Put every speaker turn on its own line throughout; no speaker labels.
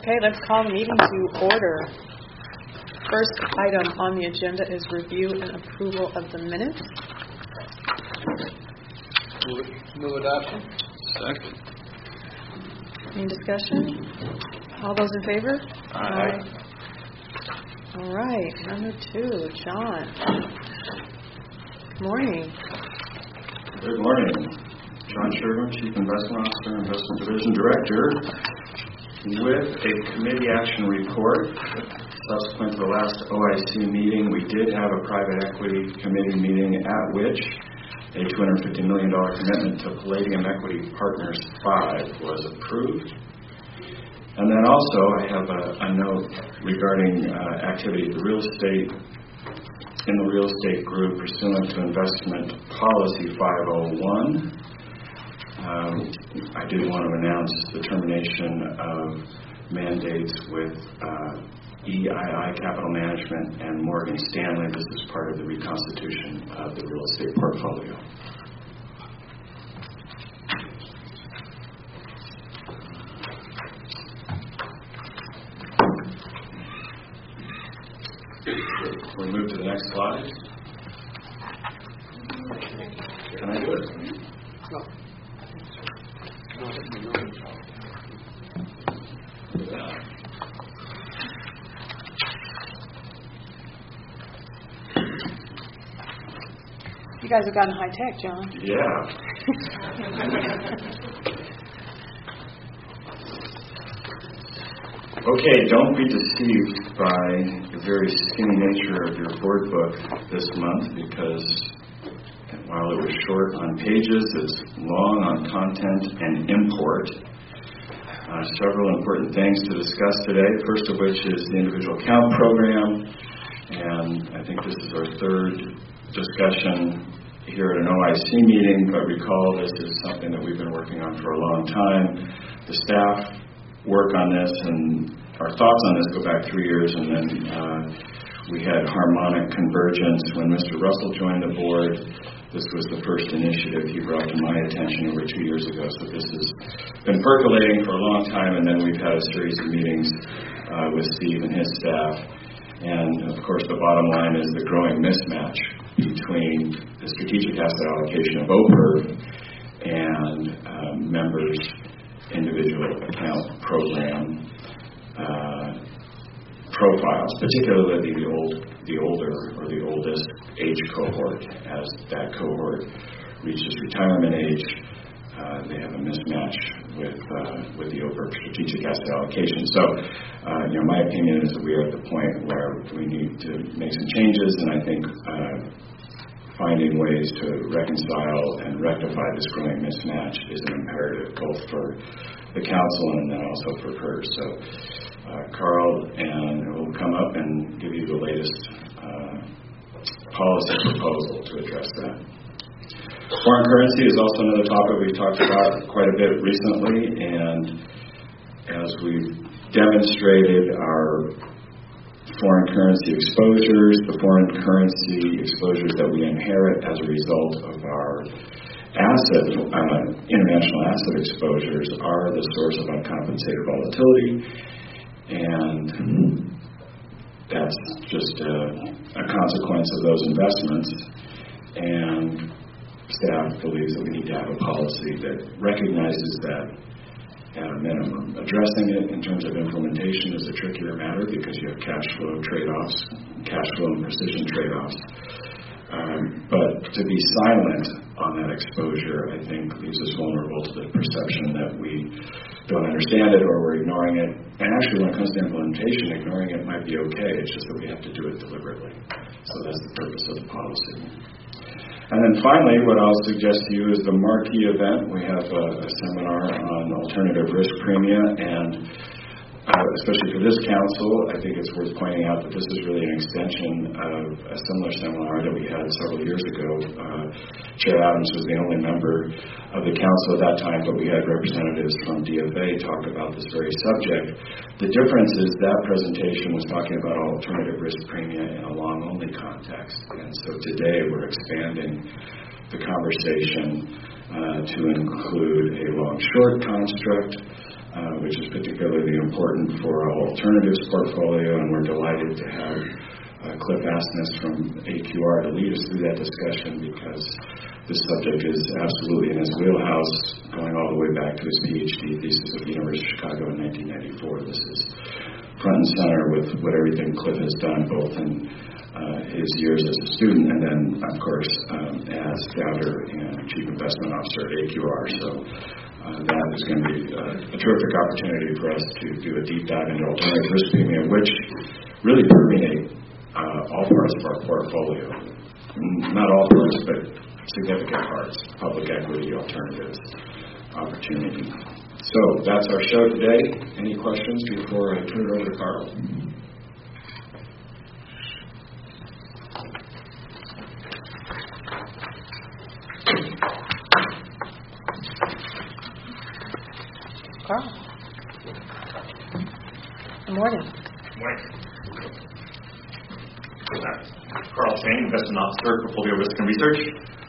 Okay, let's call the meeting to order. First item on the agenda is review and approval of the minutes.
Move adoption.
Second.
Any discussion? All those in favor?
Aye.
All right, number 2, John. Good morning.
Good morning. John Sherman, Chief Investment Officer, Investment Division Director, with a committee action report. Subsequent to the last OIC meeting, we did have a private equity committee meeting at which a $250 million commitment to Palladium Equity Partners 5 was approved. And then also I have a note regarding activity in the real estate group pursuant to Investment Policy 501. I did want to announce the termination of mandates with EII Capital Management and Morgan Stanley. This is part of the reconstitution of the real estate portfolio. We'll move to the next slide. Can I do it?
No.
You guys have gotten high tech, John.
Yeah. Okay, don't be deceived by the very skinny nature of your board book this month, because while it was short on pages, it's long on content and import. Several important things to discuss today, first of which is the individual account program, and I think this is our third discussion here at an OIC meeting, but recall this is something that we've been working on for a long time. The staff work on this, and our thoughts on this go back 3 years, and then we had harmonic convergence when Mr. Russell joined the board. This was the first initiative he brought to my attention over 2 years ago, so this has been percolating for a long time, and then we've had a series of meetings with Steve and his staff. And, of course, the bottom line is the growing mismatch between the strategic asset allocation of OPERV and members' individual account program profiles, particularly the older or the oldest age cohort. As that cohort reaches retirement age, they have a mismatch with the OPERV strategic asset allocation. So, my opinion is that we are at the point where we need to make some changes, and I think finding ways to reconcile and rectify this growing mismatch is an imperative both for the council and then also for her. So Carl will come up and give you the latest policy proposal to address that. Foreign currency is also another topic we've talked about quite a bit recently, and as we've demonstrated our foreign currency exposures, the foreign currency exposures that we inherit as a result of our international asset exposures are the source of uncompensated volatility, and that's just a consequence of those investments. And staff believes that we need to have a policy that recognizes that at a minimum. Addressing it in terms of implementation is a trickier matter because you have cash flow trade-offs, cash flow and precision trade-offs. But to be silent on that exposure, I think, leaves us vulnerable to the perception that we don't understand it or we're ignoring it. And actually, when it comes to implementation, ignoring it might be okay. It's just that we have to do it deliberately. So that's the purpose of the policy. And then finally, what I'll suggest to you is the marquee event. We have a seminar on alternative risk premia, and especially for this council, I think it's worth pointing out that this is really an extension of a similar seminar that we had several years ago. Chair Adams was the only member of the council at that time, but we had representatives from DFA talk about this very subject. The difference is that presentation was talking about alternative risk premia in a long-only context, and so today we're expanding the conversation to include a long-short construct, which is particularly important for our alternatives portfolio, and we're delighted to have Cliff Asness from AQR to lead us through that discussion, because this subject is absolutely in his wheelhouse, going all the way back to his PhD thesis at the University of Chicago in 1994. This is front and center with what everything Cliff has done, both in his years as a student and then, of course, as founder and chief investment officer at AQR. So that is going to be a terrific opportunity for us to do a deep dive into alternative risk premium, which really permeate all parts of our portfolio. Not all parts, but significant parts: public equity, alternatives, opportunity. So that's our show today. Any questions before I turn it over to Carl?
Carl. Good morning.
Good morning. Carl Chang, Investment Officer, Portfolio Risk and Research.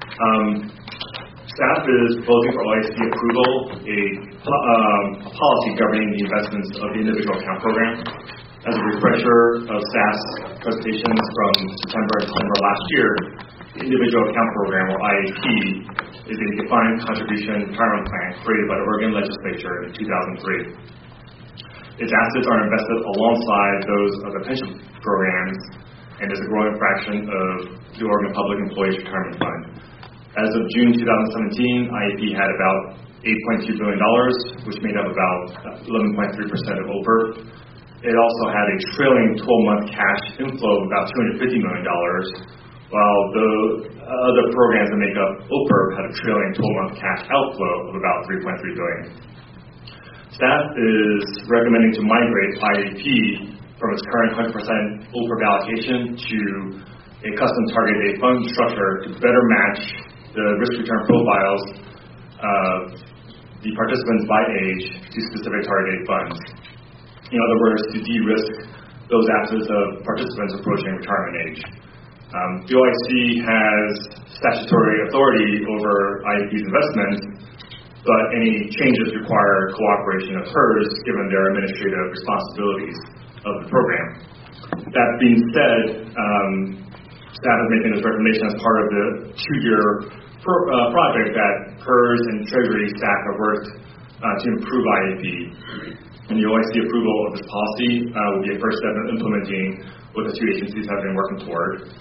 Staff is proposing for OIC approval a policy governing the investments of the Individual Account Program. As a refresher of staff's presentations from September and December last year, the Individual Account Program, or IAP, is a defined contribution retirement plan created by the Oregon Legislature in 2003. Its assets are invested alongside those of the pension programs and is a growing fraction of the Oregon Public Employees Retirement Fund. As of June 2017, IAP had about $8.2 billion, which made up about 11.3% of OPER. It also had a trailing 12-month cash inflow of about $250 million, while the other programs that make up OPER had a trailing 12-month cash outflow of about $3.3 billion. Staff is recommending to migrate IAP from its current 100% OPER allocation to a custom target date fund structure to better match the risk-return profiles of the participants by age to specific target date funds. In other words, to de-risk those assets of participants approaching retirement age. The OIC has statutory authority over IAP's investments, but any changes require cooperation of HERS given their administrative responsibilities of the program. That being said, staff is making this recommendation as part of the 2-year project that HERS and Treasury staff have worked to improve IAP. And the OIC approval of this policy will be a first step in implementing what the two agencies have been working toward.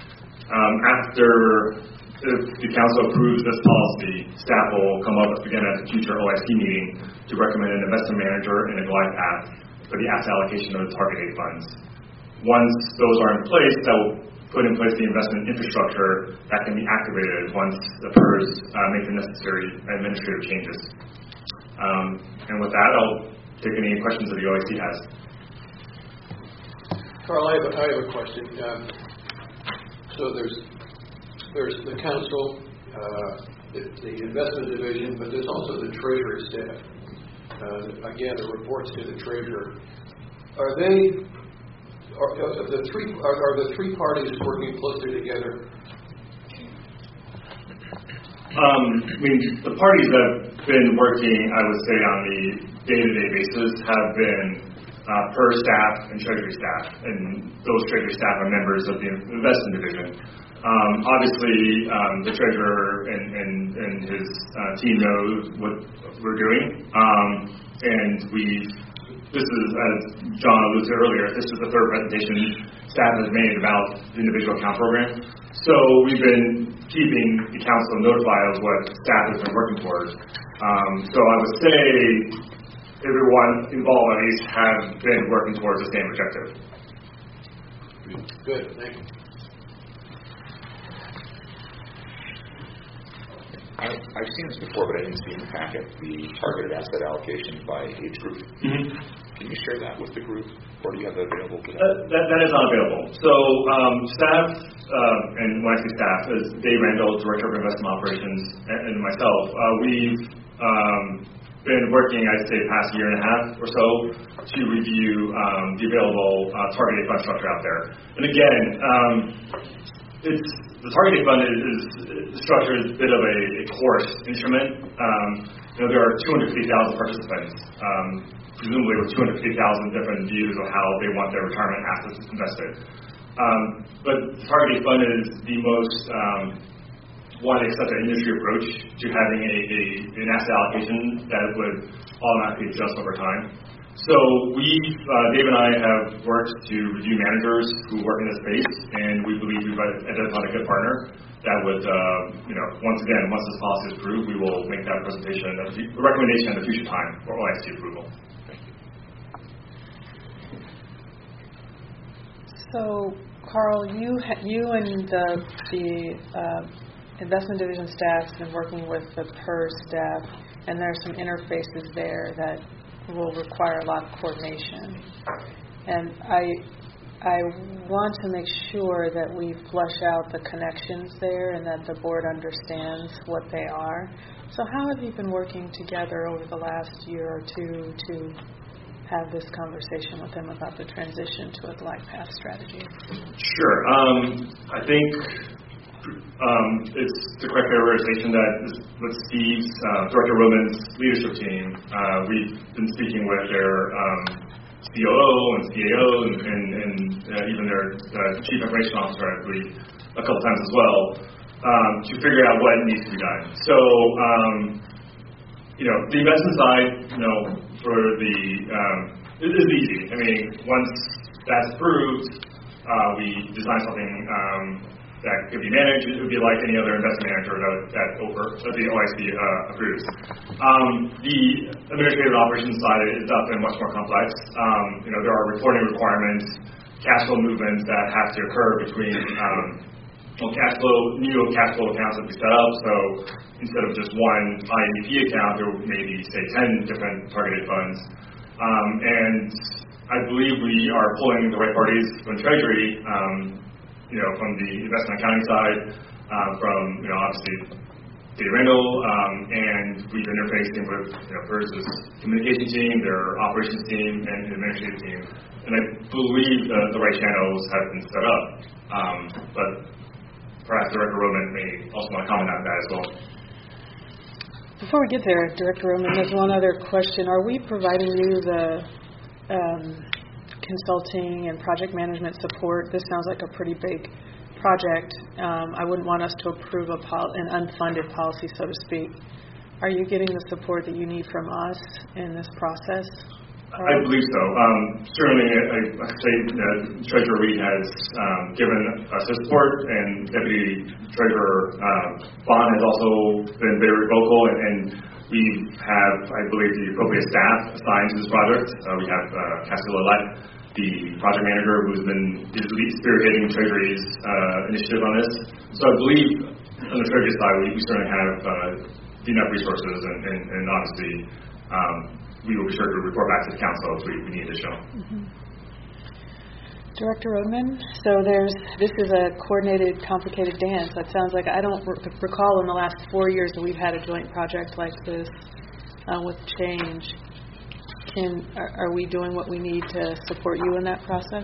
If the Council approves this policy, staff will come up again at a future OIC meeting to recommend an investment manager and a glide path for the asset allocation of the target date funds. Once those are in place, that will put in place the investment infrastructure that can be activated once the PERS make the necessary administrative changes. And with that, I'll take any questions that the OIC has.
Carl, I have a question. So there's the council, the investment division, but there's also the treasury staff. Again, it reports to the treasurer. Are the three parties working closely together?
The parties that have been working, I would say, on the day-to-day basis have been PERS staff and treasury staff, and those treasury staff are members of the investment division. Obviously, the treasurer and his team knows what we're doing, and this is, as John alluded to earlier, this is the third presentation staff has made about the individual account program. So we've been keeping the council notified of what staff has been working towards. So I would say everyone involved at least have been working towards the same objective.
Good, thank you.
I've seen this before, but I didn't see in the packet the targeted asset allocation by age group. Mm-hmm. Can you share that with the group, or do you have that available today?
That is not available. So staff, and when I say staff, is Dave Randall, Director of Investment Operations, and myself. We've been working, I'd say, past year and a half or so to review the available targeted fund structure out there. And again, the target date fund is structured as a bit of a course instrument. There are 250,000 participants, presumably with 250,000 different views of how they want their retirement assets invested. But the target date fund is the most widely accepted industry approach to having an asset allocation that would automatically adjust over time. So Dave and I have worked to review managers who work in this space, and we believe we've identified a good partner that would, once this policy is approved, we will make that recommendation at a future time for OIST approval.
So, Carl, you and the investment division staff have been working with the PERS staff, and there's some interfaces there that will require a lot of coordination. And I want to make sure that we flush out the connections there and that the board understands what they are. So how have you been working together over the last year or two to have this conversation with them about the transition to a glide path strategy?
Sure. I think it's the correct prioritization that is with Steve's, Director Roman's leadership team. We've been speaking with their COO and CAO and even their Chief Information Officer, I believe, a couple times as well, to figure out what needs to be done. So, the investment side, for it is easy. I mean, once that's approved, we design something that could be managed. It would be like any other investment manager that the OIC approves. The administrative operations side is often much more complex. There are reporting requirements, cash flow movements that have to occur between new cash flow accounts that we set up. So instead of just one IEP account, there may be, say, 10 different targeted funds. And I believe we are pulling the right parties from Treasury, from the investment accounting side, from, obviously, Dave Randall, and we've been interfacing with, PERS's communication team, their operations team, and the administrative team. And I believe the right channels have been set up. But perhaps Director Roman may also want to comment on that as well.
Before we get there, Director Roman, there's one other question. Are we providing you the consulting and project management support? This sounds like a pretty big project. I wouldn't want us to approve an unfunded policy, so to speak. Are you getting the support that you need from us in this process?
I believe so. Certainly, I say Treasurer Reed has given us his support, and Deputy Treasurer Bond has also been very vocal, and we have, I believe, the appropriate staff assigned to this project. We have Cassie Lillette, the project manager, who's been spearheading Treasury's initiative on this. So I believe on the Treasury side, we certainly have enough resources, and obviously we will be sure to report back to the council if we need additional. Mm-hmm.
Director Rodman, so this is a coordinated, complicated dance. That sounds like, I don't recall in the last 4 years that we've had a joint project like this with change. Are we doing what we need to support you in that process?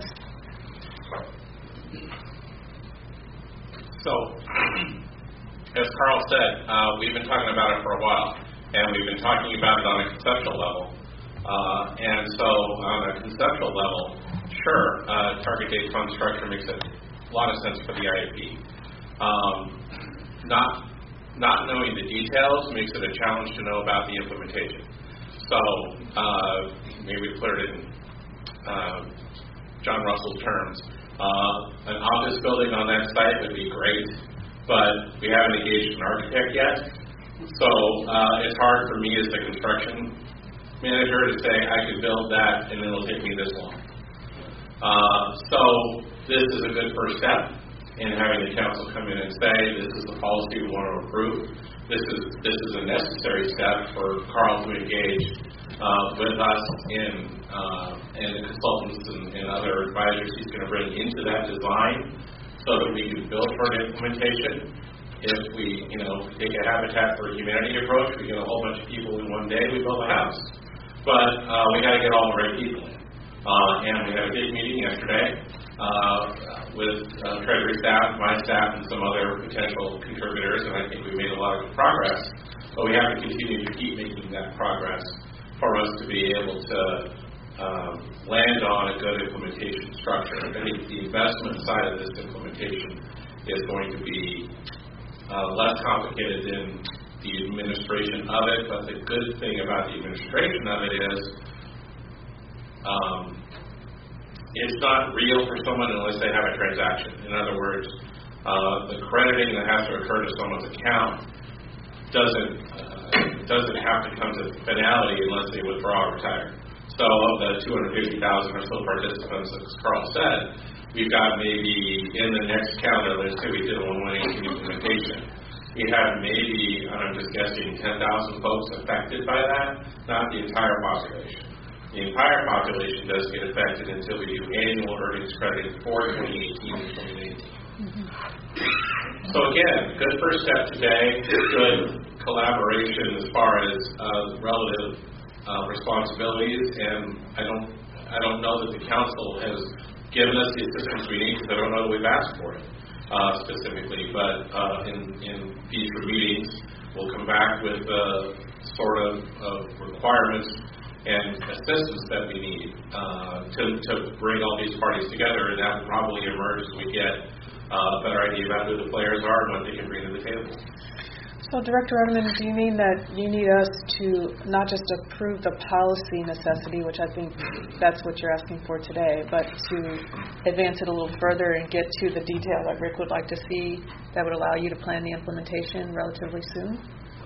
So, as Carl said, we've been talking about it for a while, and we've been talking about it on a conceptual level. And so, on a conceptual level, sure, target date fund structure makes a lot of sense for the IAP. Not knowing the details makes it a challenge to know about the implementation. So maybe to put it in John Russell's terms, an office building on that site would be great, but we haven't engaged an architect yet. So it's hard for me as the construction manager to say I could build that and it'll take me this long. So this is a good first step in having the council come in and say this is the policy we want to approve. This is a necessary step for Carl to engage with us and the consultants and other advisors he's going to bring into that design so that we can build for an implementation. If we, take a Habitat for Humanity approach, we get a whole bunch of people in one day, we build a house. But we got to get all the right people in. And we had a big meeting yesterday with Treasury staff, my staff, and some other potential contributors, and I think we made a lot of good progress. But we have to continue to keep making that progress for us to be able to land on a good implementation structure. I think the investment side of this implementation is going to be less complicated than the administration of it, but the good thing about the administration of it is it's not real for someone unless they have a transaction. In other words, the crediting that has to occur to someone's account doesn't have to come to finality unless they withdraw or retire. So of the 250,000 or so participants, as Carl said, we've got maybe in the next calendar, let's say we did a 118 implementation, we have maybe, and I'm just guessing, 10,000 folks affected by that, not the entire population. The entire population doesn't get affected until we do annual earnings crediting for 2018 and 2019. So again, good first step today, good collaboration as far as relative responsibilities, and I don't know that the council has given us the assistance we need because I don't know that we've asked for it specifically, but in future meetings we'll come back with the sort of requirements and assistance that we need to bring all these parties together, and that will probably emerge as we get a better idea about who the players are and what they can bring to the table.
So, Director Edelman, do you mean that you need us to not just approve the policy necessity, which I think that's what you're asking for today, but to advance it a little further and get to the detail that Rick would like to see that would allow you to plan the implementation relatively soon?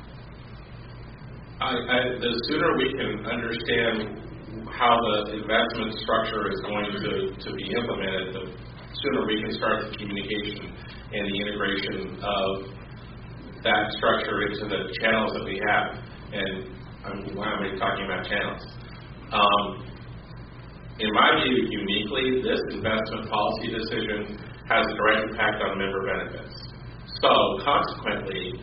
The sooner we can understand how the investment structure is going to be implemented, the sooner we can start the communication and the integration of that structure into the channels that we have. And why am I talking about channels? In my view, uniquely, this investment policy decision has a direct impact on member benefits. So, consequently,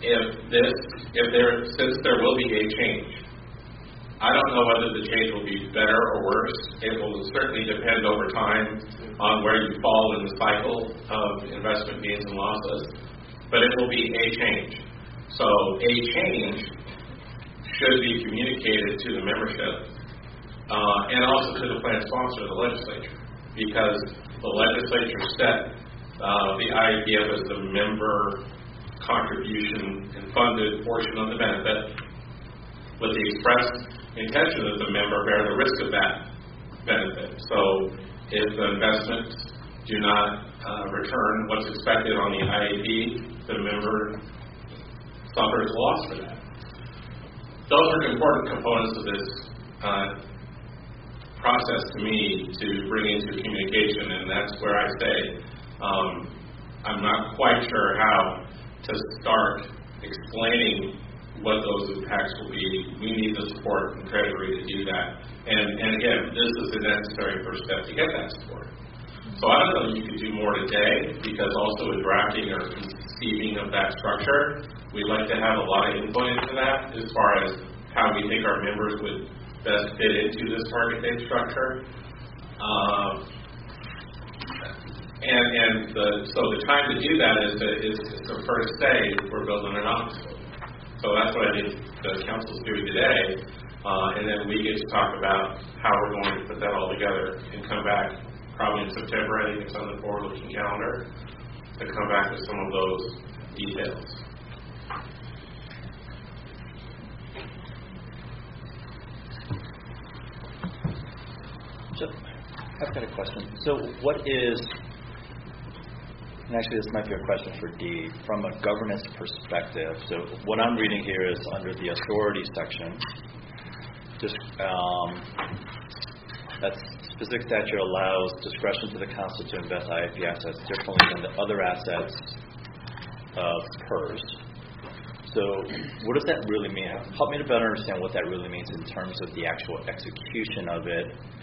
since there will be a change, I don't know whether the change will be better or worse. It will certainly depend over time on where you fall in the cycle of investment gains and losses. But it will be a change. So a change should be communicated to the membership and also to the plan sponsor, the legislature, because the legislature set the IEPF as the member contribution and funded portion of the benefit with the express intention that the member bear the risk of that benefit. So if the investments do not return what's expected on the IAP, the member suffers loss for that. Those are important components of this process to me to bring into communication, and that's where I say I'm not quite sure how to start explaining what those impacts will be. We need the support from Treasury to do that. And again, this is the necessary first step to get that support. So I don't know if you could do more today, because also in drafting or conceiving of that structure, we'd like to have a lot of input into that as far as how we think our members would best fit into this target date structure. So the time to do that is the first stage. We're building an office building. So that's what I think the council's doing today, and then we get to talk about how we're going to put that all together and come back probably in September. I think it's on the forward-looking calendar to come back with some of those details.
So I've got a question. So what is, and actually this might be a question for Dee, from a governance perspective, so what I'm reading here is under the authority section, just that specific statute allows discretion to the council to invest IIP assets differently than the other assets of PERS. So what does that really mean? Help me to better understand what that really means in terms of the actual execution of it.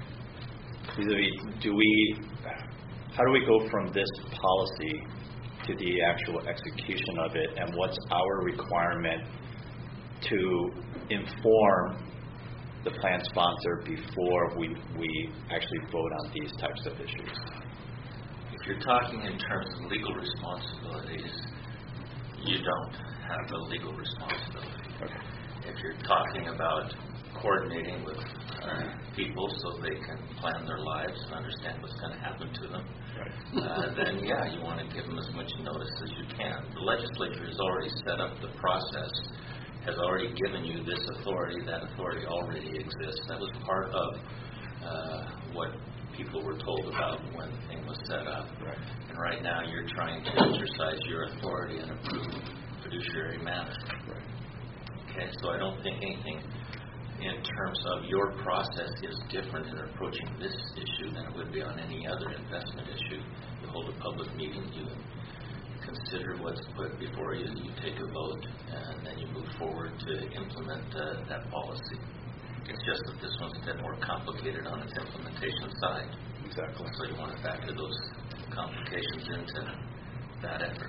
How do we go from this policy to the actual execution of it, and what's our requirement to inform the plan sponsor before we actually vote on these types of issues?
If you're talking in terms of legal responsibilities, you don't have the legal responsibility.
Okay.
If you're talking about coordinating with people so they can plan their lives and understand what's going to happen to them, then yeah, you want to give them as much notice as you can. The legislature has already set up the process, has already given you this authority. That authority already exists. That was part of what people were told about when the thing was set up.
Right.
And right now you're trying to exercise your authority in a fiduciary manner.
Right.
Okay, so I don't think anything in terms of your process is different in approaching this issue than it would be on any other investment issue. You hold a public meeting, you consider what's put before you, you take a vote, and then you move forward to implement that policy. It's just that this one's a bit more complicated on its implementation side.
Exactly.
So you want to factor those complications into that effort.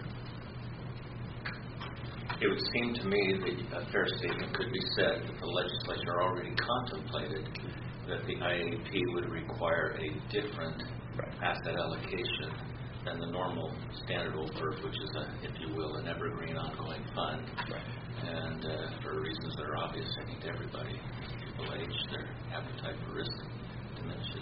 It would seem to me that a fair statement could be said that the legislature already contemplated that the IAP would require a different asset allocation than the normal standard old birth, which is, if you will, an evergreen ongoing fund. And for reasons that are obvious, I think to everybody, as people age, their appetite for risk diminishes.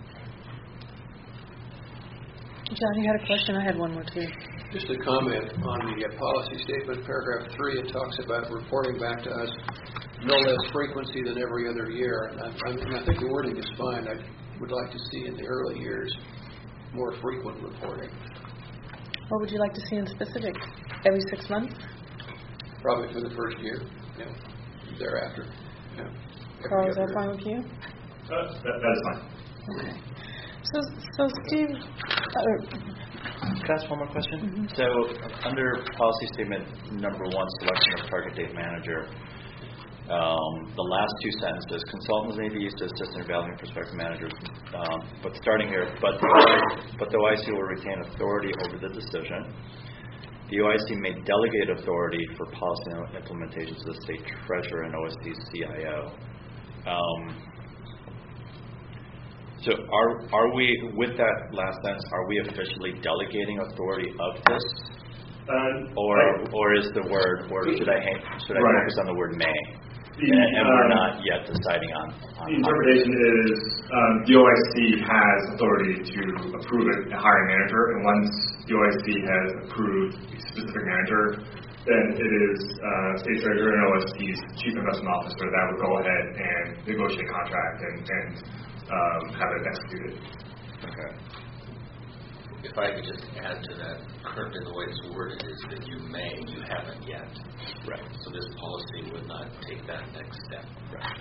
John, you had a question? I had one more too.
Just a comment on the policy statement, paragraph 3. It talks about reporting back to us no less frequency than every other year. And I think the wording is fine. I would like to see in the early years more frequent reporting.
What would you like to see in specific? Every 6 months?
Probably for the first year. Yeah. Thereafter. Yeah.
Carl, is that fine with you?
That is fine.
Okay. So Steve,
Can I ask one more question? So under policy statement number 1, selection of target date manager, the last 2 sentences, consultants may be used to assist in evaluating prospective managers, but starting here, but the OIC will retain authority over the decision. The OIC may delegate authority for policy implementation to the state treasurer and OSC CIO. So are we, with that last sentence, are we officially delegating authority of this? Or is the word, or should I focus on the word may? And we're not yet deciding on
the interpretation is the OIC has authority to approve a hiring manager, and once the OIC has approved a specific manager, then it is state treasurer and OSC's chief investment officer that would go ahead and negotiate a contract and have it executed.
Okay.
If I could just add to that, currently the way it's worded is that you may, you haven't yet.
Right.
So this policy would not take that next step.
Right.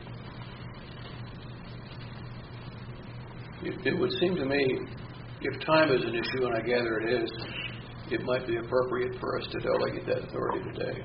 It would seem to me, if time is an issue, and I gather it is, it might be appropriate for us to delegate that authority today.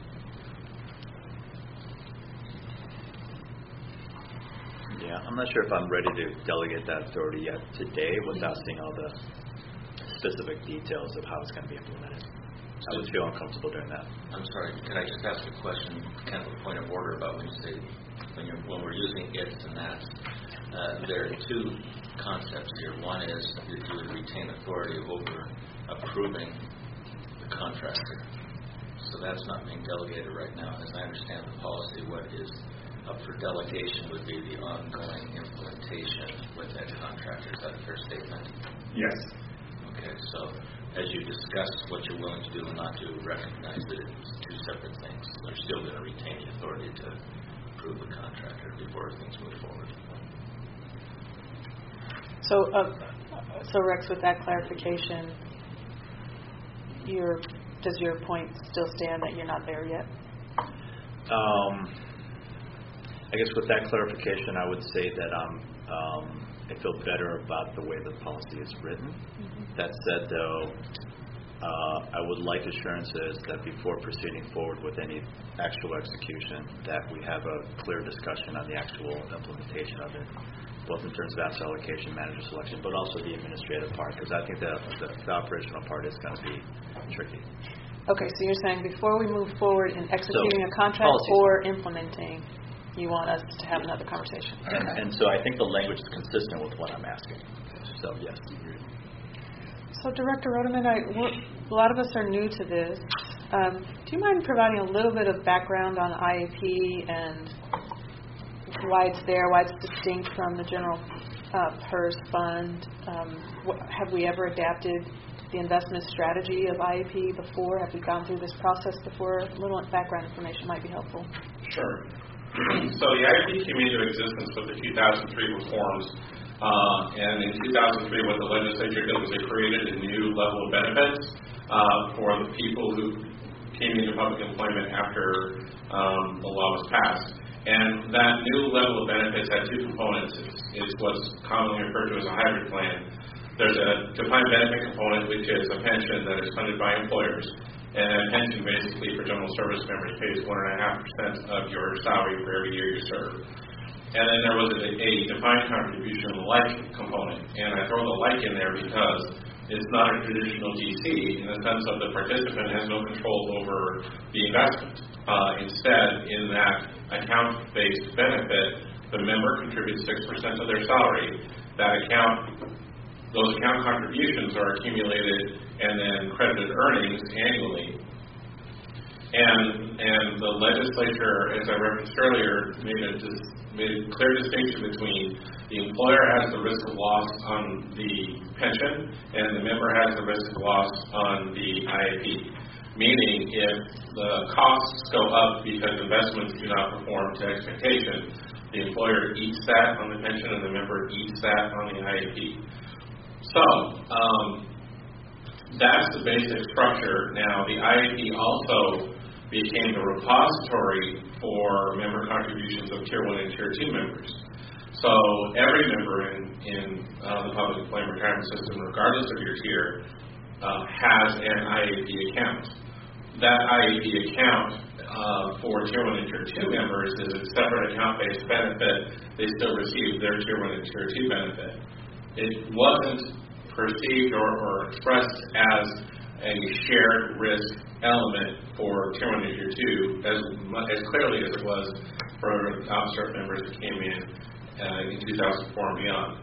Yeah, I'm not sure if I'm ready to delegate that authority yet today without seeing all the specific details of how it's going to be implemented. I would feel uncomfortable doing that.
I'm sorry, can I just ask a question, kind of a point of order about when you say, when we're using ifs and that's. There are 2 concepts here. One is that you would retain authority over approving the contractor. So that's not being delegated right now. As I understand the policy, what is up for delegation would be the ongoing implementation with that contractor. Is that a fair statement?
Yes.
Okay, so as you discuss what you're willing to do and not do, recognize that it's 2 separate things. They're still going to retain the authority to approve the contractor before things move forward.
So Rex, with that clarification, does your point still stand that you're not there yet?
I guess with that clarification, I would say that I feel better about the way the policy is written. That said, though, I would like assurances that before proceeding forward with any actual execution, that we have a clear discussion on the actual implementation of it, both in terms of asset allocation, manager selection, but also the administrative part, because I think the operational part is going to be tricky.
Okay, so you're saying before we move forward in executing a contract or implementing, you want us to have another conversation.
And so I think the language is consistent with what I'm asking. So, yes.
So, Director Rodeman, a lot of us are new to this. Do you mind providing a little bit of background on IAP and why it's there, why it's distinct from the general PERS fund? Have we ever adapted the investment strategy of IAP before? Have we gone through this process before? A little background information might be helpful.
Sure. So the IAP came into existence with the 2003 reforms. And in 2003, what the legislature did was they created a new level of benefits for the people who came into public employment after the law was passed. And that new level of benefits had two components. It's what's commonly referred to as a hybrid plan. There's a defined benefit component, which is a pension that is funded by employers. And a pension basically for general service members pays 1.5% of your salary for every year you serve. And then there was a defined contribution like component. And I throw the like in there because it's not a traditional GC in the sense of the participant has no control over the investment. Instead, in that account-based benefit, the member contributes 6% of their salary. Those account contributions are accumulated and then credited earnings annually. And the legislature, as I referenced earlier, made a clear distinction between the employer has the risk of loss on the pension and the member has the risk of loss on the IAP. Meaning, if the costs go up because investments do not perform to expectation, the employer eats that on the pension and the member eats that on the IAP. So, that's the basic structure. Now, the IAP also became the repository for member contributions of Tier 1 and Tier 2 members. So, every member in the public employment retirement system, regardless of your tier, has an IAP account. That IAP account for Tier 1 and Tier 2 members is a separate account-based benefit. They still receive their Tier 1 and Tier 2 benefit. It wasn't perceived or expressed as a shared risk element for Tier 1 and Tier 2 as clearly as it was for OPSRF members that came in 2004 and beyond.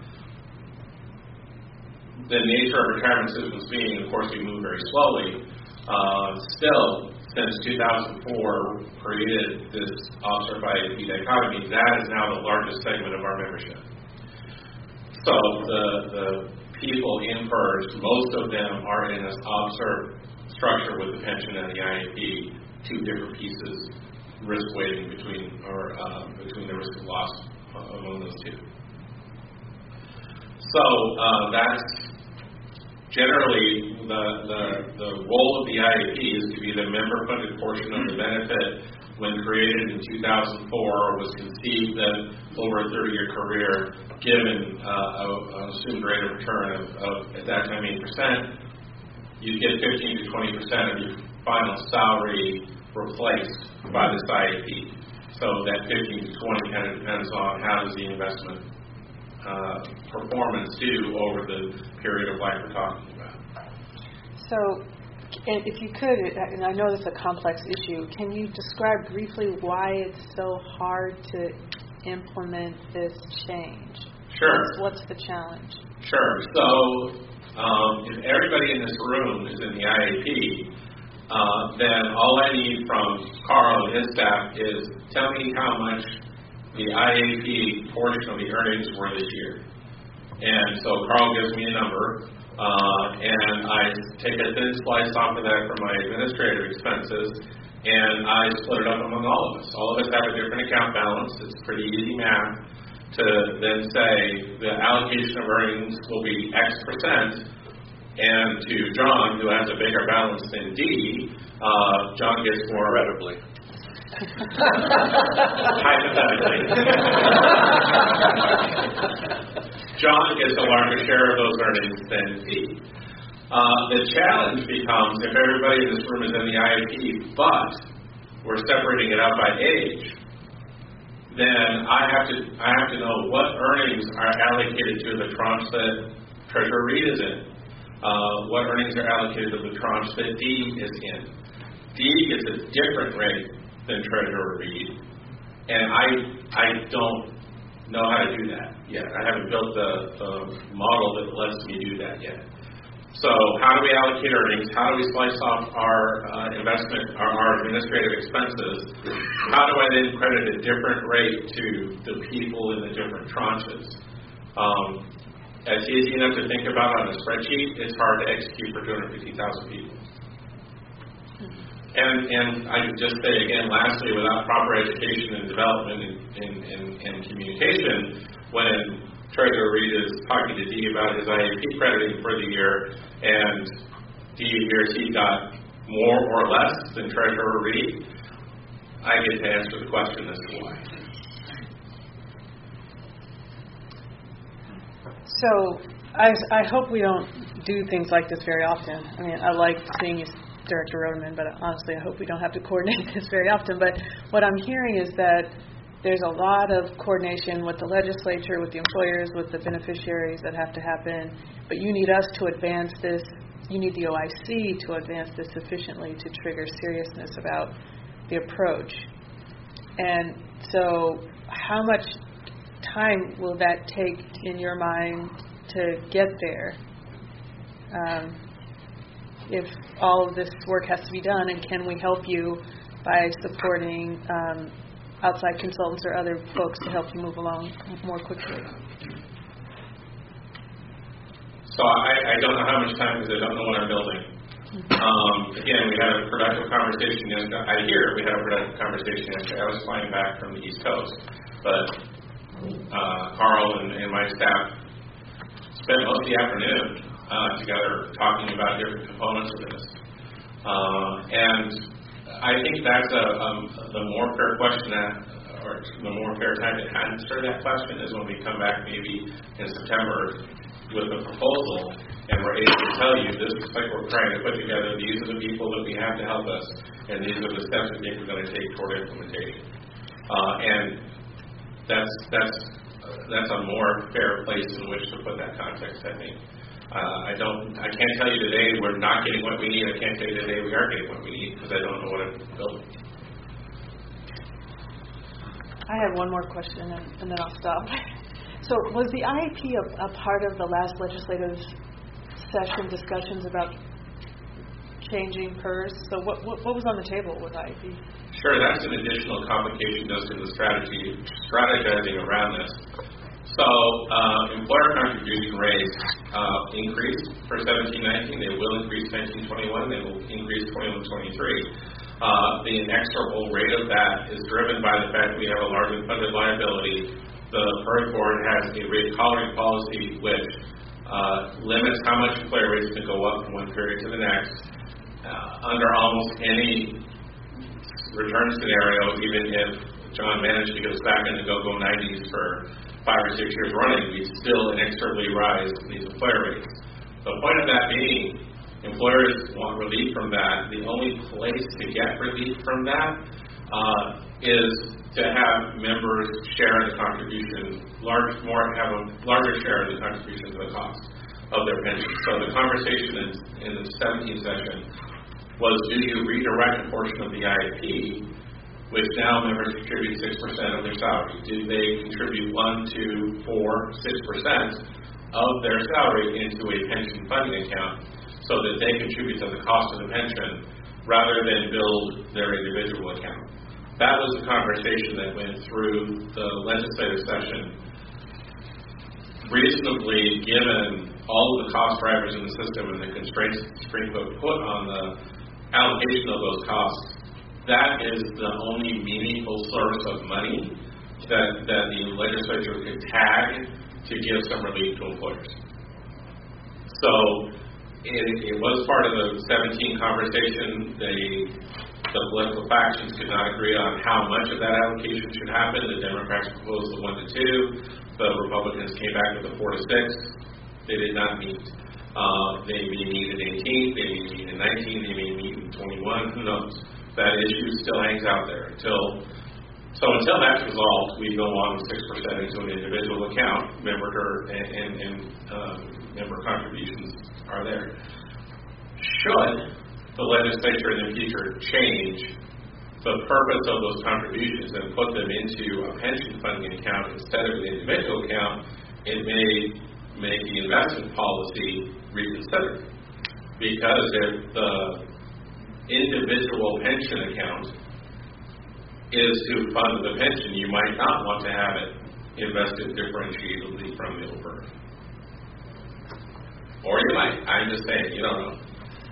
The nature of retirement systems being, of course, we move very slowly. Still, since 2004 created this OPSRF IAP dichotomy, that is now the largest segment of our membership. So the people in PERS, most of them are in this OPSRF structure with the pension and the IAP, two different pieces, risk weighting between the risk of loss among those two. So that's generally the role of the IAP is to be the member-funded portion of the benefit. When created in 2004, was conceived that over a 30-year career, given an assumed rate of return of at that time 8%, you get 15 to 20% of your final salary replaced by this IAP. So that 15 to 20 kind of depends on how does the investment performance do over the period of life we're talking about.
So, if you could, and I know this is a complex issue, can you describe briefly why it's so hard to implement this change?
Sure.
What's the challenge?
Sure. So, if everybody in this room is in the IAP, then all I need from Carl and his staff is tell me how much the IAP portion of the earnings were this year. And so Carl gives me a number, and I take a thin slice off of that for my administrative expenses, and I split it up among all of us. All of us have a different account balance. It's pretty easy math to then say the allocation of earnings will be X percent, and to John, who has a bigger balance than D, John gets more readily. Hypothetically. John gets a larger share of those earnings than D. The challenge becomes if everybody in this room is in the IAP, but we're separating it out by age, then I have to know what earnings are allocated to the tranche that Treasurer Reed is in. What earnings are allocated to the tranche that D is in. D gets a different rate than Treasurer Reed, and I don't know how to do that yet. I haven't built the model that lets me do that yet. So how do we allocate earnings? How do we slice off our investment, our administrative expenses? How do I then credit a different rate to the people in the different tranches? It's easy enough to think about on a spreadsheet. It's hard to execute for 250,000 people. And I can just say again, lastly, without proper education and development and communication, when Treasurer Reed is talking to Dee about his IAP crediting for the year, and Dee hears he got more or less than Treasurer Reed, I get to answer the question as to why.
So I hope we don't do things like this very often. I mean, I like seeing you, Director Rodeman, but honestly, I hope we don't have to coordinate this very often. But what I'm hearing is that there's a lot of coordination with the legislature, with the employers, with the beneficiaries that have to happen. But you need us to advance this. You need the OIC to advance this sufficiently to trigger seriousness about the approach. And so how much time will that take in your mind to get there? If all of this work has to be done, and can we help you by supporting outside consultants or other folks to help you move along more quickly?
So I don't know how much time because I don't know what I'm building. Again, we had a productive conversation yesterday. I hear we had a productive conversation yesterday. I was flying back from the East Coast, but Carl and my staff spent most of the afternoon together talking about different components of this. And I think that's the more fair question or the more fair time to answer that question is when we come back maybe in September with a proposal and we're able to tell you this is like we're trying to put together, these are the people that we have to help us, and these are the steps we think we're going to take toward implementation. And that's a more fair place in which to put that context, I think. I can't tell you today we're not getting what we need. I can't tell you today we are getting what we need because I don't know what I'm building.
I have one more question and then I'll stop. So was the IAP a part of the last legislative session discussions about changing PERS? So what was on the table with IAP?
Sure, that's an additional complication just in the strategizing around this. So employer contribution rates increased for 17-19. They will increase 19-21. They will increase 21-23. The inexorable rate of that is driven by the fact we have a large unfunded liability. The PERS board has a rate collaring policy which limits how much employer rates can go up from one period to the next. Under almost any return scenario, even if John managed to get us back in the go-go 90s for 5 or 6 years running, we still inexorably rise these employer rates. The point of that being, employers want relief from that. The only place to get relief from that is to have members share the contribution, have a larger share of the contribution to the cost of their pension. So the conversation in the 17th session was, do you redirect a portion of the IAP, which now members contribute 6% of their salary? Do they contribute 1, 2, 4, 6% of their salary into a pension funding account so that they contribute to the cost of the pension rather than build their individual account? That was the conversation that went through the legislative session. Reasonably, given all of the cost drivers in the system and the constraints the Supreme Court put on the allocation of those costs, that is the only meaningful source of money that the legislature could tag to give some relief to employers. So it was part of the 17 conversation. The political factions could not agree on how much of that allocation should happen. The Democrats proposed the 1 to 2. The Republicans came back with the 4 to 6. They did not meet. They may meet in 18, they may meet in 19, they may meet in 21. Who knows? That issue still hangs out there until that's resolved. We go on with 6% into an individual account. Member contributions are there. Should the legislature in the future change the purpose of those contributions and put them into a pension funding account instead of an individual account, it may make the investment policy reconsidered. Because if the individual pension account is to fund the pension, you might not want to have it invested differentiatedly from the OPERF. Or you might. I'm just saying, you don't know.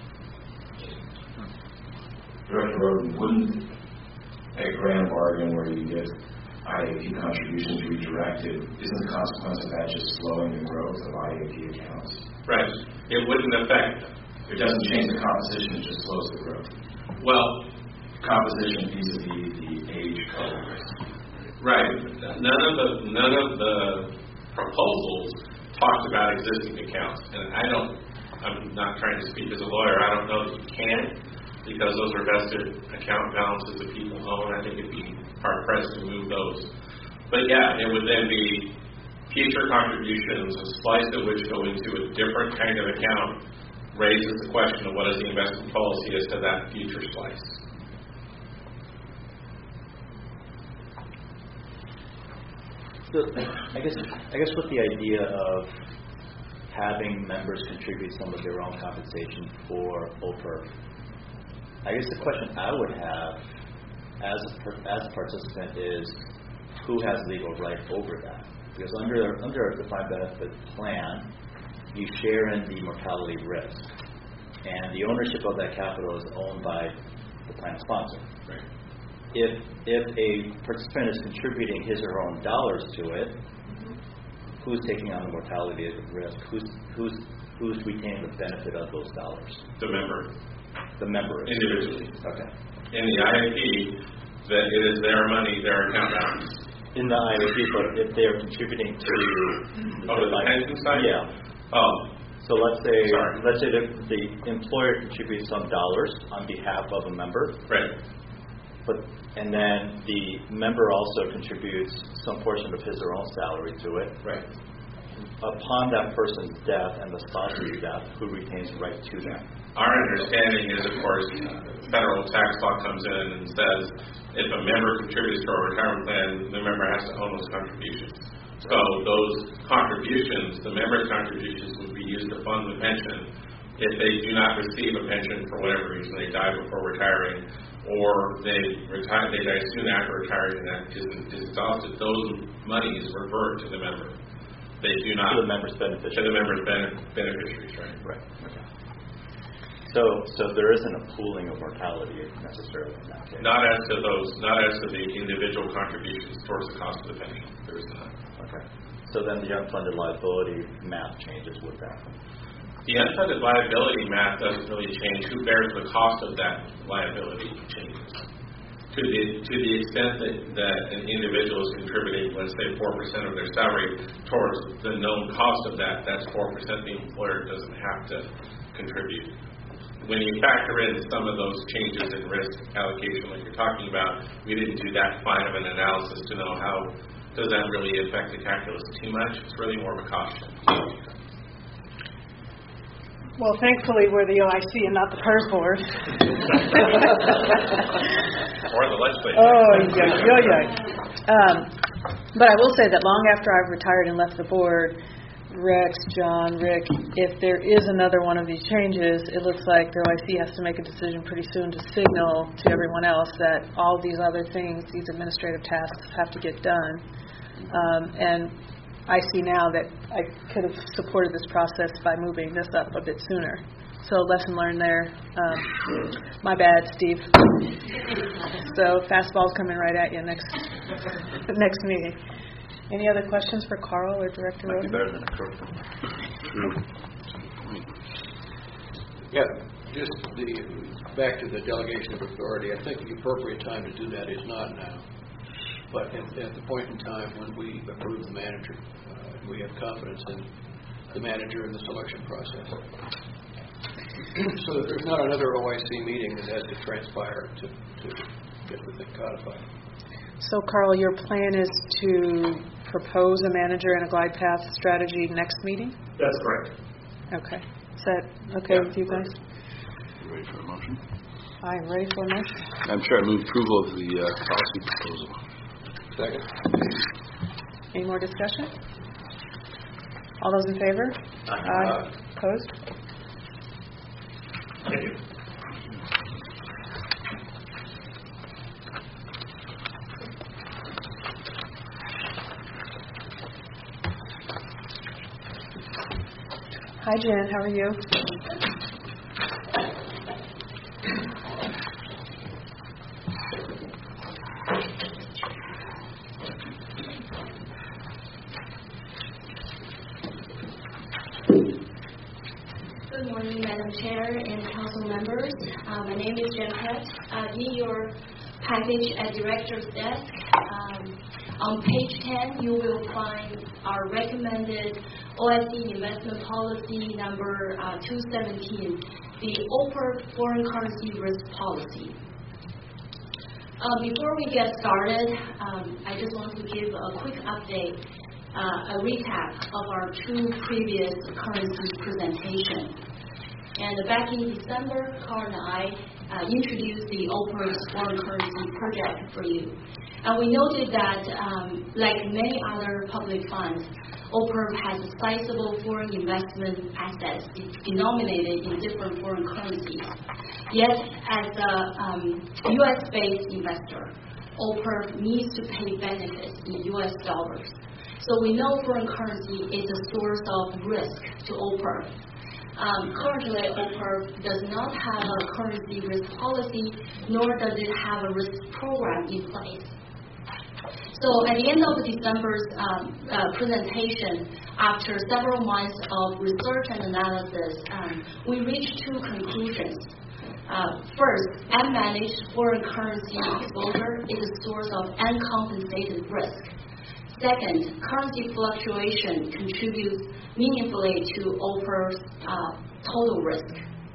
Director Roden, wouldn't a grand bargain where you get IAP contributions redirected, isn't the consequence of that just slowing the growth of IAP accounts?
Right. It wouldn't affect.
It doesn't change the composition, it just slows the growth.
Well,
composition vis-a-vis the age cover risk.
Right. None of the proposals talked about existing accounts, and I'm not trying to speak as a lawyer. I don't know that you can, because those are vested account balances that people own. I think it'd be hard pressed to move those. But yeah, it would then be future contributions, a slice of which go into a different kind of account, raises the question of what is the investment policy as to that future slice.
So I guess with the idea of having members contribute some of their own compensation for OPERF, I guess the question I would have as a participant is who has legal right over that? Because under a defined benefit plan, you share in the mortality risk, and the ownership of that capital is owned by the plan sponsor.
Right.
If a participant is contributing his or her own dollars to it, who's taking on the mortality risk? Who's retaining the benefit of those dollars?
The member.
The member is.
Individually.
Okay.
In the IAP, that it is their money, their account balance.
In the IAP, but if they are contributing to
the pension side?
Yeah.
Oh.
So let's say that the employer contributes some dollars on behalf of a member.
Right.
And then the member also contributes some portion of his or her own salary to it.
Right.
Upon that person's death and the spouse's death, who retains right to that?
Our understanding is, of course, federal tax law comes in and says if a member contributes to a retirement plan, the member has to own those contributions. So those contributions, the member's contributions, would be used to fund the pension. If they do not receive a pension for whatever reason, they die before retiring, or they die soon after retiring and that is exhausted, those monies revert to the member. They do not
to the member's beneficiaries.
To the member's beneficiaries, right?
Right. Okay. So there isn't a pooling of mortality necessarily in that case.
Not as to the individual contributions towards the cost of the pension. There is not.
Okay. So then the unfunded liability math changes with that.
The unfunded liability math doesn't really change. Who bears the cost of that liability changes. To the extent that an individual is contributing, let's say 4% of their salary towards the known cost of that, that's 4% the employer doesn't have to contribute. When you factor in some of those changes in risk allocation like you're talking about, we didn't do that fine of an analysis to know how does that really affect the calculus too much. It's really more of a caution.
Well, thankfully, we're the OIC and not the PERS board.
Or the legislature.
Oh, yeah. But I will say that long after I've retired and left the board, Rex, John, Rick, if there is another one of these changes, it looks like the OIC has to make a decision pretty soon to signal to everyone else that all these other things, these administrative tasks, have to get done. And I see now that I could have supported this process by moving this up a bit sooner. So lesson learned there. My bad, Steve. So fastball's coming right at you next meeting. Any other questions for Carl or Director Roden?
Better than a curveball.
Yeah, just back to the delegation of authority. I think the appropriate time to do that is not now, but at the point in time when we approve the manager. We have confidence in the manager and the selection process. So there's not another OIC meeting that has to transpire to get the thing codified.
So, Carl, your plan is to propose a manager and a glide path strategy next meeting?
That's correct.
Okay. Is that okay with you guys?
You ready for a motion?
I'm ready for a motion.
Madam Chair, I move approval of the policy proposal.
Second.
Any more discussion? All those in favor? Aye. Opposed?
Thank you.
Hi, Jen. How are you?
Good morning, Madam Chair and council members. My name is Jen Pett. In your package at Director's desk, on page 10, you will find our recommended OSC investment policy number 217, the OPER foreign currency risk policy. Before we get started, I just want to give a quick update, a recap of our two previous currency presentations. And back in December, Carl and I introduced the OPER's foreign currency project for you. And we noted that, like many other public funds, OPER has sizable foreign investment assets denominated in different foreign currencies. Yet, as a U.S.-based investor, OPER needs to pay benefits in U.S. dollars. So we know foreign currency is a source of risk to OPER. Currently, OPER does not have a currency risk policy, nor does it have a risk program in place. So at the end of December's presentation, after several months of research and analysis, we reached two conclusions. First, unmanaged foreign currency exposure is a source of uncompensated risk. Second, currency fluctuation contributes meaningfully to OPER's total risk.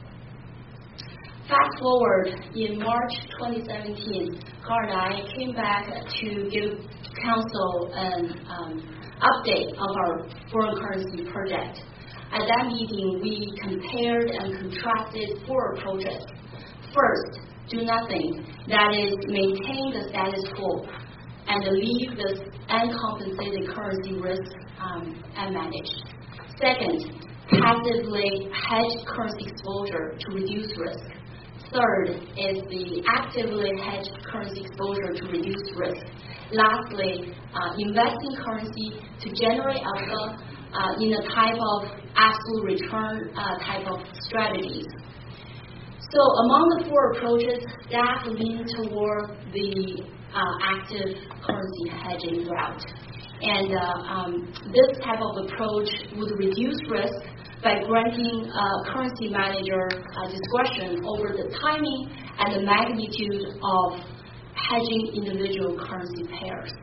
Fast forward, in March 2017, Carl and I came back to give Council an update of our foreign currency project. At that meeting, we compared and contrasted four approaches. First, do nothing, that is, maintain the status quo and leave this uncompensated currency risk unmanaged. Second, passively hedge currency exposure to reduce risk. Third is the actively hedged currency exposure to reduce risk. Lastly, invest in currency to generate alpha in a type of absolute return type of strategies. So among the four approaches, staff lean toward the active currency hedging route. And this type of approach would reduce risk by granting currency manager discretion over the timing and the magnitude of hedging individual currency pairs.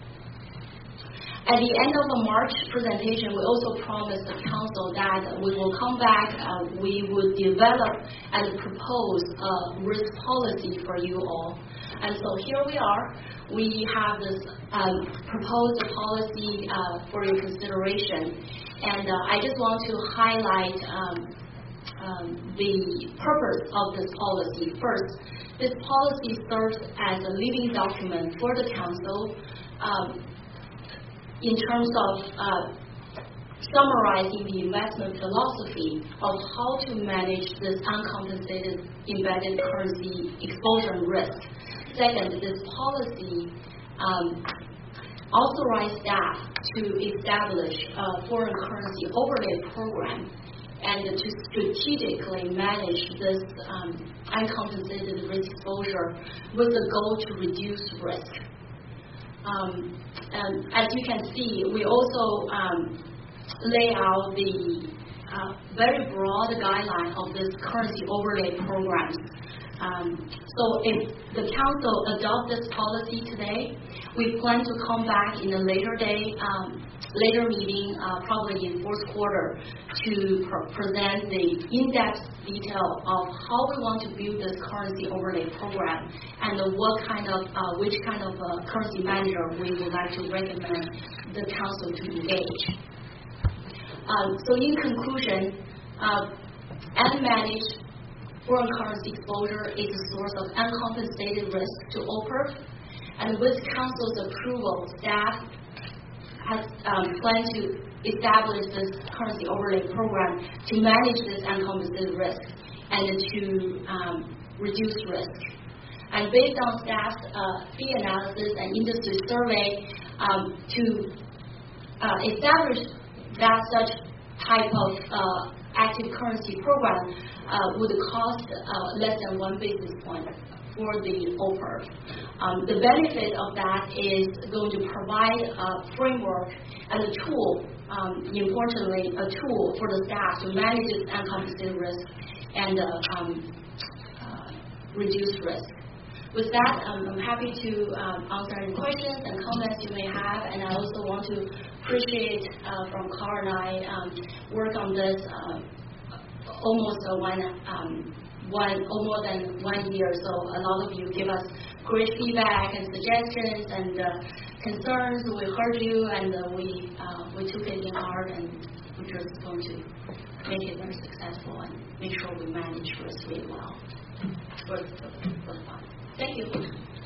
At the end of the March presentation, we also promised the Council that we will come back, we would develop and propose a risk policy for you all. And so here we are. We have this proposed policy for your consideration. And I just want to highlight the purpose of this policy. First, this policy serves as a living document for the Council in terms of summarizing the investment philosophy of how to manage this uncompensated embedded currency exposure and risk. Second, this policy authorized staff to establish a foreign currency overlay program and to strategically manage this uncompensated risk exposure with the goal to reduce risk. And as you can see, we also lay out the very broad guideline of this currency overlay program. So if the Council adopts this policy today, we plan to come back in a later meeting, probably in fourth quarter, to present the in-depth detail of how we want to build this currency overlay program and which kind of currency manager we would like to recommend the Council to engage. So in conclusion, unmanaged foreign currency exposure is a source of uncompensated risk to OPERF. And with Council's approval, staff has planned to establish this currency overlay program to manage this uncompensated risk and to reduce risk. And based on staff's fee analysis and industry survey, to establish that such type of active currency program would cost less than 1 basis point for the OPERF. The benefit of that is going to provide a framework and a tool, importantly, a tool for the staff to manage its uncompensated risk and reduce risk. With that, I'm happy to answer any questions and comments you may have, and I also want to appreciate from Carl and I work on this almost more than 1 year. So a lot of you give us great feedback and suggestions and concerns. We heard you, and we took it in heart, and we're just going to make it very successful and make sure we manage risk really well for the fund. Thank you.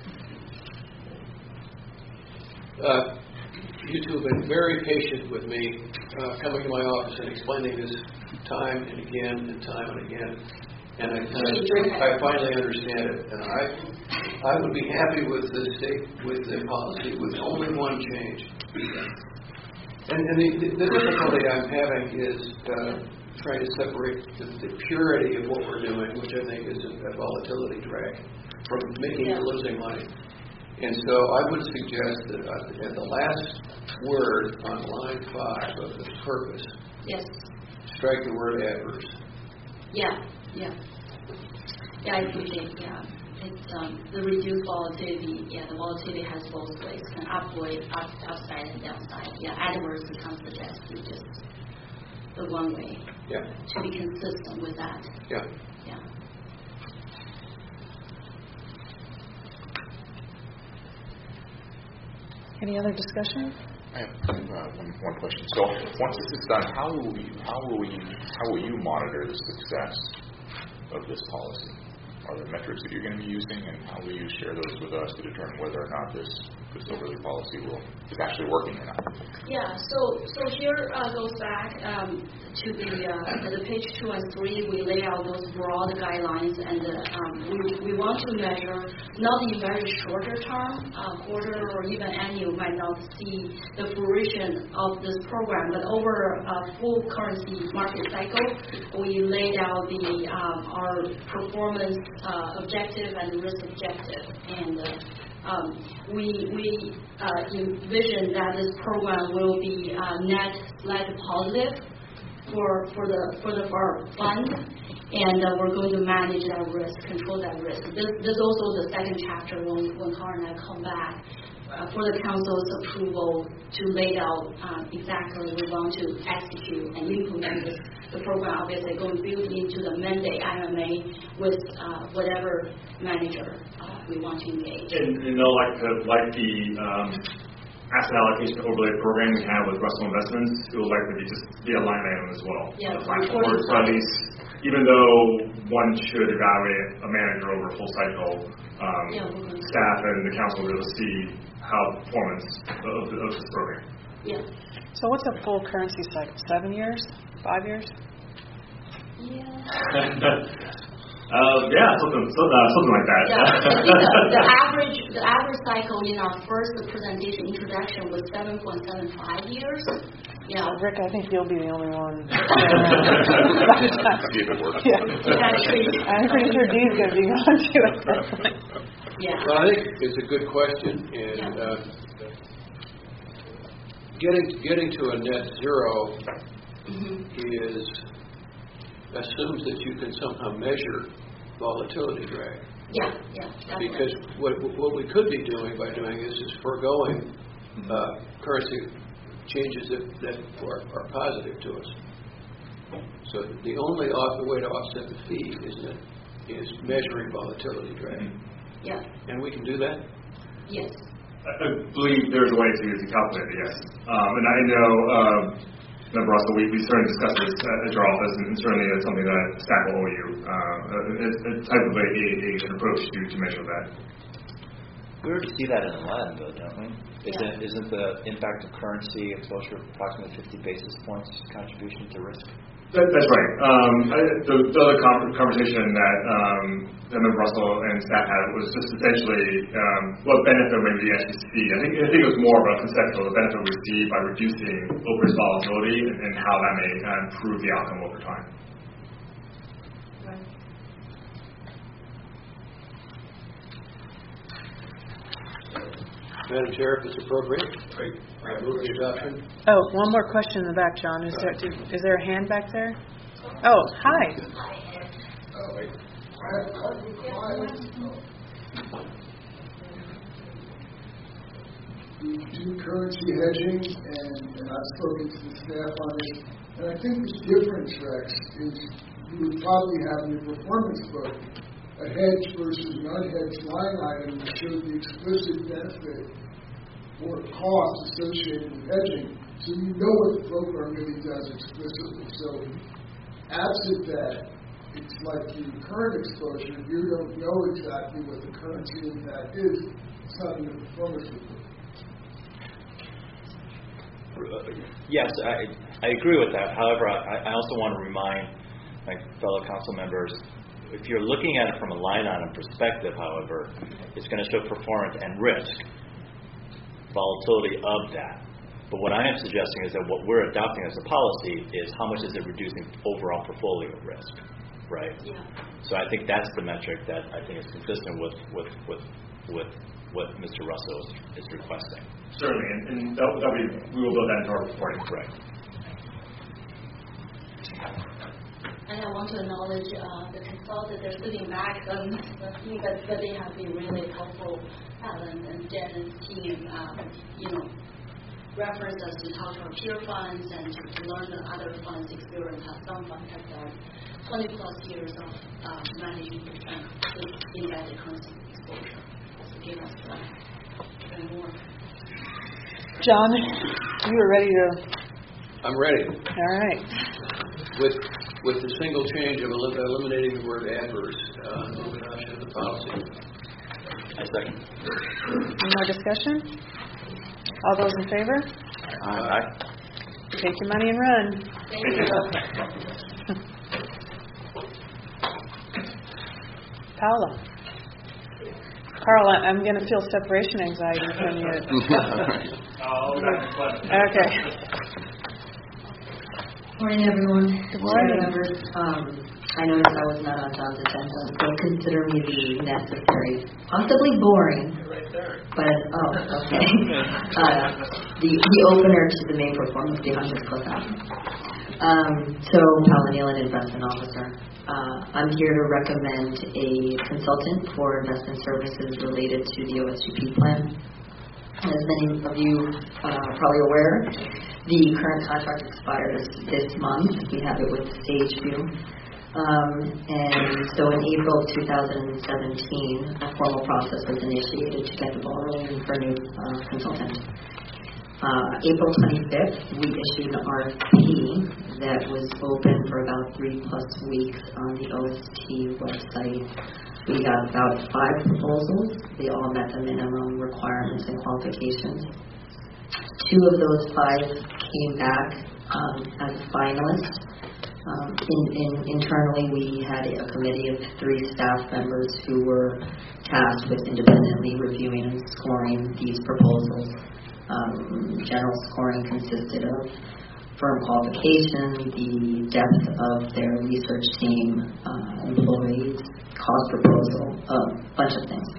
You two have been very patient with me coming to my office and explaining this time and again and time and again. And I think I finally understand it. And I would be happy with the policy with only one change. And the difficulty I'm having is trying to separate the purity of what we're doing, which I think is a volatility drag, from making or losing money. And so I would suggest that at the last word on line 5 of the purpose,
yes,
strike the word adverse.
Yeah, I appreciate. It's the reduced volatility. The volatility has both ways, an upside and downside. Adverse becomes suggested just the one way. To be consistent with that.
Yeah.
Any other discussion?
I have one question. So once this is done, how will you monitor the success of this policy? Are there metrics that you're going to be using, and how will you share those with us to determine whether or not this overlay policy is actually working or not?
So here goes back to the page 2 and 3. We lay out those broad guidelines, and we want to measure not in very shorter term, quarter or even annual might not see the fruition of this program, but over a full currency market cycle, we laid out our performance objective and risk objective, and we envision that this program will be net slightly positive for our fund, and we're going to manage that risk, control that risk. There's also the second chapter when Carl and I come back for the council's approval to lay out exactly we want to execute and implement the program. Obviously, going built into the mandate IMA with whatever manager we want to engage.
And like the asset allocation overlay program we have with Russell Investments, it will likely just be a line item as well. Or at least, even though one should evaluate a manager over a full cycle, staff and the council will see how performance of this program.
So what's a full currency cycle? 7 years? 5 years? Something like that.
The average cycle in our first presentation introduction was 7.75 years.
Rick, I think you'll be the only one. I'm pretty sure Dee's going to be on to it.
Well, I think it's a good question, and getting to a net zero assumes that you can somehow measure volatility drag.
Definitely.
Because what we could be doing by doing this is foregoing currency changes that are positive to us. So the only way to offset the fee is measuring volatility drag. And we can do that?
Yes.
I believe there's a way to calculate it, yes. And I know Member Russell, we certainly discussed this at your office, and certainly it's something that staff will owe you. It's a type of an approach to measure that.
We already see that in Aladdin, though, don't we? Isn't the impact of currency exposure approximately 50 basis points contribution to risk?
That's right. The other conversation that Member Russell and staff had was just essentially what benefit maybe the SEC. I think it was more of a conceptual, the benefit we see by reducing OPR's volatility and how that may improve the outcome over time.
Madam Chair, if it's appropriate. Great. I move the adoption.
Oh, one more question in the back, John. Is there a hand back there? Oh, hi.
We do currency hedging, and I've spoken to the staff on this, and I think the difference, Rex, is you would probably have in your performance book a hedge versus an unhedged line item that shows the explicit benefit or cost associated with hedging, so you know what the program really does explicitly. So, absent that, it's like your current exposure, you don't know exactly what the currency impact is. It's not in the performance report.
Yes, I agree with that. However, I also want to remind my fellow council members, if you're looking at it from a line item perspective, however, it's going to show performance and risk, volatility of that. But what I am suggesting is that what we're adopting as a policy is how much is it reducing overall portfolio risk, right? Yeah. So I think that's the metric that I think is consistent with what Mr. Russell is requesting.
Certainly, and we will build that into our reporting. Correct.
And I want to acknowledge the consultants that are sitting back, but they have been really helpful. Alan and Jen's team, reference us to talk to our peer funds and to learn the other funds' experience. Some funds have done 20 plus years of managing embedded currency exposure. So give us even more.
John, you were ready to.
I'm ready.
All right.
With the single change of eliminating the word adverse, move adoption of the policy.
I second.
Any more discussion? All those in favor?
Aye.
Take your money and run.
Thank you.
Paula. Carl, I'm going to feel separation anxiety from you. Okay.
Morning, everyone.
Good morning.
Members. I noticed I was not on John's agenda, so consider me the necessary, possibly boring,
Right there.
but, okay, the opener to the main performance behind this COSAP. So, Paula Nealon, Investment Officer. I'm here to recommend a consultant for investment services related to the OSGP plan. As many of you are probably aware, the current contract expires this month. We have it with SageView. And so in April 2017, a formal process was initiated to get the ball rolling for a new consultant. April 25th, we issued an RFP that was open for about 3+ weeks on the OST website. We got about 5 proposals. They all met the minimum requirements and qualifications. 2 of those 5 came back as finalists. Internally, we had a committee of 3 staff members who were tasked with independently reviewing and scoring these proposals. General scoring consisted of firm qualification, the depth of their research team, employees, cost proposal, a bunch of things.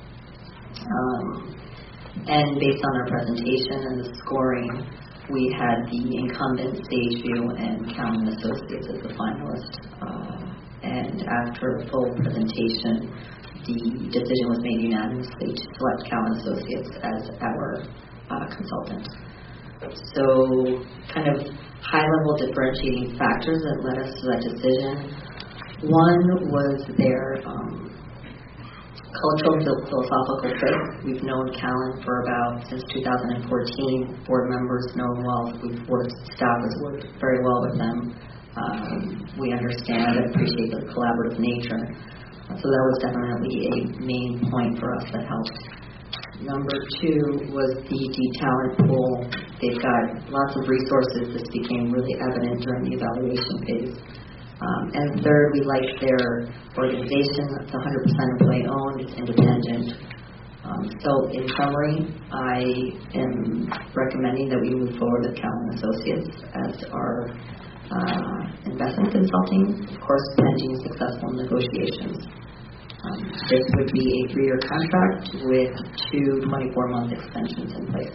And based on our presentation and the scoring, we had the incumbent SageView and Cowan Associates as the finalist. And after a full presentation, the decision was made unanimously to select Cowan Associates as our consultant. So, kind of high-level differentiating factors that led us to that decision. One was their cultural philosophical fit. We've known Callan since 2014. Board members know him well. Staff has worked very well with them. We understand and appreciate the collaborative nature. So that was definitely a main point for us that helped. Number 2 was the talent pool. They've got lots of resources. This became really evident during the evaluation phase. And third, we like their organization. It's 100% employee-owned. It's independent. So in summary, I am recommending that we move forward with Callan Associates as our investment consulting, of course, pending successful negotiations. This would be a 3-year contract with 2 24-month extensions in place.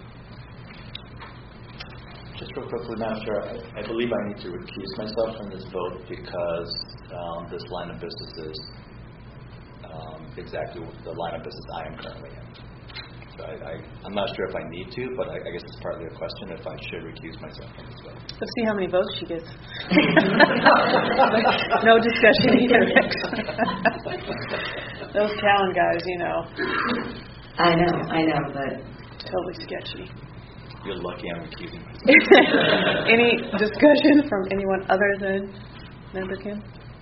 Just real quickly, Madam Chair, I believe I need to recuse myself from this vote because this line of business is exactly the line of business I am currently in. So I'm not sure if I need to, but I guess it's partly a question if I should recuse myself from this vote.
Let's see how many votes she gets. No discussion either. Those Callan guys,
I know, but
totally sketchy.
You're lucky I'm recusing myself.
Any discussion from anyone other than Member Kim?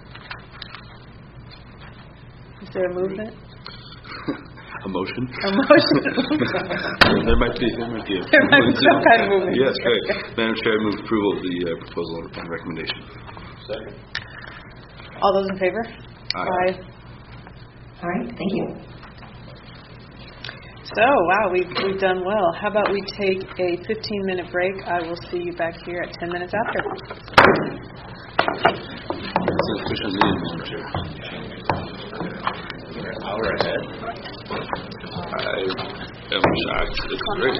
Is there a movement?
A motion?
A motion.
There might be
some kind of movement.
Yes, great. Madam Chair, I move approval of the proposal and recommendation.
Second.
All those in favor?
Aye.
all right, thank you.
So, wow, we've done well. How about we take a 15-minute break? I will see you back here at 10 minutes after.
It's an official meeting, Madam Chair.
We're an hour ahead.
I am shocked. It's great.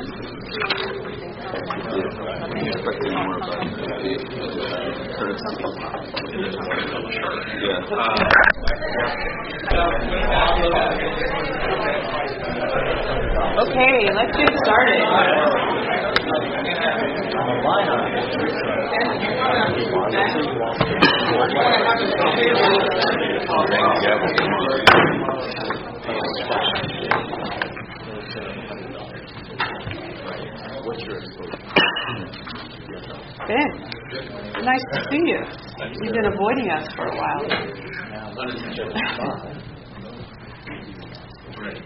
I'm expecting more about the currency.
Okay, let's get started.
What's your exposure?
Ben, nice to see you. You've been avoiding us for a while.
Great.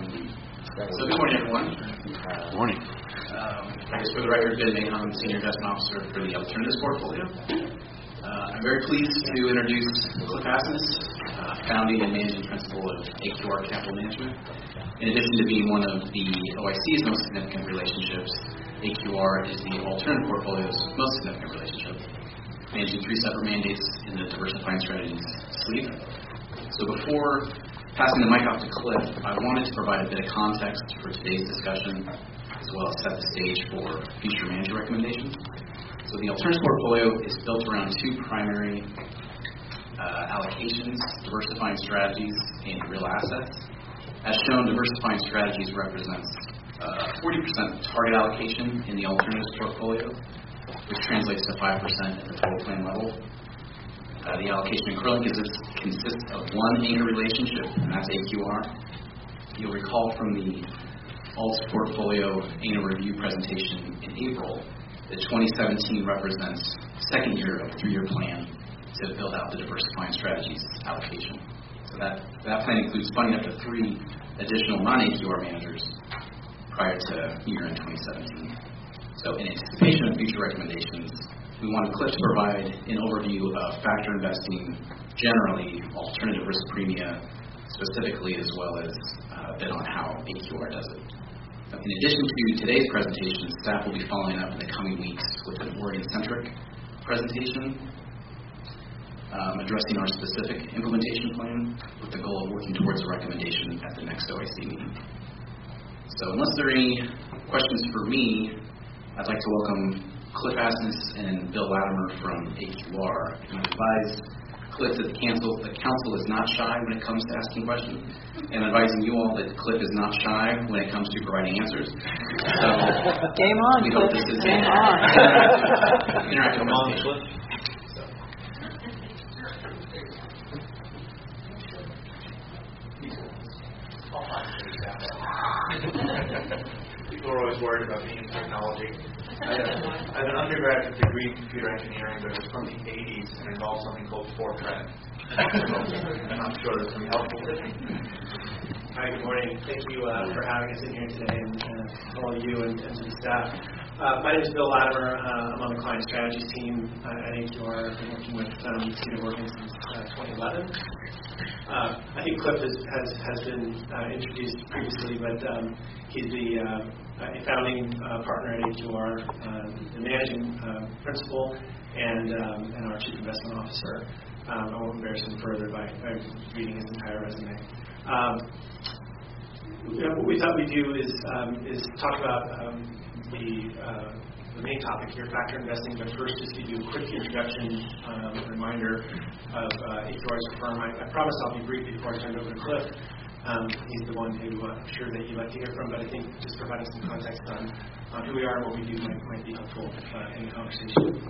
So good morning, everyone.
Good morning.
I guess for the record, Ben Mahon, Senior Investment Officer for the Alternatives Portfolio. I'm very pleased to introduce Cliff Asness, founding and managing principal of AQR Capital Management. In addition to being one of the OIC's most significant relationships, AQR is the Alternative Portfolio's most significant relationship, managing 3 separate mandates in the Diversifying Strategies sleeve. So before passing the mic off to Cliff, I wanted to provide a bit of context for today's discussion, as well as set the stage for future manager recommendations. So the Alternatives Portfolio is built around 2 primary allocations: Diversifying Strategies and Real Assets. As shown, Diversifying Strategies represents 40% target allocation in the Alternatives Portfolio, which translates to 5% at the total plan level. The allocation in Acrylic consists of 1 anchor relationship, and that's AQR. You'll recall from the Alts Portfolio annual review presentation in April that 2017 represents the second year of a 3-year plan to build out the Diversifying Strategies allocation. So that plan includes funding up to 3 additional non-AQR managers prior to year-end 2017. So in anticipation of future recommendations, we wanted Cliff to provide an overview of factor investing generally, alternative risk premia specifically, as well as a bit on how AQR does it. In addition to today's presentation, staff will be following up in the coming weeks with an Oregon-centric presentation addressing our specific implementation plan with the goal of working towards a recommendation at the next OIC meeting. So unless there are any questions for me, I'd like to welcome Cliff Asness and Bill Latimer from AQR. And I advise Cliff that the council is not shy when it comes to asking questions, and advising you all that Cliff is not shy when it comes to providing answers. So
game on,
we
Cliff.
hope this is
Game on.
interactive presentation.
people are always worried about being in technology. I have an undergraduate degree in computer engineering, but it was from the 80s and involved something called Fortran. And I'm sure it's going to be helpful. Hi, good morning. Thank you for having us in here today, and all of you and to the staff. My name is Bill Latimer. I'm on the client strategies team at AQR. I've been working with Cedar Morgan since 2011. I think Cliff has been introduced previously, but he's the a founding partner at AQR, the managing principal, and our chief investment officer. I won't embarrass him further by reading his entire resume. What we thought we'd do is talk about the main topic here, factor investing, but first just give you a quick introduction, reminder of AQR as a firm. I promise I'll be brief before I turn it over to Cliff. He's the one who I'm sure that you'd like to hear from, but I think just providing some context on who we are and what we do might be helpful in the conversation.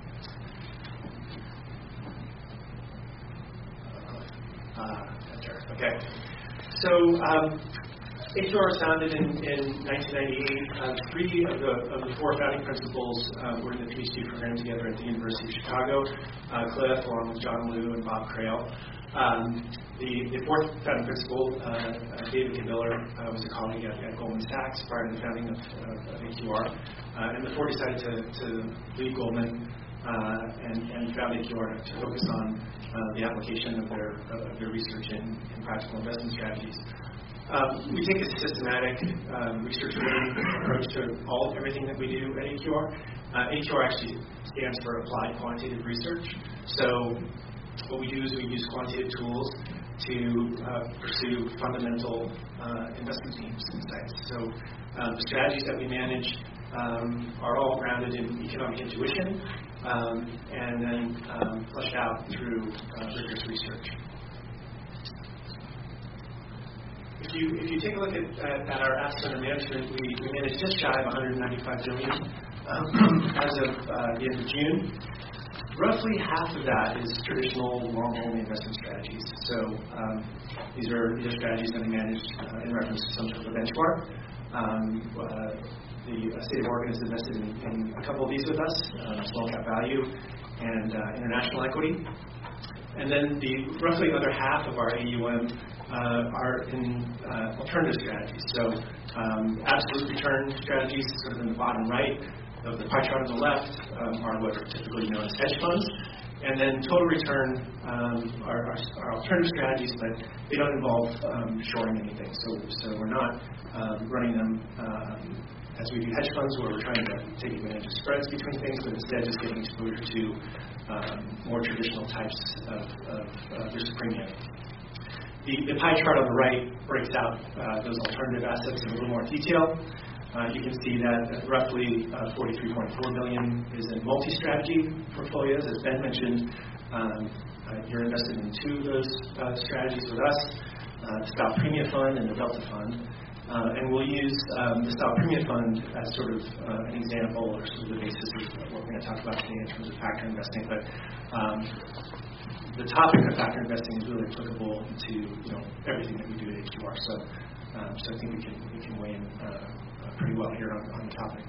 That's right. Okay. So AQR was founded in 1998. Three of the four founding principals were in the PhD program together at the University of Chicago. Cliff, along with John Liu and Bob Crail. The fourth founding principal, David Kaviller, was a colleague at Goldman Sachs prior to the founding of AQR. And the four decided to leave Goldman and found AQR to focus on the application of their research in practical investment strategies. We take a systematic, research-driven approach to everything that we do at AQR. AQR actually stands for Applied Quantitative Research. So what we do is we use quantitative tools to pursue fundamental investment themes insights. So the strategies that we manage are all grounded in economic intuition and then fleshed out through rigorous research. If you take a look at our assets under management, we manage just shy of $195 billion as of the end of June. Roughly half of that is traditional long-only investment strategies. So these are strategies that we manage in reference to some sort of a benchmark. The State of Oregon has invested in a couple of these with us, small cap value and international equity. And then the roughly other half of our AUM are in alternative strategies. So absolute return strategies, sort of in the bottom right of the pie chart on the left, are what are typically known as hedge funds. And then total return are alternative strategies, but they don't involve shorting anything. So we're not running them as we do hedge funds, where we're trying to take advantage of spreads between things, but instead just getting exposure to more traditional types of risk premium. The pie chart on the right breaks out those alternative assets in a little more detail. You can see that roughly $43.4 billion is in multi-strategy portfolios. As Ben mentioned, you're invested in two of those strategies with us, the Style Premia Fund and the Delta Fund. And we'll use the Style Premia Fund as sort of an example or sort of the basis of what we're going to talk about today in terms of factor investing. But the topic of factor investing is really applicable to everything that we do at AQR. So I think we can weigh in pretty well here on the topic.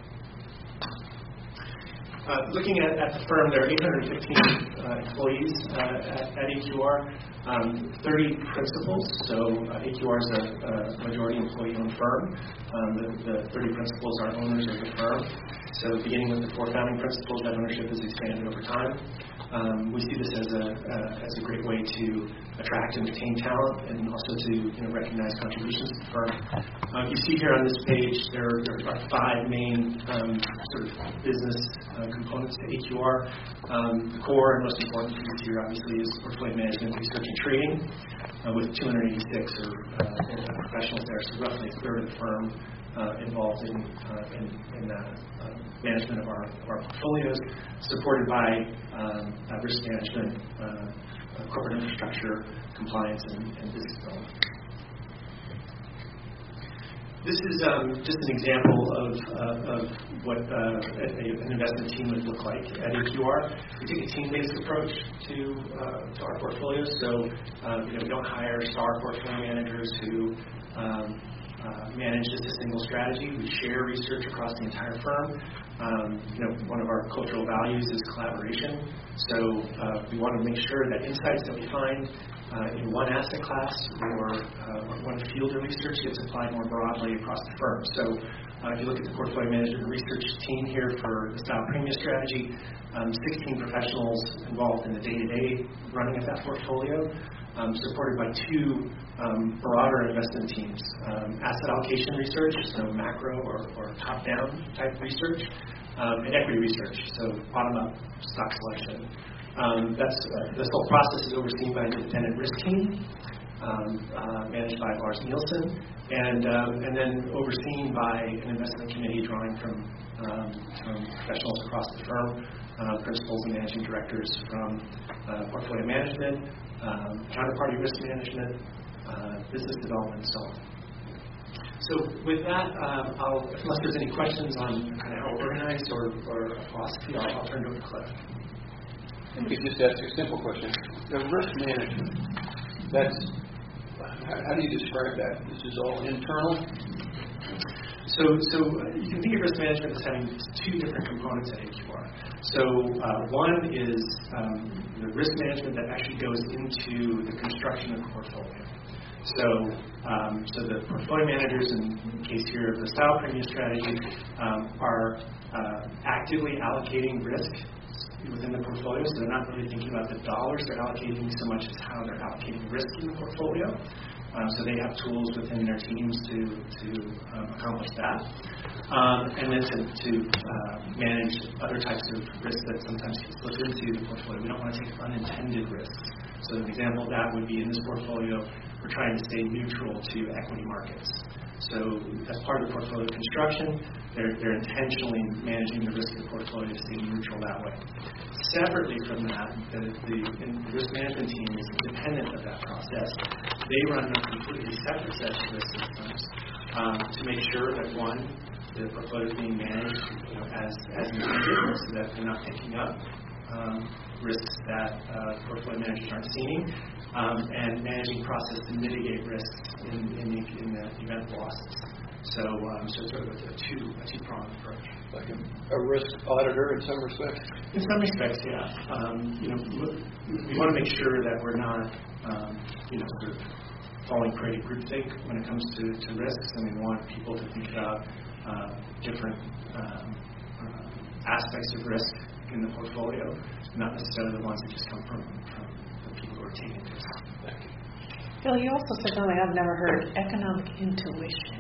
Looking at the firm, there are 815 employees at AQR, 30 principals. So AQR is a majority employee-owned firm. The 30 principals are owners of the firm. So beginning with the four founding principals, that ownership has expanded over time. We see this as a great way to attract and retain talent, and also to recognize contributions to the firm. You see here on this page there are five main sort of business components to AQR. The core and most important piece here, obviously, is portfolio management, research, and trading, with 286 professionals there, so roughly a third of the firm involved in management of our portfolios, supported by risk management, corporate infrastructure, compliance, and business development. This is just an example of what an investment team would look like at AQR. We take a team-based approach to our portfolios, so we don't hire star portfolio managers who managed as a single strategy. We share research across the entire firm. One of our cultural values is collaboration. So we want to make sure that insights that we find in one asset class or one field of research gets applied more broadly across the firm. So if you look at the portfolio management and research team here for the style premium strategy, 16 professionals involved in the day-to-day running of that portfolio, supported by two broader investment teams, asset allocation research, so macro or top-down type research, and equity research, so bottom-up stock selection. This whole process is overseen by an independent risk team, managed by Lars Nielsen, and then overseen by an investment committee drawing from professionals across the firm, principals and managing directors from portfolio management, counterparty risk management, business development, and so on. So with that, unless there's any questions on kind of how we're organized or philosophy, I'll turn it over to Cliff.
Let me just ask you a simple question. The risk management, how do you describe that? This is all internal?
So you can think of risk management as having two different components at AQR. So one is the risk management that actually goes into the construction of the portfolio. So the portfolio managers, in the case here of the style premium strategy, are actively allocating risk within the portfolio. So they're not really thinking about the dollars they're allocating so much as how they're allocating risk in the portfolio. So they have tools within their teams to accomplish that. And then to manage other types of risks that sometimes get slipped into the portfolio. We don't want to take unintended risks. So an example of that would be in this portfolio, we're trying to stay neutral to equity markets. So as part of the portfolio construction, they're intentionally managing the risk of the portfolio to stay neutral that way. Separately from that, the risk management team is independent of that process. They run a completely separate set of risk systems to make sure that, one, the portfolio is being managed as intended, so that they're not picking up risks that portfolio managers aren't seeing, and managing process to mitigate risks in the event of losses. So it's sort of a two-pronged approach.
Like a risk auditor in some respects?
In some respects, yeah. We want to make sure that we're not, sort of falling prey to groupthink when it comes to risks, and we want people to think about different aspects of risk in the portfolio, not necessarily the ones that just come from the people who are taking risk.
Thank you.
Phil, you also said something I've never heard, economic intuition.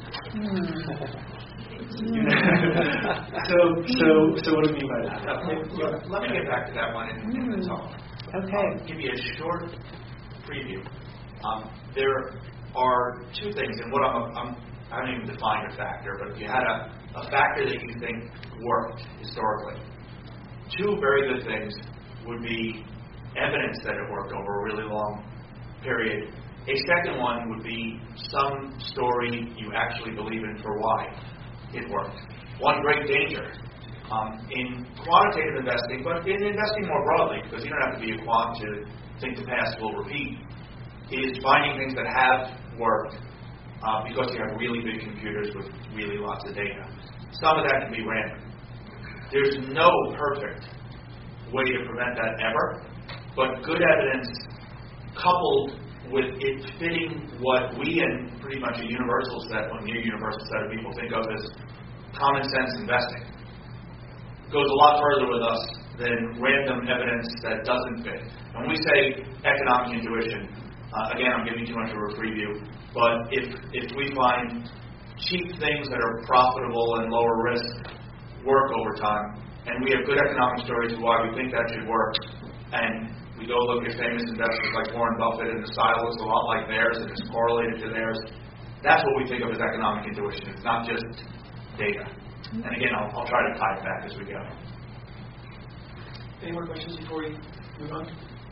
So what do we mean by that?
Let me get back to that one in the talk.
Okay.
I'll give you a short preview. There are two things, and what I haven't even defined a factor, but if you had a factor that you think worked historically, two very good things would be evidence that it worked over a really long period. A second one would be some story you actually believe in for why it worked. One great danger in quantitative investing, but in investing more broadly, because you don't have to be a quant to think the past will repeat, is finding things that have worked because you have really big computers with really lots of data. Some of that can be random. There's no perfect way to prevent that ever, but good evidence coupled with it fitting what we and pretty much a universal set, or near universal set of people think of as common sense investing, goes a lot further with us than random evidence that doesn't fit. When we say economic intuition, again, I'm giving too much of a preview, but if we find cheap things that are profitable and lower risk work over time, and we have good economic stories of why we think that should work, and we go look at famous investors like Warren Buffett, and the style looks a lot like theirs and is correlated to theirs, that's what we think of as economic intuition. It's not just data. And again, I'll try to tie it back as we go.
Any more questions before we move on?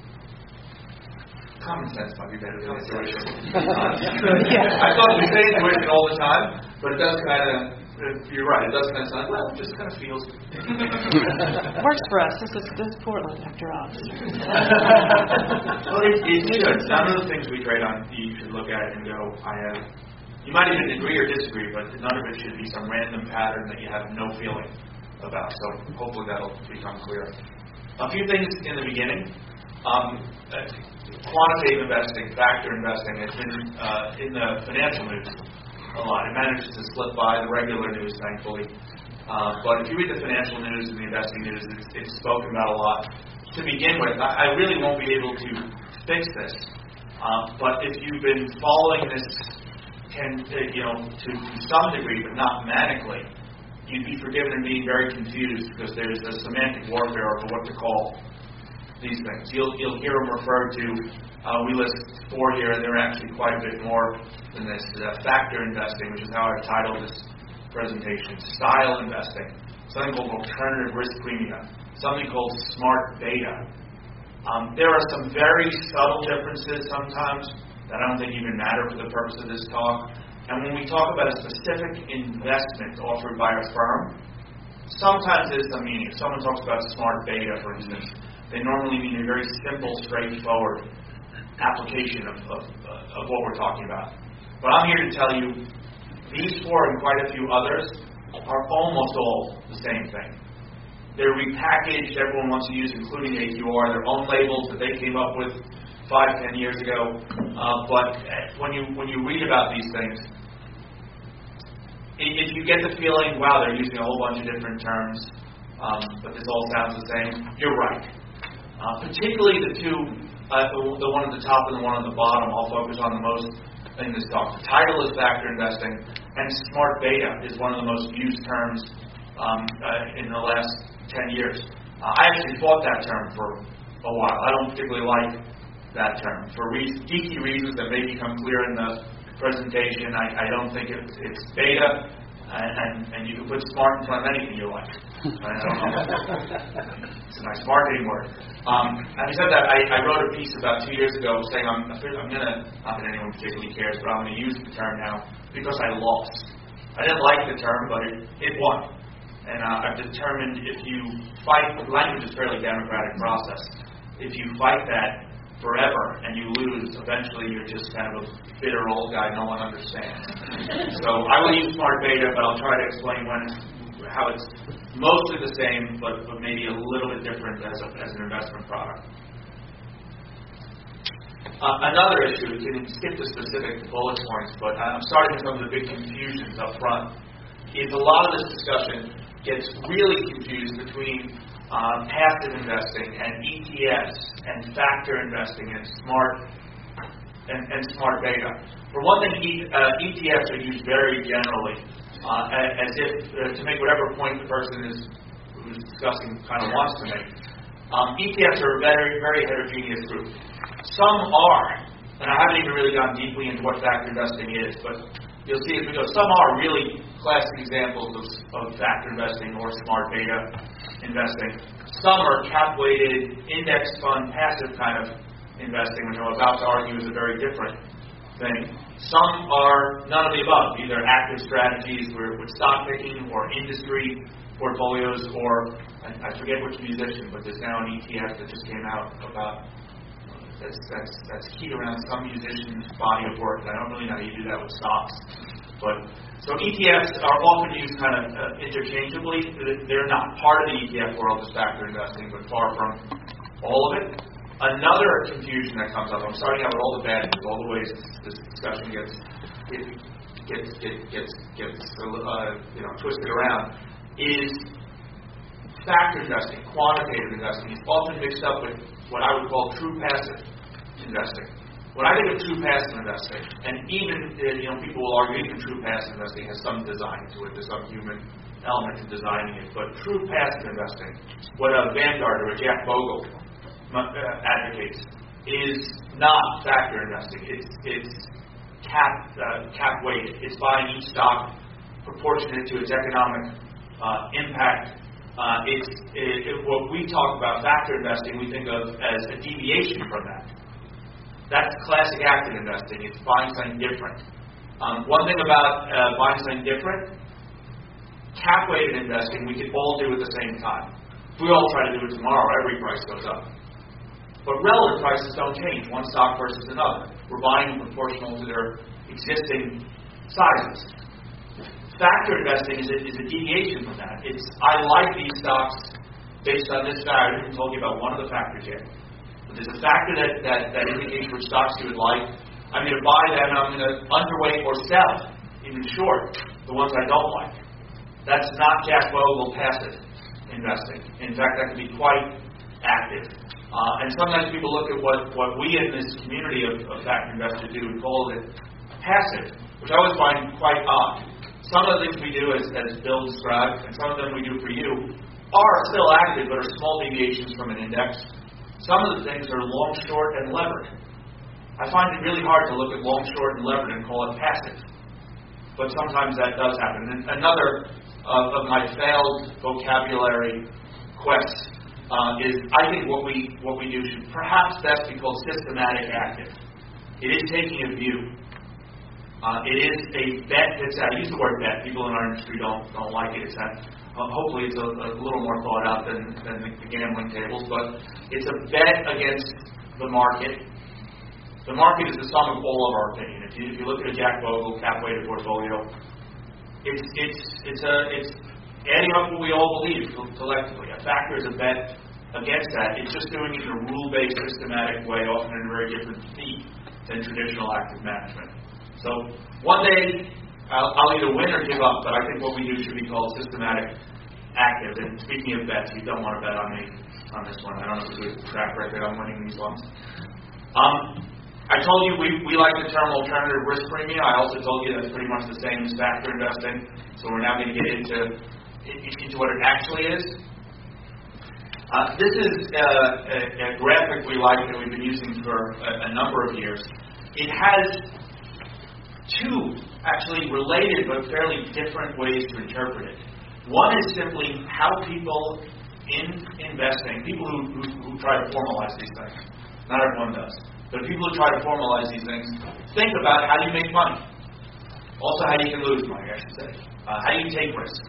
Common sense might be better than intuition. I thought we say intuition all the time, but it does kind of, you're right, it does kind of sound, well, it just kind of feels.
Works for us. This is Portland, after all.
Well, it should. None of the things we trade on, you should look at it and go, I have You might even agree or disagree, but none of it should be some random pattern that you have no feeling about. So hopefully that'll become clear. A few things in the beginning. Quantitative investing, factor investing has been in the financial news a lot. It manages to slip by the regular news, thankfully. But if you read the financial news and the investing news, it's spoken about a lot. To begin with, I really won't be able to fix this. But if you've been following this, to some degree, but not manically, you'd be forgiven in being very confused because there's a semantic warfare over what to call these things. You'll hear them referred to. We list 4 here, and there are actually quite a bit more than this. Factor investing, which is how I've titled this presentation. Style investing. Something called alternative risk premium. Something called smart beta. There are some very subtle differences sometimes that I don't think even matter for the purpose of this talk. And when we talk about a specific investment offered by a firm, sometimes there's some meaning. If someone talks about smart beta, for instance, they normally mean a very simple, straightforward application of what we're talking about. But I'm here to tell you, these 4 and quite a few others are almost all the same thing. They're repackaged. Everyone wants to use, including AQR, their own labels that they came up with 5-10 years ago. But when you read about these things, if you get the feeling, wow, they're using a whole bunch of different terms, but this all sounds the same, you're right. Particularly the two, the one at the top and the one on the bottom, I'll focus on the most in this talk. The title is factor investing, and smart beta is one of the most used terms in the last 10 years. I actually fought that term for a while. I don't particularly like that term. For geeky reasons that may become clear in the presentation, I don't think it's beta, and you can put smart in front of anything you like. It's a nice marketing word. Having said that, I wrote a piece about 2 years ago saying I'm going to, not that anyone particularly cares, but I'm going to use the term now because I lost. I didn't like the term, but it won. And I've determined if you fight, language is a fairly democratic process. If you fight that forever and you lose, eventually you're just kind of a bitter old guy no one understands. So I will use smart beta, but I'll try to explain how it's mostly the same, but maybe a little bit different as an investment product. Another issue, we can skip the specific bullet points, but I'm starting with some of the big confusions up front, is a lot of this discussion gets really confused between passive investing and ETFs and factor investing and smart beta. For one thing, ETFs are used very generally as if to make whatever point the person who's discussing kind of wants to make. ETFs are a very, very heterogeneous group. Some are, and I haven't even really gone deeply into what factor investing is, but you'll see as we go, some are really classic examples of factor investing or smart beta investing. Some are cap-weighted, index fund, passive kind of investing, which I'm about to argue is a very different thing. Some are none of the above, either active strategies with stock picking or industry portfolios, or I forget which musician, but there's now an ETF that just came out about that's keyed around some musician's body of work. I don't really know how you do that with stocks. But so ETFs are often used kind of interchangeably. They're not part of the ETF world as factor investing, but far from all of it. Another confusion that comes up, I'm starting out with all the bad news, all the ways this discussion gets twisted around, is factor investing, quantitative investing, is often mixed up with what I would call true passive investing. When I think of true passive investing, and even people will argue even true passive investing has some design to it, there's some human element to designing it, but true passive investing, what a Vanguard or a Jack Bogle advocates, is not factor investing. It's cap weighted. It's buying each stock proportionate to its economic impact. What we talk about factor investing, we think of as a deviation from that. That's classic active investing. It's buying something different. One thing about buying something different, cap-weighted investing, we can all do at the same time. If we all try to do it tomorrow, every price goes up. But relative prices don't change, one stock versus another. We're buying them proportional to their existing sizes. Factor investing is a deviation from that. It's, I like these stocks based on this factor. I haven't told you about one of the factors yet. But there's a factor that indicates which stocks you would like. I'm going to buy them and I'm going to underweight or sell, even short, the ones I don't like. That's not Jack Bogle passive investing. In fact, that can be quite active. And sometimes people look at what we in this community of factor investors do and call it passive, which I always find quite odd. Some of the things we do, as Bill described, and some of them we do for you, are still active but are small deviations from an index. Some of the things are long, short, and levered. I find it really hard to look at long, short, and levered and call it passive. But sometimes that does happen. And another of my failed vocabulary quests is, I think what we do should perhaps best be called systematic active. It is taking a view. It is a bet that's out. I use the word bet. People in our industry don't like it. It's that. Hopefully, it's a little more thought out than the gambling tables. But it's a bet against the market. The market is the sum of all of our opinion. If you look at a Jack Bogle cap-weighted portfolio, it's adding up what we all believe collectively. A factor is a bet against that. It's just doing it in a rule-based, systematic way, often in a very different feat than traditional active management. So one day, I'll either win or give up, but I think what we do should be called systematic active. And speaking of bets, you don't want to bet on me on this one. I don't have a good track record on winning these ones. I told you we like the term alternative risk premium. I also told you that's pretty much the same as factor investing. So we're now going to get into what it actually is. This is a graphic we like that we've been using for a number of years. It has two actually related but fairly different ways to interpret it. One is simply how people in investing, people who try to formalize these things, not everyone does, but people who try to formalize these things, think about how do you make money. Also how you can lose money, I should say. How do you take risks.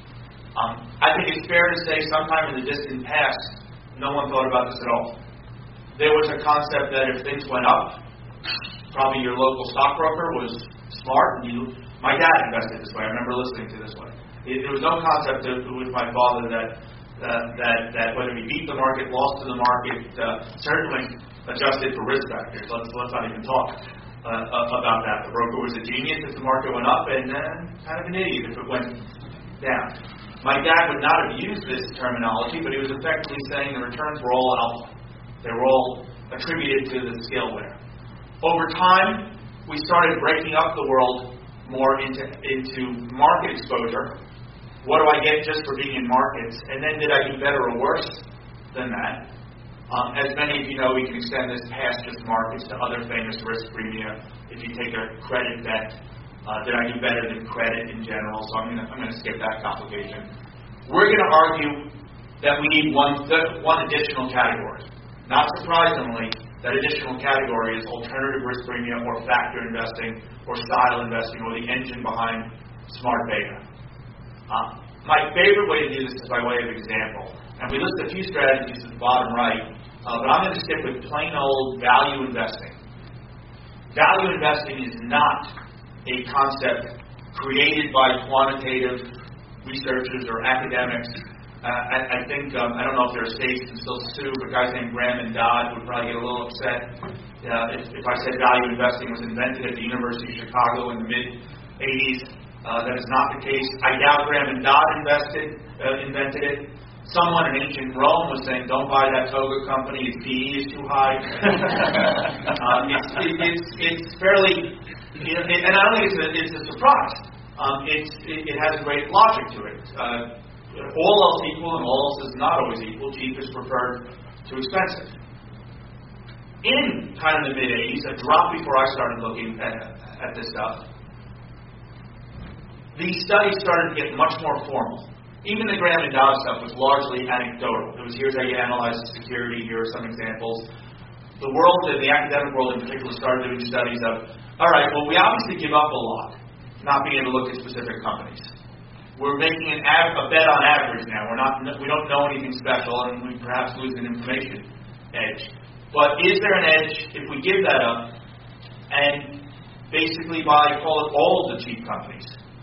I think it's fair to say sometime in the distant past, no one thought about this at all. There was a concept that if things went up, probably your local stockbroker was smart, and my dad invested this way. I remember listening to this way. There was no concept with my father that whether he beat the market, lost to the market, certainly adjusted for risk factors. Let's not even talk about that. The broker was a genius if the market went up, and kind of an idiot if it went down. My dad would not have used this terminology, but he was effectively saying the returns were all alpha. They were all attributed to the skill winner. Over time, we started breaking up the world more into market exposure. What do I get just for being in markets? And then did I do better or worse than that? As many of you know, we can extend this past just markets to other famous risk premia. If you take a credit bet, did I do better than credit in general? So I'm going to skip that complication. We're going to argue that we need one additional category. Not surprisingly, that additional category is alternative risk premium or factor investing or style investing or the engine behind smart beta. My favorite way to do this is by way of example. And we list a few strategies at the bottom right, but I'm going to stick with plain old value investing. Value investing is not a concept created by quantitative researchers or academics. I think, I don't know if there are states that still sue, but guys named Graham and Dodd would probably get a little upset if I said value investing was invented at the University of Chicago in the mid-'80s. That is not the case. I doubt Graham and Dodd invented it. Someone in ancient Rome was saying, don't buy that toga company, its PE is too high. It's fairly, and I don't think it's a surprise. It has a great logic to it. All else equal, and all else is not always equal. Cheap is preferred to expensive. In kind of the mid-'80s, a drop before I started looking at this stuff, these studies started to get much more formal. Even the Graham and Dodd stuff was largely anecdotal. It was here's how you analyze security, here are some examples. The world, and the academic world in particular, started doing studies of, all right, well, we obviously give up a lot, not being able to look at specific companies. We're making a bet on average now. We don't know anything special, and we perhaps lose an information edge. But is there an edge if we give that up? And basically buy, call it all of the cheap companies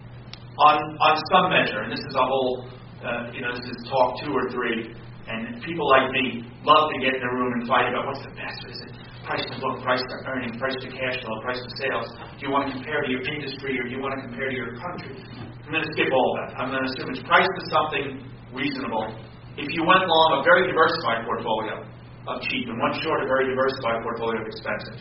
on some measure. And this is a whole, this is talk 2 or 3. And people like me love to get in a room and fight about what's the best. Is it price to book, price to earning, price to cash flow, price to sales? Do you want to compare to your industry or do you want to compare to your country? I'm going to skip all that. I'm going to assume it's priced to something reasonable. If you went long a very diversified portfolio of cheap and one short a very diversified portfolio of expensive,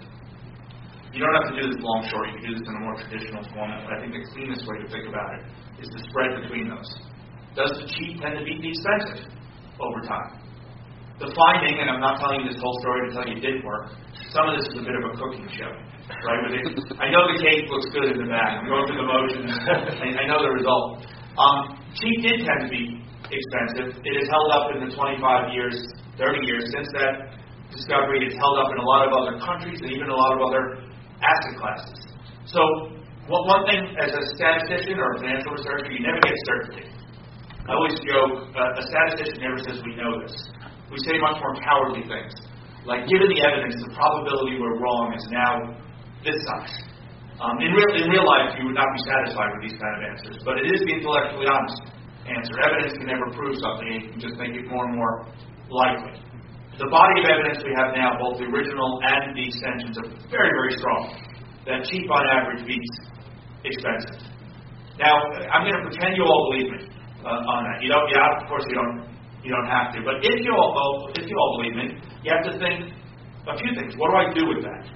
you don't have to do this long short. You can do this in a more traditional format. But I think the cleanest way to think about it is the spread between those. Does the cheap tend to beat the expensive over time? The finding, and I'm not telling you this whole story to tell you it didn't work, some of this is a bit of a cooking show, right? I know the cake looks good in the bag. I'm going through the motions. I know the result. Cheap did tend to be expensive. It has held up in the 25 years, 30 years since that discovery. It's held up in a lot of other countries and even a lot of other asset classes. So one thing, as a statistician or a financial researcher, you never get certainty. I always joke, a statistician never says we know this. We say much more cowardly things. Like, given the evidence, the probability we're wrong is now this size. In real life, you would not be satisfied with these kind of answers. But it is the intellectually honest answer. Evidence can never prove something. You can just make it more and more likely. The body of evidence we have now, both the original and the extensions, are very, very strong. That cheap on average beats expensive. Now, I'm going to pretend you all believe me on that. You don't. Yeah, of course you don't. You don't have to. But if you all believe me, you have to think a few things. What do I do with that?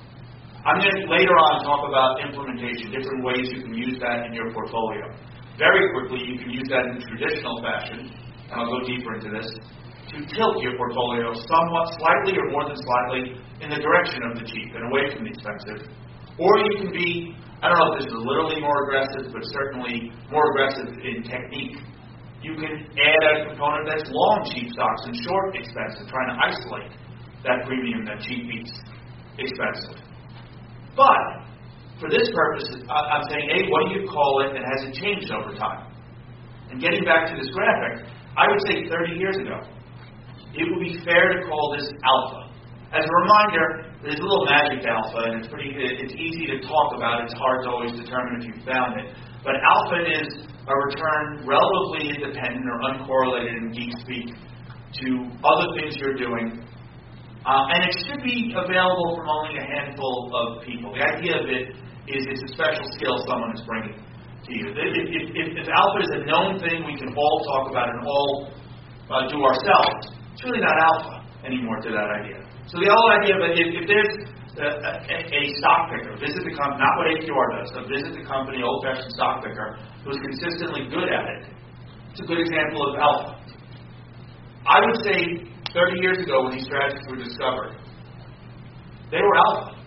I'm going to later on talk about implementation, different ways you can use that in your portfolio. Very quickly, you can use that in traditional fashion, and I'll go deeper into this, to tilt your portfolio somewhat, slightly or more than slightly, in the direction of the cheap and away from the expensive. Or you can be, I don't know if this is literally more aggressive, but certainly more aggressive in technique. You can add a component that's long cheap stocks and short expensive, trying to isolate that premium that cheap beats expensive. But for this purpose, I'm saying, A, what do you call it, and has it changed over time? And getting back to this graphic, I would say 30 years ago, it would be fair to call this alpha. As a reminder, there's a little magic to alpha, and it's easy to talk about. It's hard to always determine if you found it. But alpha is a return relatively independent or uncorrelated in geek speak to other things you're doing. And it should be available from only a handful of people. The idea of it is it's a special skill someone is bringing to you. If alpha is a known thing we can all talk about and all do ourselves, it's really not alpha anymore to that idea. So the whole idea of it, if there's a stock picker, visit the company, not what AQR does, so visit the company, old-fashioned stock picker, who's consistently good at it. It's a good example of alpha. I would say 30 years ago when these strategies were discovered, they were alpha.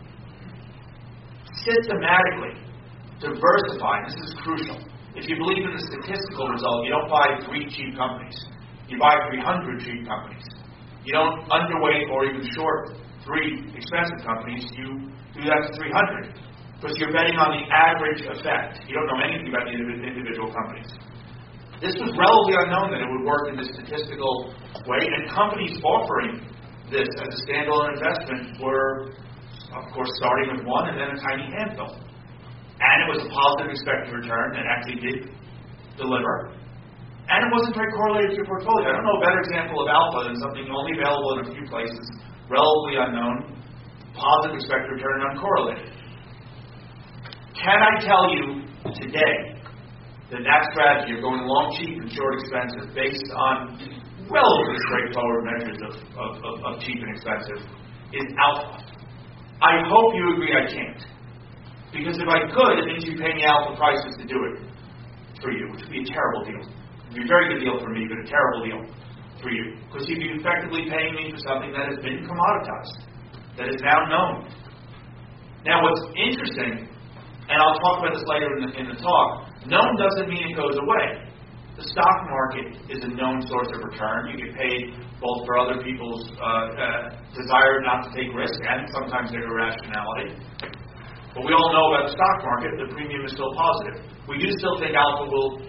Systematically diversifying, this is crucial. If you believe in the statistical result, you don't buy 3 cheap companies. You buy 300 cheap companies. You don't underweight or even short 3 expensive companies. You do that to 300 because you're betting on the average effect. You don't know anything about the individual companies. This was relatively unknown that it would work in this statistical way, and companies offering this as a standalone investment were, of course, starting with 1 and then a tiny handful. And it was a positive expected return that actually did deliver. And it wasn't very correlated to your portfolio. I don't know a better example of alpha than something only available in a few places, relatively unknown, positive expected return, uncorrelated. Can I tell you today that strategy of going long cheap and short expensive based on relatively straightforward measures of cheap and expensive is alpha? I hope you agree I can't. Because if I could, it means you pay me alpha prices to do it for you, which would be a terrible deal. It would be a very good deal for me, but a terrible deal for you. Because you'd be effectively paying me for something that has been commoditized, that is now known. Now what's interesting, and I'll talk about this later in the talk, known doesn't mean it goes away. The stock market is a known source of return. You get paid both for other people's desire not to take risk and sometimes their irrationality. But we all know about the stock market, the premium is still positive. We do still think value will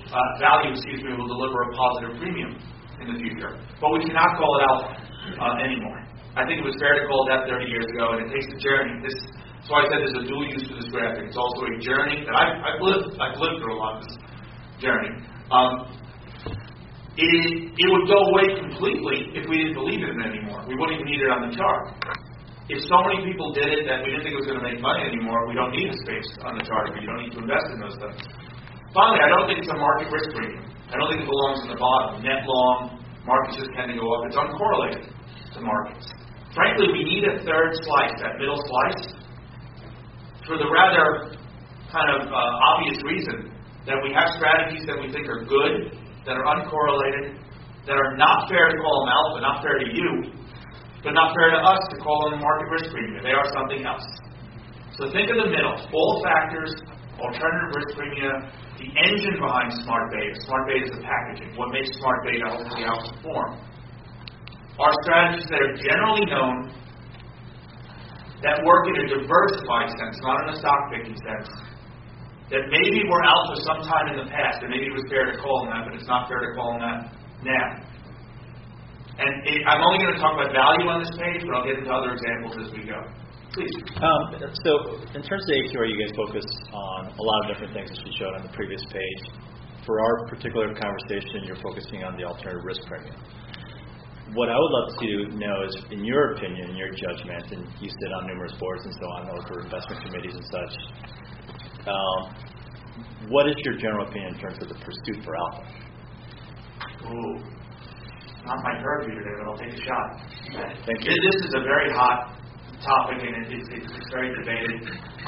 deliver a positive premium in the future. But we cannot call it alpha anymore. I think it was fair to call that 30 years ago, and it takes a journey. That's why I said there's a dual use for this graphic. It's also a journey that I've lived through a lot of this journey. It would go away completely if we didn't believe in it anymore. We wouldn't even need it on the chart. If so many people did it that we didn't think it was going to make money anymore, we don't need a space on the chart. You don't need to invest in those things. Finally, I don't think it's a market risk premium. I don't think it belongs in the bottom. Net long, markets just tend to go up. It's uncorrelated to markets. Frankly, we need a third slice, that middle slice, for the rather kind of obvious reason that we have strategies that we think are good, that are uncorrelated, that are not fair to call them alpha, not fair to you, but not fair to us to call them market risk premium. They are something else. So think of the middle. All factors, alternative risk premium, the engine behind Smart Beta. Smart Beta is the packaging. What makes Smart Beta hopefully outperform are strategies that are generally known, that work in a diversified sense, not in a stock picking sense, that maybe were alpha sometime in the past, and maybe it was fair to call them that, but it's not fair to call them that now. And I'm only going to talk about value on this page, but I'll get into other examples as we go. Please.
So in terms of the AQR, you guys focus on a lot of different things as you showed on the previous page. For our particular conversation, you're focusing on the alternative risk premium. What I would love to know is, in your opinion, in your judgment, and you sit on numerous boards and so on, over investment committees and such, what is your general opinion in terms of the pursuit for alpha?
Ooh, not my purview today, but I'll take a shot.
Thank you.
This is a very hot topic, and it's very debated.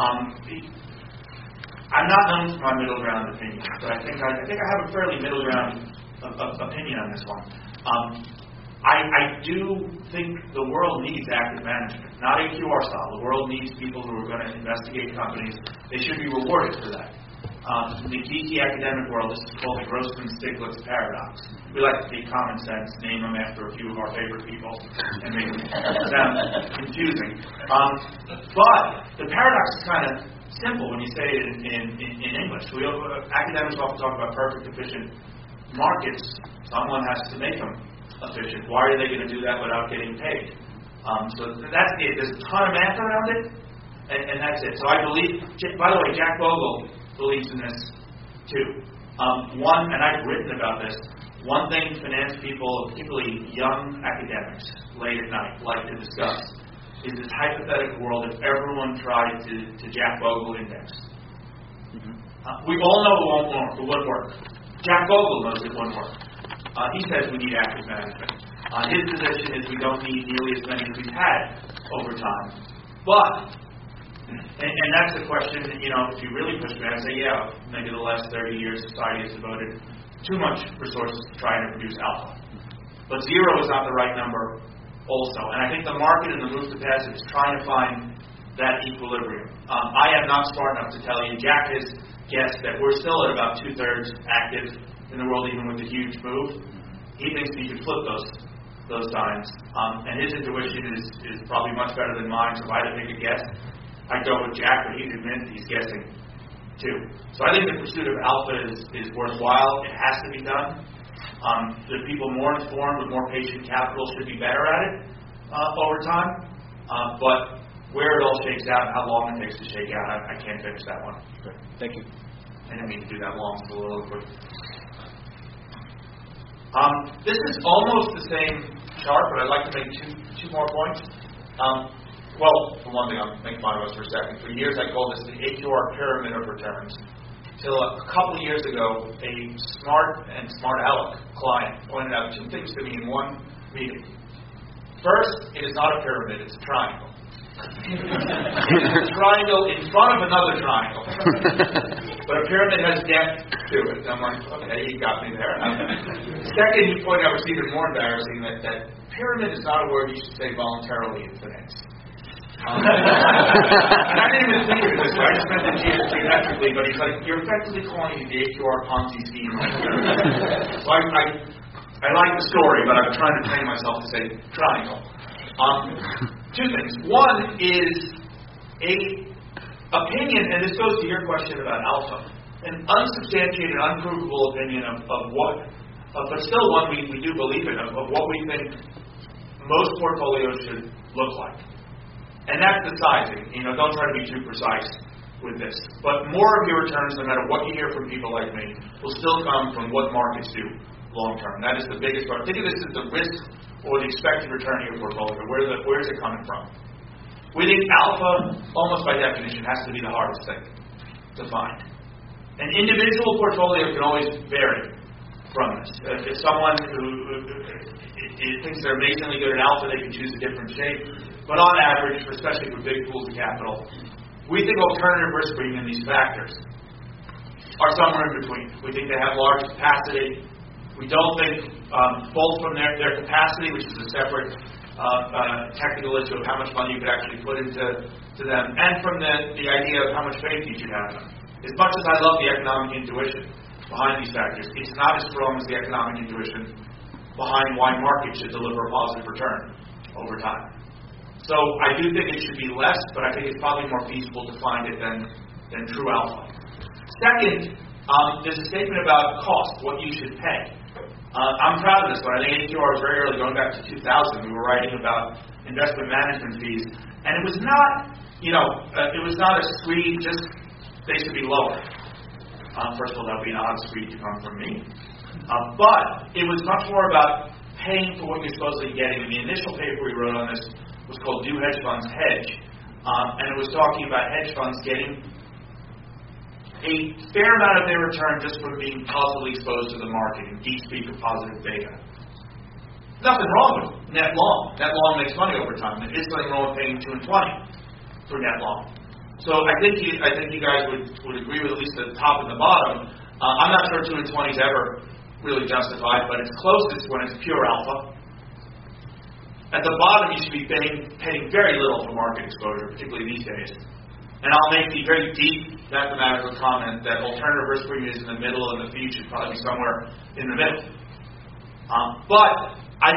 I'm not known for my middle ground opinion, but I think I have a fairly middle ground opinion on this one. I do think the world needs active management, not AQR style. The world needs people who are going to investigate companies. They should be rewarded for that. In the geeky academic world, this is called the Grossman-Stiglitz paradox. We like to take common sense, name them after a few of our favorite people, and make them sound confusing. But the paradox is kind of simple when you say it in English. Academics often talk about perfect, efficient markets. Someone has to make them efficient. Why are they going to do that without getting paid? So that's it. There's a ton of math around it, and that's it. So I believe, by the way, Jack Bogle believes in this too. One, and I've written about this, one thing finance people, particularly young academics, late at night, like to discuss is this hypothetical world if everyone tried to Jack Bogle index. We all know it won't work. Jack Bogle knows it won't work. He says we need active management. His position is we don't need nearly as many as we've had over time. But, and that's the question, if you really push back and say, yeah, maybe the last 30 years society has devoted too much resources to trying to produce alpha. But 0 is not the right number also. And I think the market and the move to passive is trying to find that equilibrium. I am not smart enough to tell you. Jack has guessed that we're still at about 2/3 active in the world, even with the huge move. He thinks he could flip those signs. And his intuition is probably much better than mine, so if I had to make a guess, I'd go with Jack, but he's admitted he's guessing too. So I think the pursuit of alpha is worthwhile. It has to be done. The people more informed with more patient capital should be better at it over time. But where it all shakes out and how long it takes to shake out, I can't finish that one.
Great. Thank you.
I didn't mean to do that long, so a little quick. This is almost the same chart, but I'd like to make two more points. Well, for one thing, I'll make fun of us for a second. For years, I called this the AQR pyramid of returns. Till a couple of years ago, a smart and smart aleck client pointed out two things to me in one meeting. First, it is not a pyramid, it's a triangle. It's a triangle in front of another triangle. But a pyramid has depth to it. I'm like, okay, you got me there. Second, he pointed out, which is even more embarrassing, that pyramid is not a word you should say voluntarily in finance. And I didn't even think of it this way. I just meant it geometrically, but he's like, you're effectively calling it the AQR Ponzi scheme. So I like the story, but I'm trying to train myself to say triangle. Two things. One is a opinion, and this goes to your question about alpha, an unsubstantiated, unprovable opinion of what, but still one we do believe in, of what we think most portfolios should look like? And that's the sizing. Don't try to be too precise with this. But more of your returns, no matter what you hear from people like me, will still come from what markets do long term. That is the biggest part. Think of this as the risk or the expected return of your portfolio. Where is it coming from? We think alpha, almost by definition, has to be the hardest thing to find. An individual portfolio can always vary from this. If someone who thinks they're amazingly good at alpha, they can choose a different shape. But on average, especially for big pools of capital, we think alternative risk premium, these factors, are somewhere in between. We think they have large capacity. We don't think, both from their capacity, which is a separate technical issue of how much money you could actually put into them, and from the idea of how much faith you should have in them. As much as I love the economic intuition behind these factors, it's not as strong as the economic intuition behind why markets should deliver a positive return over time. So I do think it should be less, but I think it's probably more feasible to find it than true alpha. Second, there's a statement about cost, what you should pay. I'm proud of this one. I think AQR was very early, going back to 2000. We were writing about investment management fees, and it was not, it was not a screed, just they should be lower. First of all, that would be an odd screed to come from me. But it was much more about paying for what you're supposedly getting. And the initial paper we wrote on this was called Do Hedge Funds Hedge? And it was talking about hedge funds getting a fair amount of their return just from being positively exposed to the market and geek speak of positive beta. Nothing wrong with net long. Net long makes money over time. There is something wrong with paying 2 and 20 for net long. So I think you guys would agree with at least the top and the bottom. I'm not sure 2 and 20 is ever really justified, but it's closest when it's pure alpha. At the bottom, you should be paying very little for market exposure, particularly these days. And I'll make the very deep mathematical comment that alternative risk premium is in the middle, and the fee should probably be somewhere in the middle. But I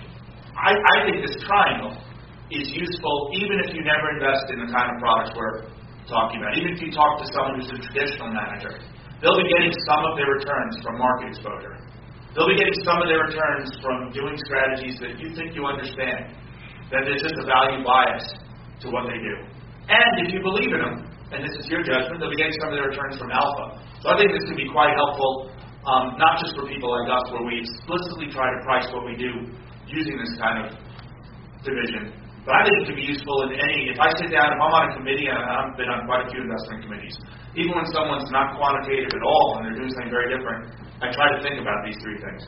think this triangle is useful even if you never invest in the kind of products we're talking about. Even if you talk to someone who's a traditional manager, they'll be getting some of their returns from market exposure. They'll be getting some of their returns from doing strategies that you think you understand, that there's just a value bias to what they do. And if you believe in them, and this is your judgment, they'll be getting some of their returns from alpha. So I think this can be quite helpful, not just for people like us, where we explicitly try to price what we do using this kind of division. But I think it can be useful in any, if I sit down, if I'm on a committee, and I've been on quite a few investment committees, even when someone's not quantitative at all and they're doing something very different, I try to think about these 3 things.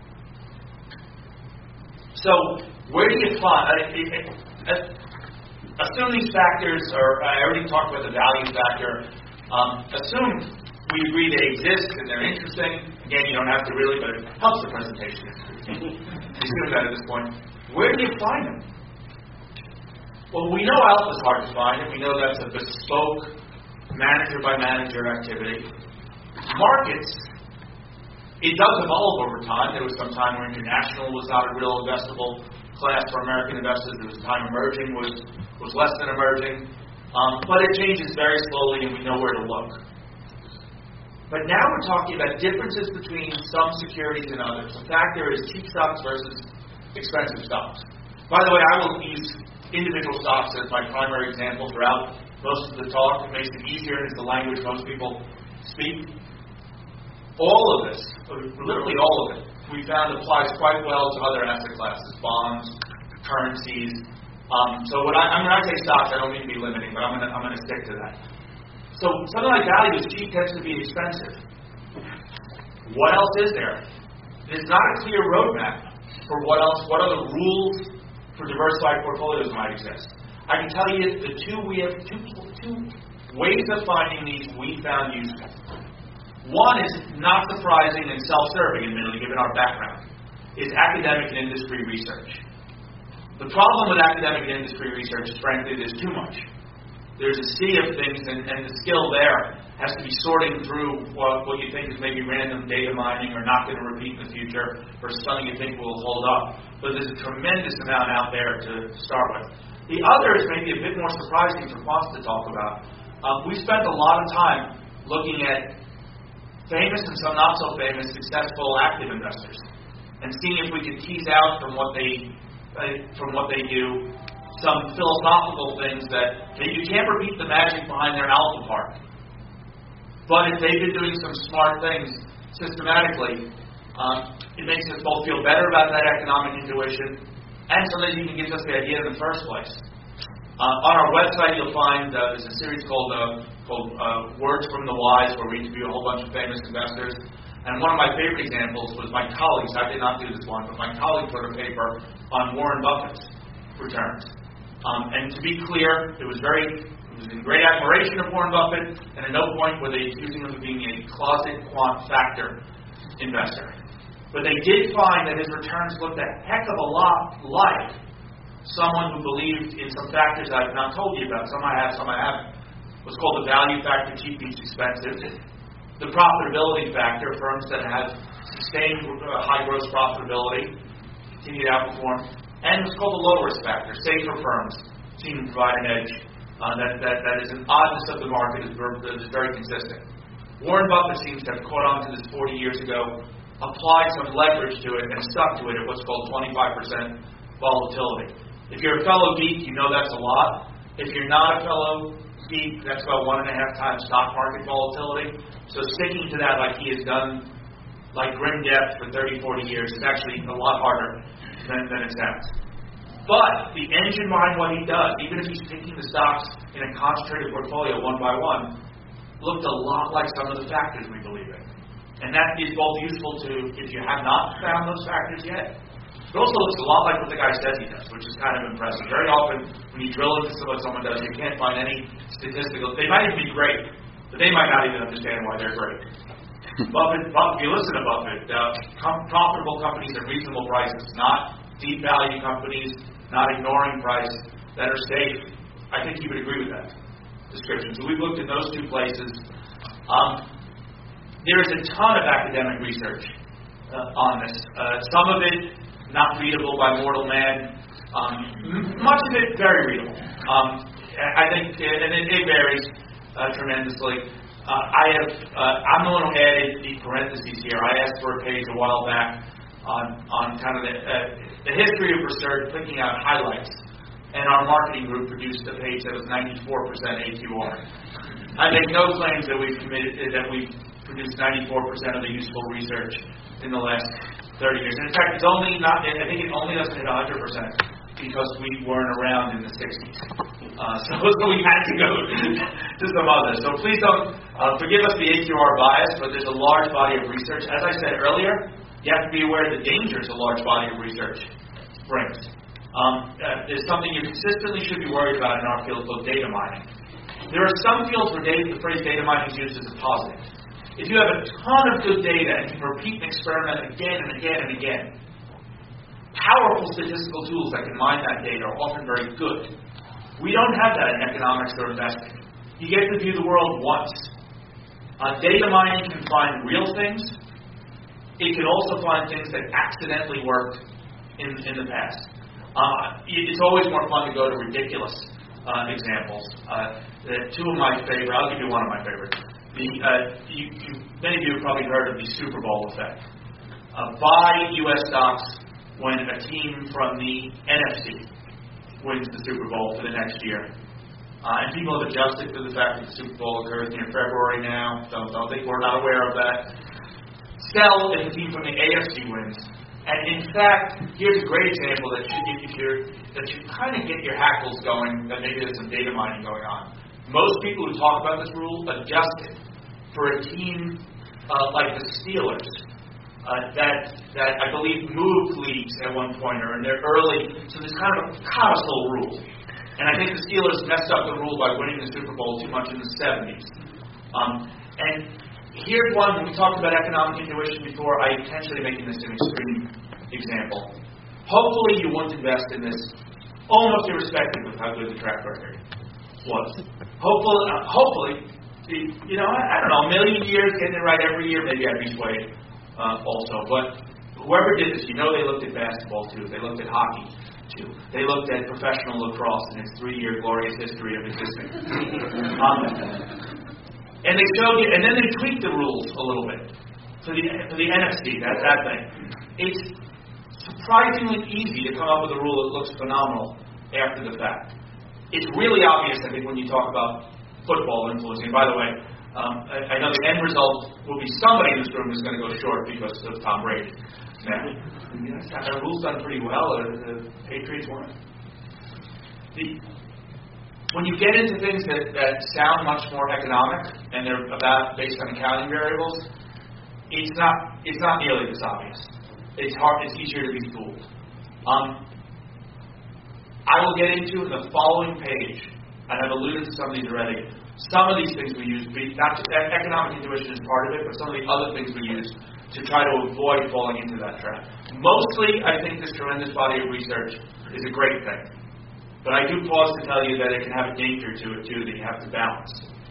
So, where do you find, assume these factors are, I already talked about the value factor, assume we agree they exist and they're interesting. Again, you don't have to really, but it helps the presentation. Assume that at this point. Where do you find them? Well, we know alpha is hard to find, and we know that's a bespoke manager-by-manager activity. Markets, it does evolve over time. There was some time where international was not a real investable class for American investors. There was a time emerging was less than emerging. But it changes very slowly, and we know where to look. But now we're talking about differences between some securities and others. The factor is cheap stocks versus expensive stocks. By the way, I will use individual stocks as my primary example throughout most of the talk. It makes it easier, and it's the language most people speak. All of this, literally all of it, we found applies quite well to other asset classes, bonds, currencies. So when I say stocks, I don't mean to be limiting, but I'm going to stick to that. So something like value is cheap tends to be expensive. What else is there? There's not a clear roadmap for what else. What other rules for diversified portfolios might exist? I can tell you we have two ways of finding these we found useful. One is not surprising and self-serving, admittedly, given our background, is academic and industry research. The problem with academic and industry research is, frankly, there's too much. There's a sea of things, and the skill there has to be sorting through what you think is maybe random data mining or not going to repeat in the future versus something you think will hold up. But there's a tremendous amount out there to start with. The other is maybe a bit more surprising for quants to talk about. We spent a lot of time looking at famous and some not so famous successful active investors and seeing if we could tease out from what they do some philosophical things that you can't repeat the magic behind their alpha part. But if they've been doing some smart things systematically, it makes us both feel better about that economic intuition, and sometimes even gives us the idea in the first place. On our website, you'll find there's a series called Words from the Wise, where we interview a whole bunch of famous investors. And one of my favorite examples was my colleagues. I did not do this one, but my colleague wrote a paper on Warren Buffett's returns. And to be clear, it was in great admiration of Warren Buffett, and at no point were they accusing him of being a closet quant factor investor. But they did find that his returns looked a heck of a lot like someone who believed in some factors I've not told you about. Some I have, some I haven't. What's called the value factor, cheap beats expensive. The profitability factor, firms that have sustained high gross profitability continue to outperform. And what's called the low risk factor, safer firms seem to provide an edge. That is an oddness of the market that is very consistent. Warren Buffett seems to have caught on to this 40 years ago, applied some leverage to it, and stuck to it at what's called 25% volatility. If you're a fellow geek, you know that's a lot. If you're not a fellow geek, that's about 1.5 times stock market volatility. So sticking to that like he has done, like grim death for 30, 40 years, is actually a lot harder than it sounds. But the engine behind what he does, even if he's picking the stocks in a concentrated portfolio one by one, looked a lot like some of the factors we believe in. And that is both useful to, if you have not found those factors yet, it also looks a lot like what the guy says he does, which is kind of impressive. Very often, when you drill into what someone does, you can't find any statistical. They might even be great, but they might not even understand why they're great. Buffett, if you listen to Buffett, profitable companies at reasonable prices, not deep value companies, not ignoring price, that are safe. I think you would agree with that description. So we've looked in those two places. There is a ton of academic research on this. Some of it not readable by mortal man. Much of it very readable. I think, and it varies tremendously. I'm the one who added the parentheses here. I asked for a page a while back on kind of the history of research, picking out highlights, and our marketing group produced a page that was 94% AQR. I make no claims that we've produced 94% of the useful research in the last 30 years. In fact, I think it only doesn't hit 100% because we weren't around in the 60s. So we had to go to some others. So please don't forgive us the AQR bias, but there's a large body of research. As I said earlier, you have to be aware of the dangers a large body of research brings. There's something you consistently should be worried about in our field called data mining. There are some fields where the phrase data mining is used as a positive. If you have a ton of good data and you can repeat an experiment again and again and again, powerful statistical tools that can mine that data are often very good. We don't have that in economics or investing. You get to view the world once. Data mining can find real things. It can also find things that accidentally worked in the past. It's always more fun to go to ridiculous examples. Two of my favorite, I'll give you one of my favorites. Many of you have probably heard of the Super Bowl effect. Buy U.S. stocks when a team from the NFC wins the Super Bowl for the next year. And people have adjusted to the fact that the Super Bowl occurs near February now. Don't think we're not aware of that. Sell if the team from the AFC wins. And in fact, here's a great example that you kind of get your hackles going, that maybe there's some data mining going on. Most people who talk about this rule adjust it for a team like the Steelers that I believe moved leagues at one point or in their early. So there's kind of a codicil rule. And I think the Steelers messed up the rule by winning the Super Bowl too much in the 70s. And here's one, when we talked about economic intuition before, I intentionally making this an extreme example. Hopefully you won't invest in this, almost irrespective of how good the track record was. Hopefully, I don't know, a million years, getting it right every year, maybe I'd be swayed also. But whoever did this, they looked at basketball too. They looked at hockey too. They looked at professional lacrosse and its 3-year glorious history of existing. And they showed you, and then they tweaked the rules a little bit for the NFC, that thing. It's surprisingly easy to come up with a rule that looks phenomenal after the fact. It's really obvious, I think, when you talk about football influencing. By the way, I know the end result will be somebody in this room who's going to go short because of Tom Brady. Now, the rules done pretty well. The Patriots weren't. When you get into things that sound much more economic and they're based on accounting variables, it's not nearly this obvious. It's easier to be fooled. I will get into in the following page, and I've alluded to some of these already. Some of these things we use, not just economic intuition is part of it, but some of the other things we use to try to avoid falling into that trap. Mostly, I think this tremendous body of research is a great thing. But I do pause to tell you that it can have a danger to it, too, that you have to balance.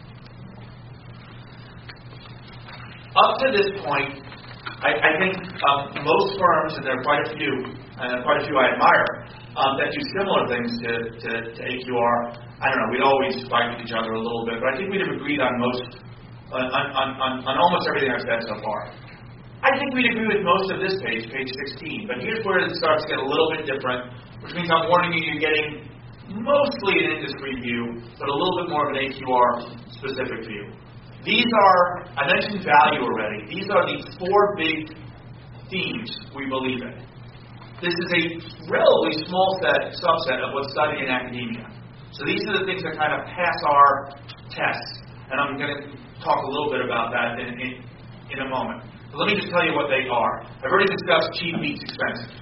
Up to this point, I think most firms, and there are quite a few I admire, that do similar things to AQR. I don't know, we'd always fight with each other a little bit, but I think we'd have agreed on almost everything I've said so far. I think we'd agree with most of this page 16, but here's where it starts to get a little bit different, which means I'm warning you, you're getting mostly an industry view, but a little bit more of an AQR-specific view. These are, I mentioned value already, these are the four big themes we believe in. This is a relatively small subset of what's studied in academia. So these are the things that kind of pass our tests, and I'm going to talk a little bit about that in a moment. But let me just tell you what they are. I've already discussed cheap beats expensive.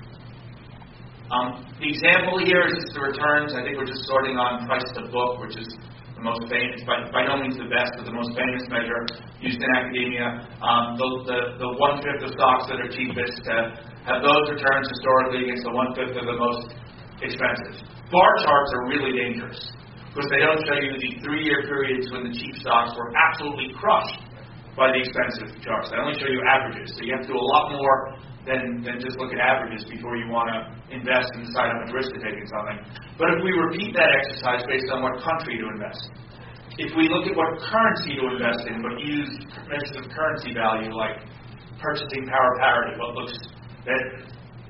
The example here is the returns. I think we're just sorting on price to book, which is the most famous, by no means the best, but the most famous measure used in academia. The 1/5 of stocks that are cheapest have those returns historically against the 1/5 of the most expensive. Bar charts are really dangerous because they don't show you the 3-year periods when the cheap stocks were absolutely crushed by the expensive charts. They only show you averages, so you have to do a lot more than just look at averages before you want to invest and decide how much risk to take in something. But if we repeat that exercise based on what country to invest, if we look at what currency to invest in, but use measures of currency value like purchasing power parity, what looks better.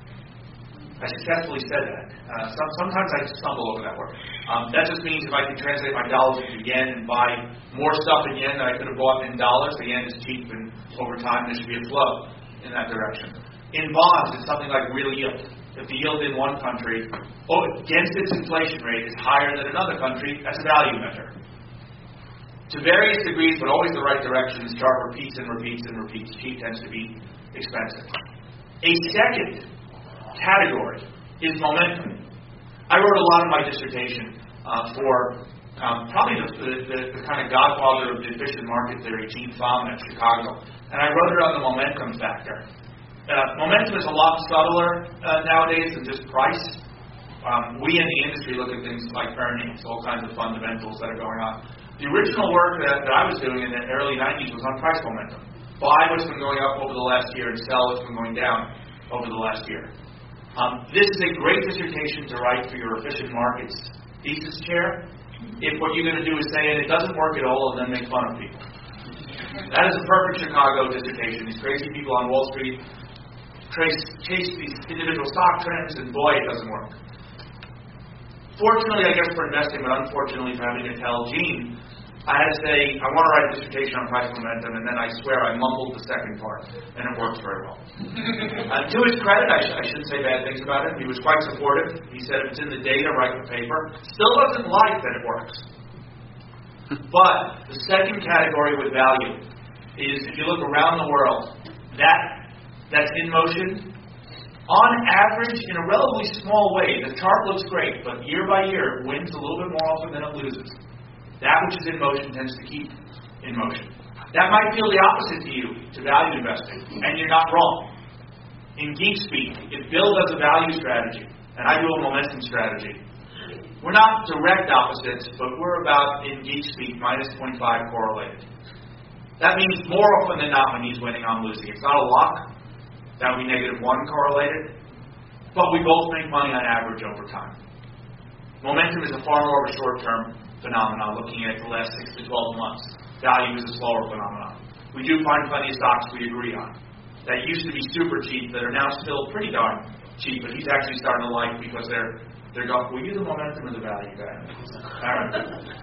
I successfully said that. Sometimes I stumble over that word. That just means if I can translate my dollars into yen and buy more stuff in yen that I could have bought in dollars, the yen is cheap, and over time there should be a flow in that direction. In bonds, it's something like real yield. If the yield in one country against its inflation rate is higher than another country, that's a value measure. To various degrees, but always the right direction, this chart repeats and repeats and repeats. Cheap tends to be expensive. A second category is momentum. I wrote a lot of my dissertation for probably the kind of godfather of the efficient market theory, Gene Fama at Chicago. And I wrote it on the momentum factor. Momentum is a lot subtler nowadays than just price. We in the industry look at things like earnings, all kinds of fundamentals that are going on. The original work that I was doing in the early 90s was on price momentum. Buy what's been going up over the last year and sell what's been going down over the last year. This is a great dissertation to write for your efficient markets thesis chair if what you're going to do is say, and it doesn't work at all, and then make fun of people. That is a perfect Chicago dissertation. These crazy people on Wall Street chase these individual stock trends, and boy, it doesn't work. Fortunately, I guess, for investing, but unfortunately for having to tell Gene, I had to say, I want to write a dissertation on price momentum, and then I swear I mumbled the second part, and it worked very well. To his credit, I shouldn't say bad things about him. He was quite supportive. He said if it's in the data, write the paper. Still doesn't like that it works. But the second category with value is, if you look around the world, that's in motion, on average, in a relatively small way, the chart looks great, but year by year, it wins a little bit more often than it loses. That which is in motion tends to keep in motion. That might feel the opposite to you, to value investing, and you're not wrong. In geek speak, if Bill does a value strategy, and I do a momentum strategy, we're not direct opposites, but we're about, in geek speak, minus 0.5 correlated. That means more often than not when he's winning, I'm losing. It's not a lock. That would be -1 correlated. But we both make money on average over time. Momentum is a far more of a short-term phenomenon, looking at the last 6 to 12 months. Value is a slower phenomenon. We do find plenty of stocks we agree on that used to be super cheap that are now still pretty darn cheap, but he's actually starting to like because they're They're going, were you the momentum or the value guy? All right.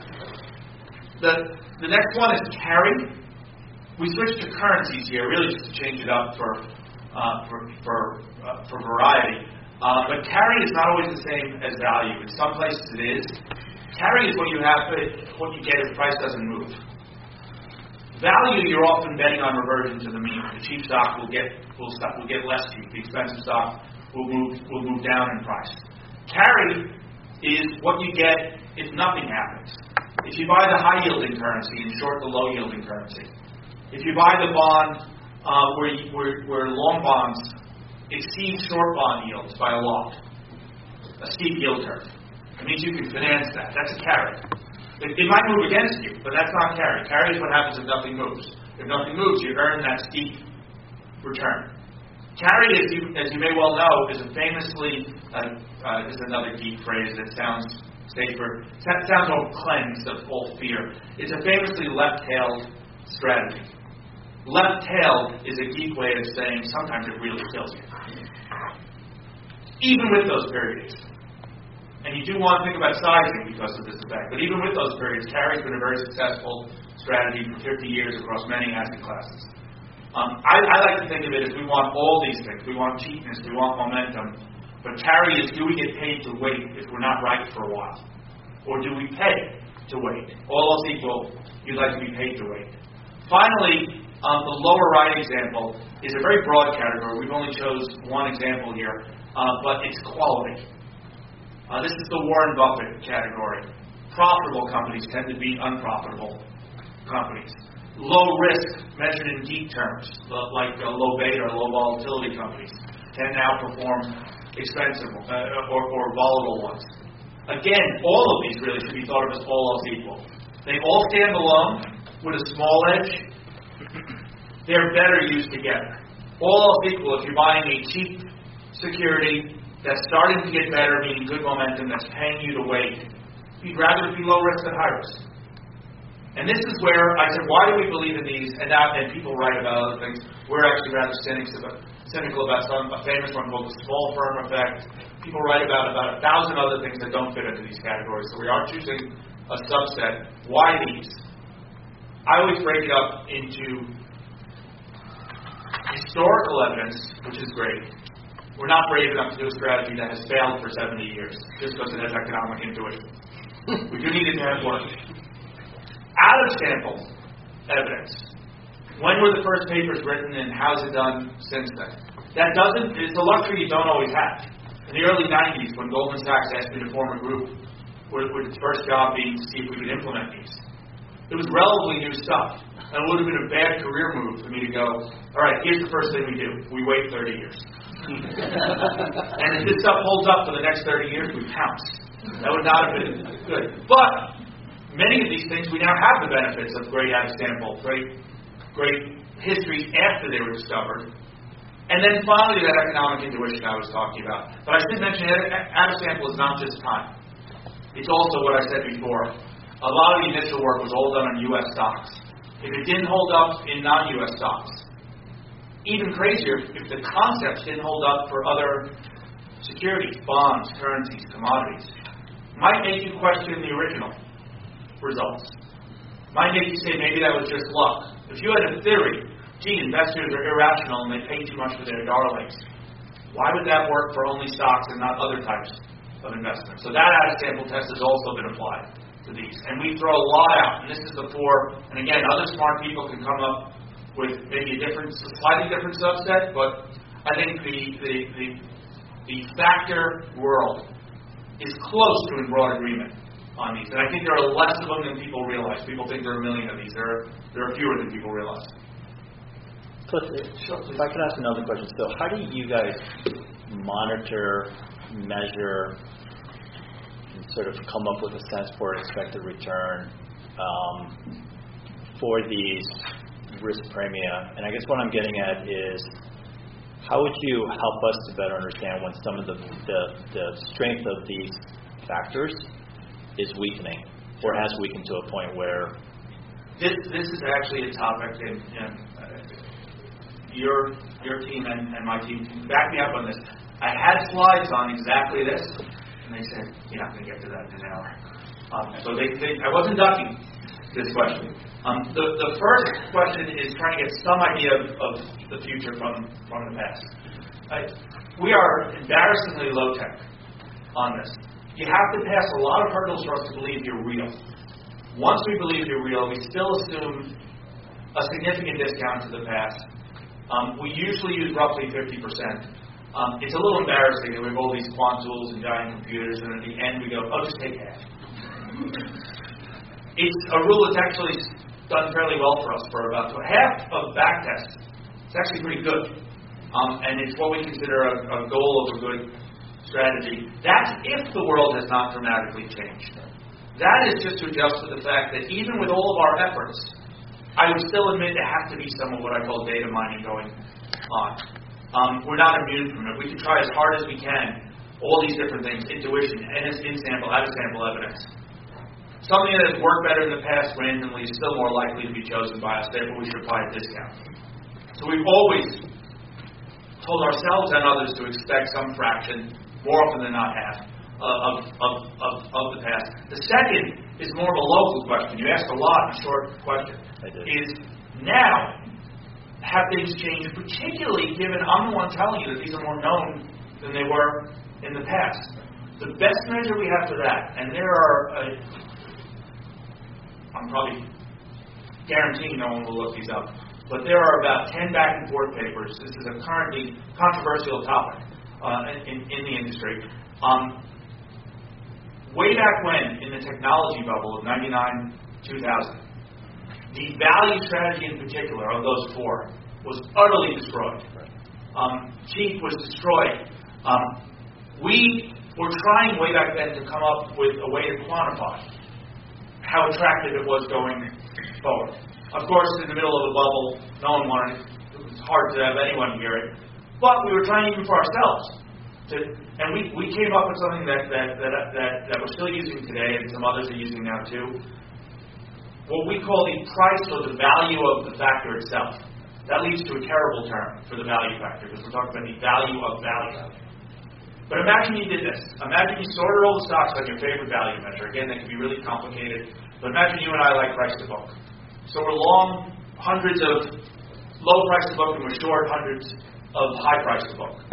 The next one is carry. We switched to currencies here, really just to change it up for variety. But carry is not always the same as value. In some places it is. Carry is what you get if price doesn't move. Value, you're often betting on reversion to the mean. The cheap stock will get less cheap. The expensive stock will move down in price. Carry is what you get if nothing happens. If you buy the high yielding currency and short the low yielding currency. If you buy the bond where long bonds exceed short bond yields by a lot, a steep yield curve. It means you can finance that. That's a carry. It might move against you, but that's not carry. Carry is what happens if nothing moves. If nothing moves, you earn that steep return. Carry, as you may well know, is a famously, this is another geek phrase that sounds safer, sounds all cleansed of all fear. It's a famously left-tailed strategy. Left-tailed is a geek way of saying sometimes it really kills you. Even with those periods. And you do want to think about sizing because of this effect. But even with those periods, carry has been a very successful strategy for 50 years across many asset classes. I like to think of it as we want all these things. We want cheapness, we want momentum. But carry is, do we get paid to wait if we're not right for a while? Or do we pay to wait? All else equal, you'd like to be paid to wait. Finally, the lower right example is a very broad category. We've only chose one example here, but it's quality. This is the Warren Buffett category. Profitable companies tend to be unprofitable companies. Low risk, measured in geek terms, like low beta or low volatility companies, tend to outperform expensive or volatile ones. Again, all of these really should be thought of as all else equal. They all stand alone with a small edge. They're better used together. All else equal, if you're buying a cheap security that's starting to get better, meaning good momentum, that's paying you to wait, you'd rather be low risk than high risk. And this is where I said, why do we believe in these? And people write about other things. We're actually rather cynical about a famous one called the small firm effect. People write about 1,000 other things that don't fit into these categories. So we are choosing a subset. Why these? I always break it up into historical evidence, which is great. We're not brave enough to do a strategy that has failed for 70 years, just because it has economic intuition. We do need it to have work. Out-of-sample evidence. When were the first papers written and how's it done since then? It's a luxury you don't always have. In the early 90s, when Goldman Sachs asked me to form a group, with its first job being to see if we could implement these, it was relatively new stuff. And it would have been a bad career move for me to go, all right, here's the first thing we do. We wait 30 years. And if this stuff holds up for the next 30 years, we pounce. That would not have been good. But many of these things, we now have the benefits of great out-of-sample, great histories after they were discovered. And then finally, that economic intuition I was talking about. But I should mention, out-of-sample is not just time. It's also what I said before. A lot of the initial work was all done on U.S. stocks. If it didn't hold up in non-U.S. stocks, even crazier, if the concepts didn't hold up for other securities, bonds, currencies, commodities, might make you question the original results. Might make you say maybe that was just luck. If you had a theory, gee, investors are irrational and they pay too much for their darlings, why would that work for only stocks and not other types of investments? So that out-of-sample test has also been applied to these. And we throw a lot out, and this is the four, and again, other smart people can come up with maybe a slightly different subset, but I think the factor world is close to in broad agreement on these. And I think there are less of them than people realize. People think there are a million of these. There are fewer than people realize.
Cliff, if I could ask another question. So how do you guys monitor, measure, and sort of come up with a sense for expected return for these risk premia? And I guess what I'm getting at is, how would you help us to better understand when some of the strength of these factors is weakening, or has weakened to a point where...
This is actually a topic, and your team and my team can back me up on this. I had slides on exactly this And they said, you're not going to get to that in an hour. So I wasn't ducking this question. The first question is trying to get some idea of the future from the past. We are embarrassingly low-tech on this. You have to pass a lot of hurdles for us to believe you're real. Once we believe you're real, we still assume a significant discount to the past. We usually use roughly 50%. It's a little embarrassing that we have all these quant tools and giant computers, and at the end we go, just take half. It's a rule that's actually done fairly well for us for about half of back tests. It's actually pretty good. And it's what we consider a goal of a good strategy. That's if the world has not dramatically changed. That is just to adjust to the fact that even with all of our efforts, I would still admit there has to be some of what I call data mining going on. We're not immune from it. We can try as hard as we can, all these different things, intuition, in-sample, out-of-sample evidence. Something that has worked better in the past randomly is still more likely to be chosen by us, therefore we should apply a discount. So we've always told ourselves and others to expect some fraction, more often than not half, of the past. The second is more of a local question. You asked a lot in a short question. Is now, have things changed, particularly given I'm the one telling you that these are more known than they were in the past. The best measure we have for that, and there are, I'm probably guaranteeing no one will look these up, but there are about 10 back and forth papers. This is a currently controversial topic in the industry. Way back when, in the technology bubble of 99, 2000, the value strategy in particular of those four was utterly destroyed. Cheap was destroyed. We were trying way back then to come up with a way to quantify how attractive it was going forward. Of course, in the middle of the bubble, no one wanted it. It was hard to have anyone hear it. But we were trying even for ourselves. And we came up with something that we're still using today, and some others are using now too. What we call the price or the value of the factor itself. That leads to a terrible term for the value factor, because we're talking about the value of value. But imagine you did this. Imagine you sorted all the stocks on your favorite value measure. Again, they can be really complicated. But imagine you and I like price to book. So we're long hundreds of low price to book, and we're short hundreds of high price to book.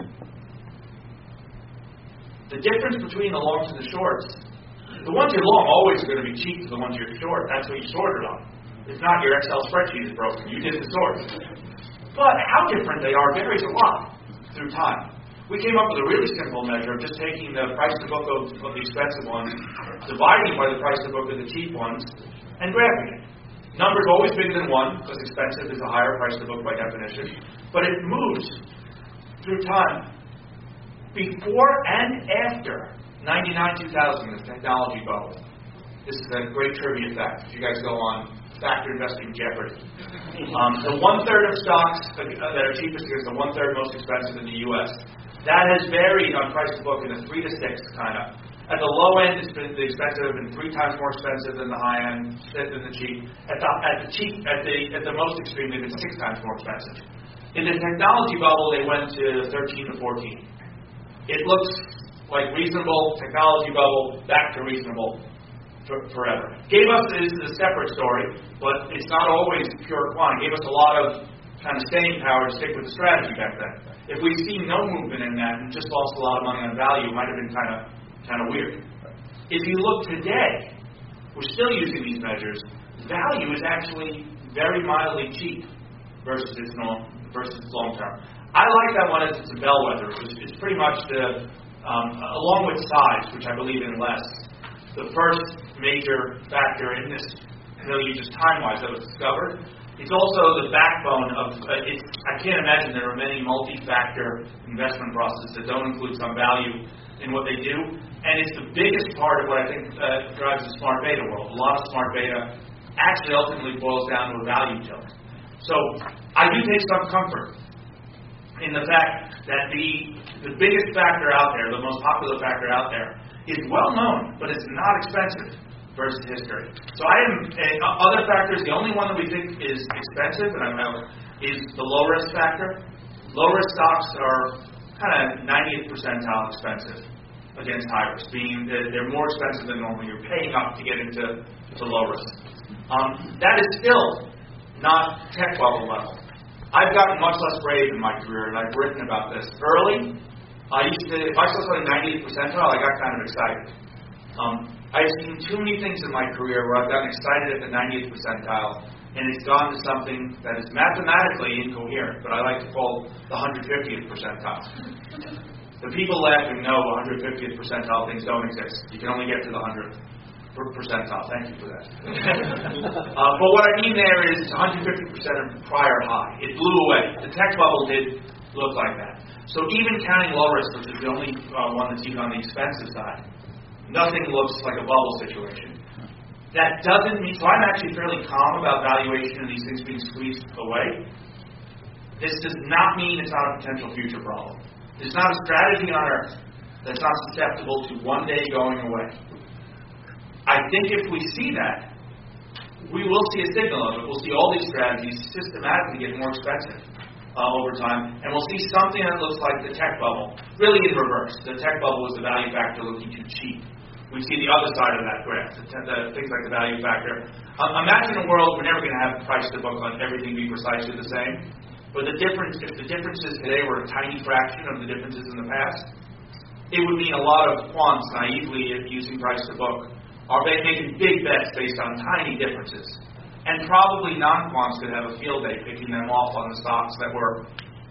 The difference between the longs and the shorts, the ones you're long always are going to be cheap to the ones you're short. That's what you sorted on. If not, your Excel spreadsheet is broken. You did the sort. But how different they are varies a lot through time. We came up with a really simple measure of just taking the price to book of the expensive ones, dividing by the price to book of the cheap ones, and graphing it. Number's always bigger than 1, because expensive is a higher price to book by definition. But it moves through time. Before and after 99-2000, the technology bubble. This is a great trivia fact. If you guys go on Factor Investing Jeopardy. The 1/3 of stocks that are cheapest is the 1/3 most expensive in the U.S. That has varied on price to book in a 3 to 6 kind of. At the low end, the expensive have been 3 times more expensive than the high end, than the cheap. At the most extreme, they've been 6 times more expensive. In the technology bubble, they went to 13 to 14. It looks like reasonable, technology bubble, back to reasonable forever. This is a separate story, but it's not always pure quant. It gave us a lot of kind of staying power to stick with the strategy back then. If we'd seen no movement in that and just lost a lot of money on value, it might have been kind of weird. If you look today, we're still using these measures. Value is actually very mildly cheap versus its long term. I like that one as it's a bellwether. It's pretty much along with size, which I believe in less, the first major factor in this, really just time-wise, that was discovered. It's also the backbone of, I can't imagine there are many multi-factor investment processes that don't include some value in what they do. And it's the biggest part of what I think drives the smart beta world. A lot of smart beta actually ultimately boils down to a value tilt. So I do take some comfort in the fact that the biggest factor out there, the most popular factor out there, is well known, but it's not expensive versus history. So other factors, the only one that we think is expensive, is the low risk factor. Low risk stocks are kind of 90th percentile expensive. against high risk, being that they're more expensive than normal. You're paying up to get into low risk. That is still not tech bubble level. I've gotten much less brave in my career, and I've written about this. Early, if I saw something 98th percentile, I got kind of excited. I've seen too many things in my career where I've gotten excited at the 90th percentile, and it's gone to something that is mathematically incoherent, but I like to call the 150th percentile. The people laughing know 150th percentile things don't exist. You can only get to the 100th percentile. Thank you for that. But what I mean there is 150% of prior high. It blew away. The tech bubble did look like that. So even counting low risk, which is the only one that's even on the expensive side, nothing looks like a bubble situation. That doesn't mean, so I'm actually fairly calm about valuation and these things being squeezed away. This does not mean it's not a potential future problem. There's not a strategy on Earth that's not susceptible to one day going away. I think if we see that, we will see a signal of it. We'll see all these strategies systematically get more expensive over time, and we'll see something that looks like the tech bubble, really in reverse. The tech bubble was the value factor looking too cheap. We see the other side of that graph, the things like the value factor. Imagine a world we're never going to have price to book on everything be precisely the same. But if the differences today were a tiny fraction of the differences in the past, it would mean a lot of quants naively using price to book are making big bets based on tiny differences. And probably non-quants could have a field day picking them off on the stocks that were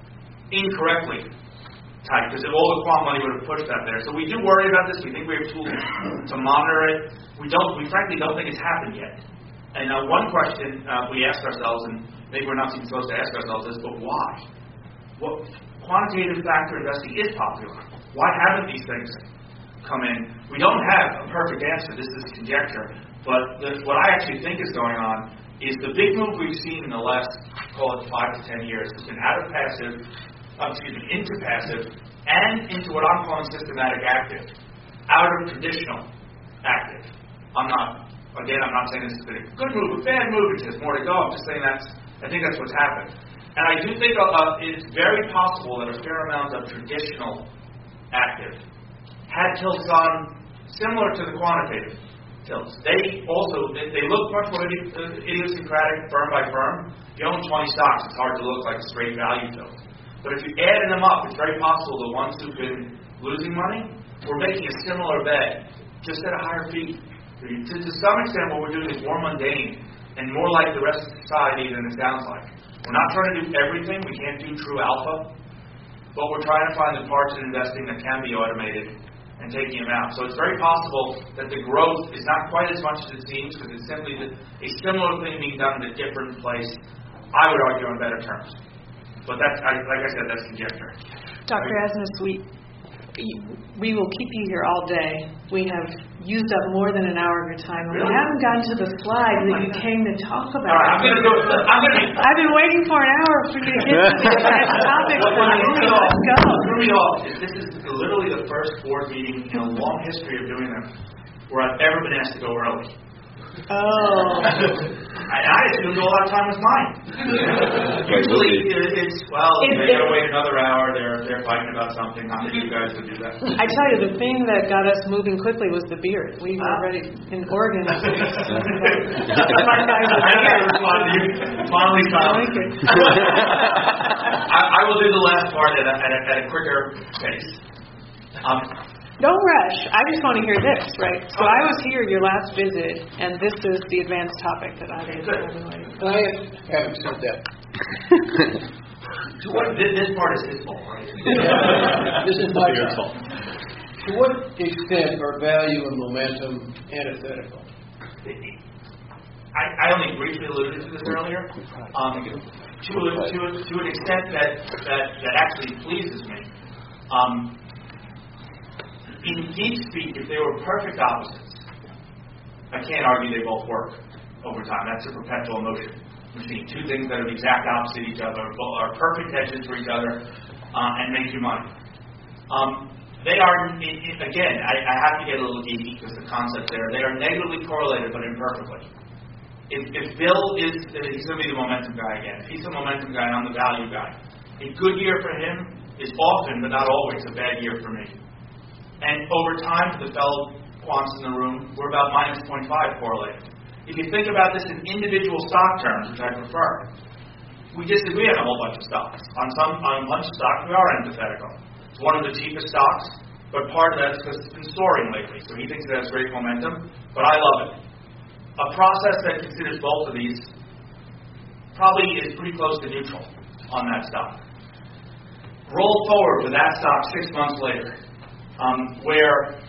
incorrectly tight, because if all the quant money would have pushed that there. So we do worry about this. We think we have tools to monitor it. We frankly don't think it's happened yet. And one question we ask ourselves, and maybe we're not even supposed to ask ourselves this, but why? What quantitative factor investing is popular. Why haven't these things come in? We don't have a perfect answer. This is conjecture. But what I actually think is going on is the big move we've seen in the last, call it 5 to 10 years, has been out of passive, into passive, and into what I'm calling systematic active, out of traditional active. I'm not saying this has been a good move, a bad move. There's more to go. I'm just saying I think that's what's happened. And I do think it's very possible that a fair amount of traditional active had tilts on similar to the quantitative tilts. They look much more idiosyncratic firm by firm. If you own 20 stocks, it's hard to look like a straight value tilt. But if you add them up, it's very possible the ones who've been losing money were making a similar bet, just at a higher fee. To some extent, what we're doing is more mundane and more like the rest of society than it sounds like. We're not trying to do everything. We can't do true alpha. But we're trying to find the parts in investing that can be automated and taking them out. So it's very possible that the growth is not quite as much as it seems, because it's simply a similar thing being done in a different place, I would argue, on better terms. But that's, like I said, that's conjecture.
Dr. Asmus, we will keep you here all day. We have used up more than an hour of your time. Really? We haven't gotten to the slide that you came to talk about.
All right,
I've been waiting for an hour for you to get to the advanced topics. Let's go.
Threw me off. This is literally the first board meeting in a long history of doing them where I've ever been asked to go early.
Oh.
I assumed all that time was mine. Usually it's, they gotta wait another hour, they're fighting about something, not that you guys would do that.
I tell you, the thing that got us moving quickly was the beard. We were ready in Oregon.
Finally silent. I will do the last part at a quicker pace.
Don't rush. I just want to hear this, right? So I was here your last visit, and this is the advanced topic that I did.
I haven't said that.
This part is his fault, right?
This is my fault. To what extent are value and momentum antithetical?
I only briefly alluded to this earlier. To an extent that actually pleases me. In deep speak, if they were perfect opposites, I can't argue they both work over time. That's a perpetual motion machine. Two things that are the exact opposite of each other are perfect hedges for each other and make you money. They are, again, I have to get a little geeky because the concept there, they are negatively correlated but imperfectly. If Bill he's going to be the momentum guy again. If he's the momentum guy and I'm the value guy. A good year for him is often, but not always, a bad year for me. And over time, for the fellow quants in the room, we're about minus 0.5 correlated. If you think about this in individual stock terms, which I prefer, we disagree on a whole bunch of stocks. On a bunch of stocks, we are antithetical. It's one of the cheapest stocks, but part of that is because it's been soaring lately. So he thinks it has great momentum, but I love it. A process that considers both of these probably is pretty close to neutral on that stock. Roll forward with that stock 6 months later, where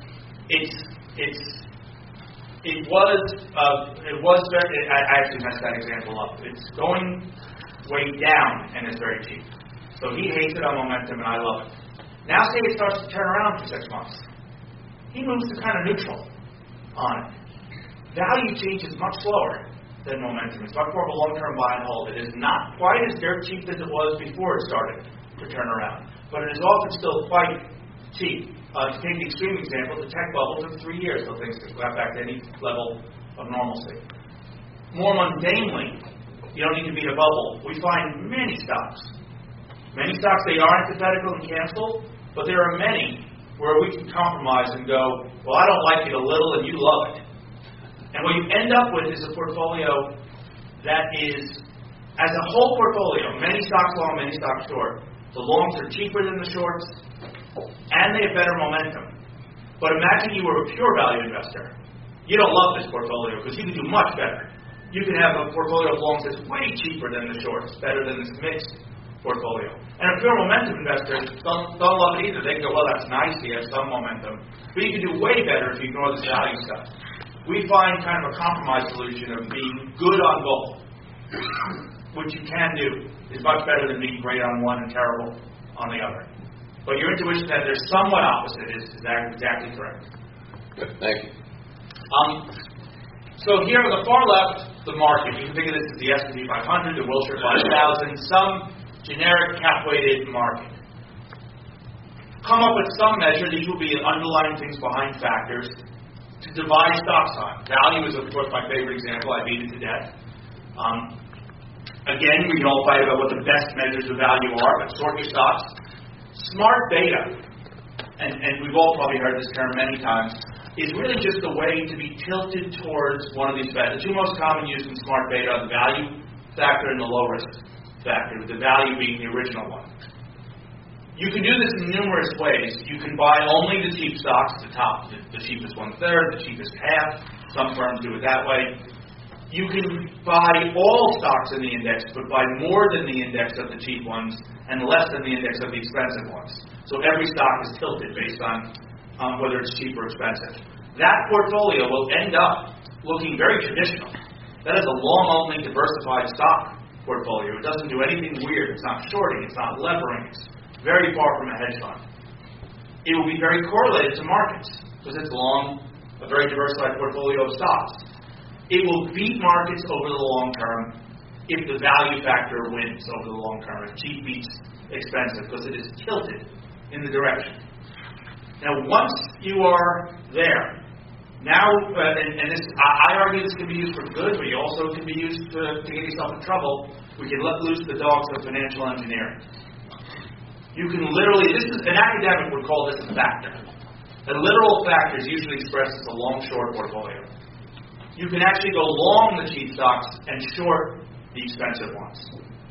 it was very. I actually messed that example up. It's going way down and it's very cheap. So he hates it on momentum and I love it. Now say it starts to turn around for 6 months. He moves to kind of neutral on it. Value change is much slower than momentum. It's much more of a long-term buy and hold. It is not quite as dirt cheap as it was before it started to turn around, but it is often still quite cheap. To take the extreme example, the tech bubble took 3 years till things got back to any level of normalcy. More mundanely, you don't need to beat a bubble. We find many stocks, they are antithetical and cancel, but there are many where we can compromise and go, well, I don't like it a little and you love it. And what you end up with is a portfolio that is, as a whole portfolio, many stocks long, many stocks short. The longs are cheaper than the shorts, and they have better momentum. But imagine you were a pure value investor. You don't love this portfolio because you can do much better. You can have a portfolio of longs that's way cheaper than the shorts, better than this mixed portfolio. And a pure momentum investor don't love it either. They can go, well, that's nice, he has some momentum. But you can do way better if you ignore this value stuff. We find kind of a compromise solution of being good on both, which you can do, is much better than being great on one and terrible on the other. But your intuition that they're somewhat opposite is exactly correct.
Good, thank you.
So here on the far left, the market. You can think of this as the S&P 500, the Wilshire 5000, some generic cap-weighted market. Come up with some measure. These will be underlying things behind factors to divide stocks on. Value is, of course, my favorite example. I beat it to death. Again, we can all fight about what the best measures of value are, but sort your stocks. Smart beta, and we've all probably heard this term many times, is really just a way to be tilted towards one of these factors. The two most common used in smart beta are the value factor and the low risk factor, with the value being the original one. You can do this in numerous ways. You can buy only the cheap stocks at the top, the cheapest 1/3, the cheapest half. Some firms do it that way. You can buy all stocks in the index, but buy more than the index of the cheap ones and less than the index of the expensive ones. So every stock is tilted based on whether it's cheap or expensive. That portfolio will end up looking very traditional. That is a long-only diversified stock portfolio. It doesn't do anything weird. It's not shorting. It's not levering. It's very far from a hedge fund. It will be very correlated to markets because it's long, a very diversified portfolio of stocks. It will beat markets over the long term if the value factor wins over the long term, if cheap beats expensive, because it is tilted in the direction. Now, once you are there, now, and this, I argue this can be used for good, but it also can be used to get yourself in trouble. We can let loose the dogs of financial engineering. You can literally, an academic would call this a factor. A literal factor is usually expressed as a long-short portfolio. You can actually go long the cheap stocks and short the expensive ones.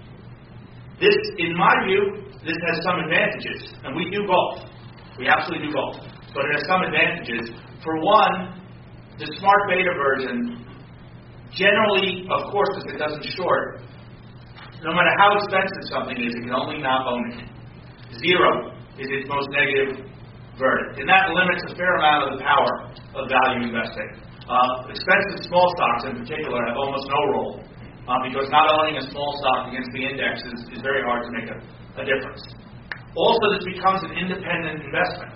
This, in my view, this has some advantages, and we do both. We absolutely do both. But it has some advantages. For one, the smart beta version, generally, of course, if it doesn't short, no matter how expensive something is, it can only not own it. 0 is its most negative verdict. And that limits a fair amount of the power of value investing. Expensive small stocks in particular have almost no role because not owning a small stock against the index is very hard to make a difference. Also, this becomes an independent investment.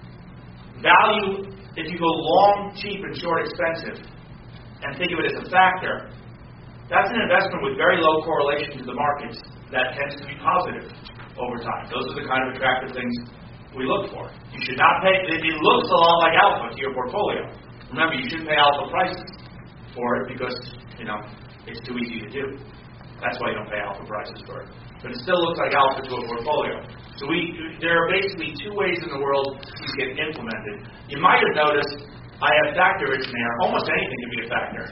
Value, if you go long, cheap, and short, expensive, and think of it as a factor, that's an investment with very low correlation to the markets that tends to be positive over time. Those are the kind of attractive things we look for. You should not pay, it looks a lot like alpha to your portfolio. Remember, you shouldn't pay alpha prices for it because, it's too easy to do. That's why you don't pay alpha prices for it. But it still looks like alpha to a portfolio. So there are basically two ways in the world these get implemented. You might have noticed I have factor rich in there. Almost anything can be a factor.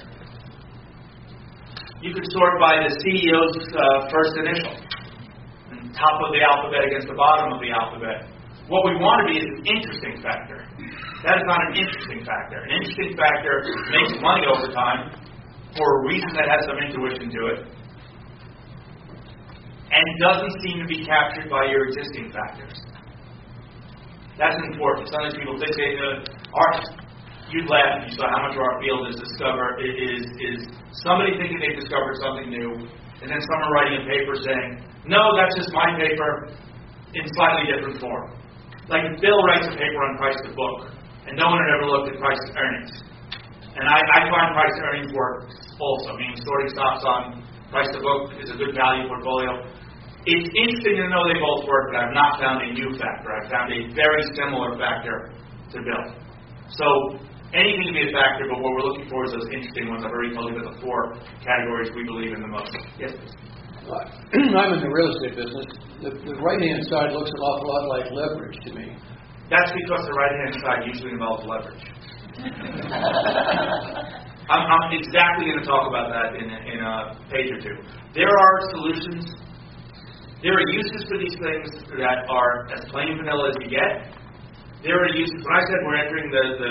You could sort by the CEO's first initial, top of the alphabet against the bottom of the alphabet. What we want to be is an interesting factor. That is not an interesting factor. An interesting factor makes money over time for a reason that has some intuition to it, and doesn't seem to be captured by your existing factors. That's important. Sometimes people think you'd laugh if you saw how much of our field is somebody thinking they discovered something new, and then someone writing a paper saying, no, that's just my paper in slightly different form. Like if Bill writes a paper on price to book, and no one had ever looked at price to earnings. And I find price to earnings works also, meaning sorting stocks on price to book is a good value portfolio. It's interesting to know they both work, but I've not found a new factor. I've found a very similar factor to Bill. So anything can be a factor, but what we're looking for is those interesting ones. I've already told you about the four categories we believe in the most. Yes, please.
I'm in the real estate business. The right-hand side looks an awful lot like leverage to me.
That's because the right-hand side usually involves leverage. I'm exactly going to talk about that in a page or two. There are solutions. There are uses for these things that are as plain vanilla as you get. There are uses. When I said we're entering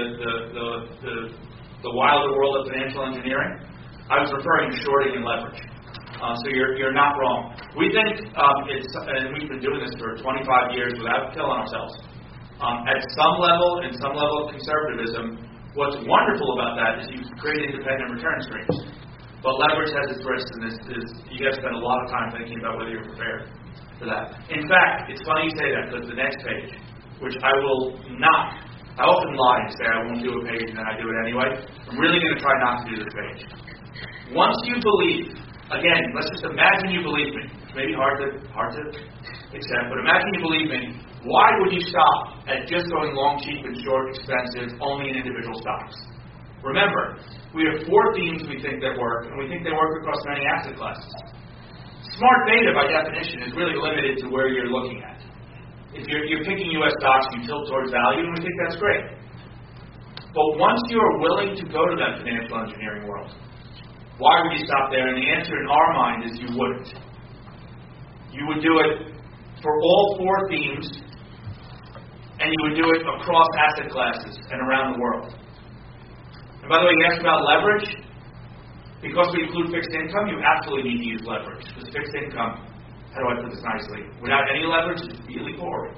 the wilder world of financial engineering, I was referring to shorting and leverage. So you're not wrong. We think and we've been doing this for 25 years without killing ourselves. At some level, in some level of conservatism, what's wonderful about that is you create independent return streams. But leverage has its risks, and you got to spend a lot of time thinking about whether you're prepared for that. In fact, it's funny you say that, because the next page, which I will not, I often lie and say I won't do a page and then I do it anyway. I'm really going to try not to do this page. Once you believe, again, let's just imagine you believe me. It's maybe hard to accept, but imagine you believe me. Why would you stop at just going long, cheap, and short, expensive, only in individual stocks? Remember, we have four themes we think that work, and we think they work across many asset classes. Smart beta, by definition, is really limited to where you're looking at. If you're picking U.S. stocks, you tilt towards value, and we think that's great. But once you're willing to go to that financial engineering world, why would you stop there? And the answer in our mind is you wouldn't. You would do it for all four themes, and you would do it across asset classes and around the world. And by the way, you asked about leverage. Because we include fixed income, you absolutely need to use leverage. Because fixed income, how do I put this nicely? Without any leverage, it's really boring.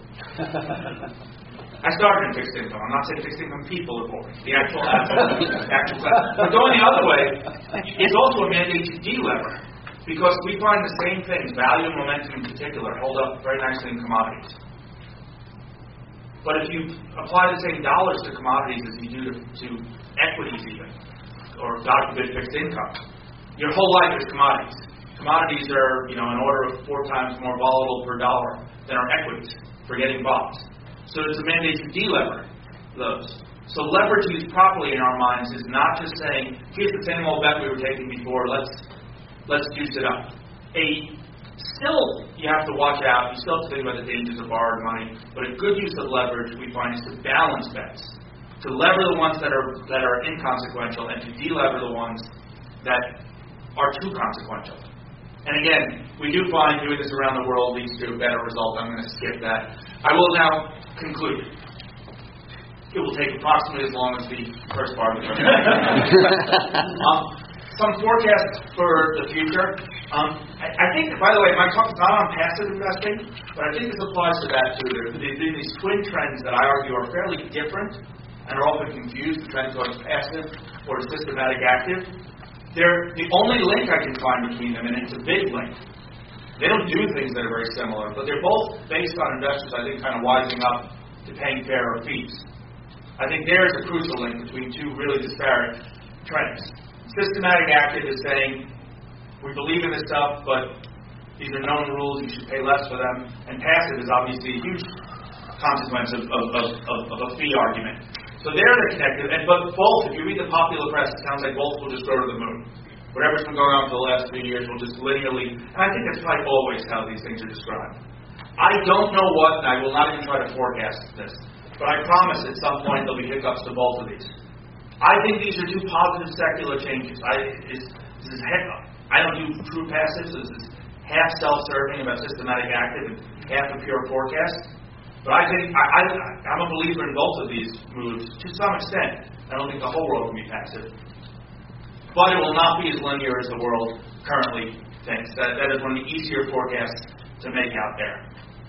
I started in fixed income. I'm not saying fixed income people are boring. The actual asset, actual class. But going the other way, it's also a mandate to delever. Because we find the same things, value and momentum in particular, hold up very nicely in commodities. But if you apply the same dollars to commodities as you do to equities even, or God forbid fixed income, your whole life is commodities. Commodities are, an order of 4 times more volatile per dollar than our equities, forgetting bonds. So it's a mandate to delever those. So leverage used properly in our minds is not just saying, here's the same old bet we were taking before, let's juice it up. Still, you have to watch out. You still have to think about the dangers of borrowed money. But a good use of leverage, we find, is to balance bets. To lever the ones that are inconsequential, and to delever the ones that are too consequential. And again, we do find doing this around the world leads to a better result. I'm going to skip that. I will now conclude. It will take approximately as long as the first part of the presentation. Some forecasts for the future. I think, by the way, my talk is not on passive investing, but I think this applies to that too. There are these twin trends that I argue are fairly different and are often confused, the trend towards passive or systematic active. They're the only link I can find between them, and it's a big link. They don't do things that are very similar, but they're both based on investors, I think, kind of wising up to paying fairer fees. I think there's a crucial link between two really disparate trends. Systematic active is saying, we believe in this stuff, but these are known rules, you should pay less for them. And passive is obviously a huge consequence of a fee argument. So they're connected, but both, if you read the popular press, it sounds like both will just go to the moon. Whatever's been going on for the last 3 years will just linearly, and I think that's probably always how these things are described. I don't know what, and I will not even try to forecast this, but I promise at some point there'll be hiccups to both of these. I think these are two positive secular changes. I don't do true passive, so this is half self-serving about systematic active and half a pure forecast. But I think I'm a believer in both of these moves to some extent. I don't think the whole world can be passive. But it will not be as linear as the world currently thinks. That is one of the easier forecasts to make out there.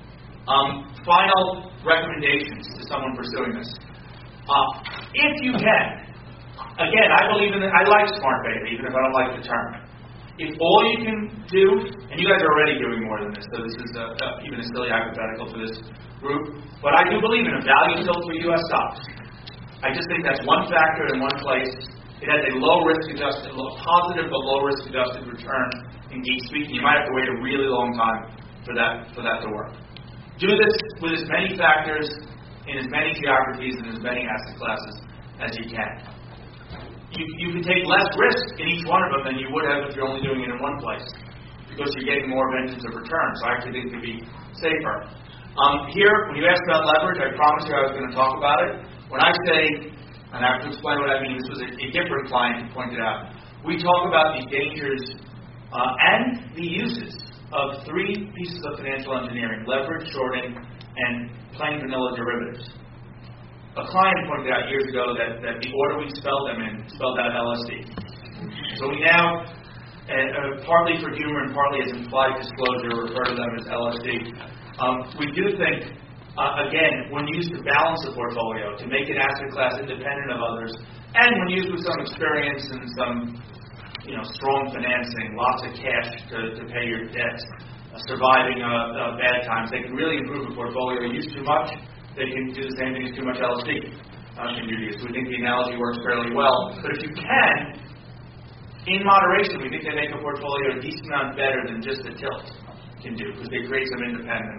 Final recommendations to someone pursuing this. If you can, again, I believe in it. I like smart beta, even if I don't like the term. If all you can do, and you guys are already doing more than this, so this is even a silly hypothetical for this group, but I do believe in a value tilt for U.S. stocks. I just think that's one factor in one place. It has a positive but low risk adjusted return in geek speak. You might have to wait a really long time for that to work. Do this with as many factors in as many geographies and as many asset classes as you can. You can take less risk in each one of them than you would have if you're only doing it in one place, because you're getting more vengeance of return. So I actually think it could be safer. Here, when you asked about leverage, I promised you I was going to talk about it. When I say, and I have to explain what I mean, this was a different client who pointed out, we talk about the dangers and the uses of three pieces of financial engineering: leverage, shorting, and plain vanilla derivatives. A client pointed out years ago that the order we spelled them in spelled out LSD. So we now, partly for humor and partly as implied disclosure, refer to them as LSD. We do think, again, when used to balance the portfolio, to make an asset class independent of others, and when used with some experience and some strong financing, lots of cash to pay your debts, surviving bad times, they can really improve the portfolio. Used too much, they can do the same thing as too much LSD can do to you. So we think the analogy works fairly well. But if you can, in moderation, we think they make a portfolio a decent amount better than just a tilt can do, because they create some independence.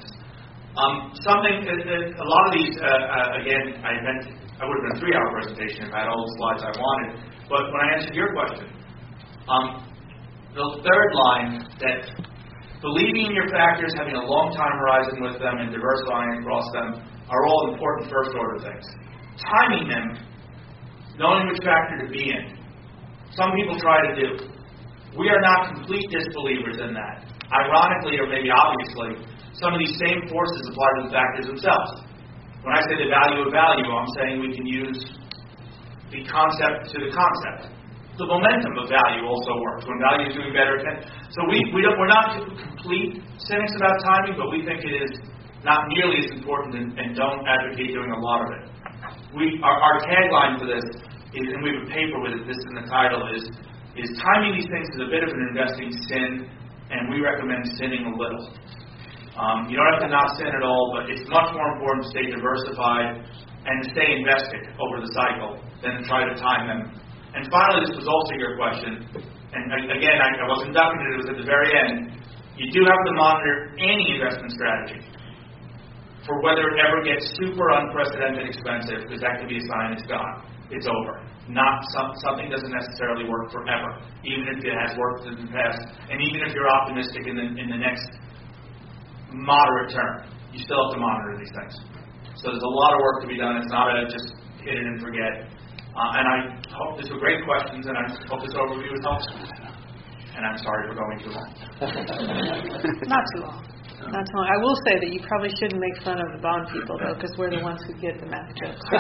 A lot of these, again, I would have been a 3-hour presentation if I had all the slides I wanted. But when I answered your question, the third line, that believing in your factors, having a long time horizon with them, and diversifying across them are all important first-order things. Timing them, knowing which factor to be in, some people try to do. We are not complete disbelievers in that. Ironically, or maybe obviously, some of these same forces apply to the factors themselves. When I say the value of value, I'm saying we can use the concept to the concept. The momentum of value also works. When value is doing better, so we're not complete cynics about timing, but we think it is not nearly as important, and don't advocate doing a lot of it. Our tagline for this is, and we have a paper with it, this in the title, is timing these things is a bit of an investing sin, and we recommend sinning a little. You don't have to not sin at all, but it's much more important to stay diversified and to stay invested over the cycle than to try to time them. And finally, this was also your question, and again, I wasn't ducking it, it was at the very end. You do have to monitor any investment strategy for whether it ever gets super unprecedented expensive, because that could be a sign it's gone. It's over. Something doesn't necessarily work forever, even if it has worked in the past, and even if you're optimistic in the next moderate term, you still have to monitor these things. So there's a lot of work to be done. It's not a just hit it and forget. And I hope these were great questions, and I hope this overview was helpful. And I'm sorry for going too long.
Not too long. Not too long. I will say that you probably shouldn't make fun of the bond people, though, because we're the ones who get the math jokes. I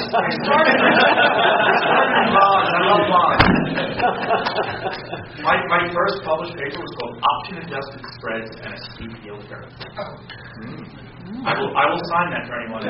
love bonds. My first published paper was called Option-Adjusted Spreads and a Steep Yield Curve. I will sign that for anyone.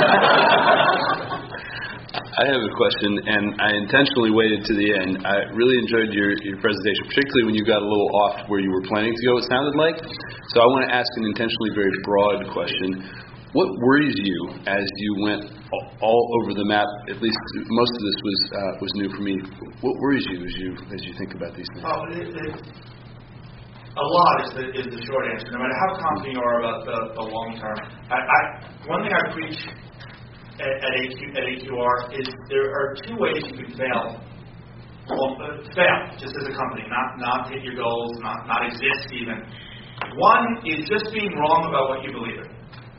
I have a question, and I intentionally waited to the end. I really enjoyed your presentation, particularly when you got a little off where you were planning to go, it sounded like. So I want to ask an intentionally very broad question. What worries you as you went all over the map? At least most of this was new for me. What worries you as you think about these things?
A lot is the short answer. No matter how confident you are about the long term. One thing I preach at AQR is there are two ways you can fail. Fail, just as a company, not hit your goals, not exist even. One is just being wrong about what you believe in.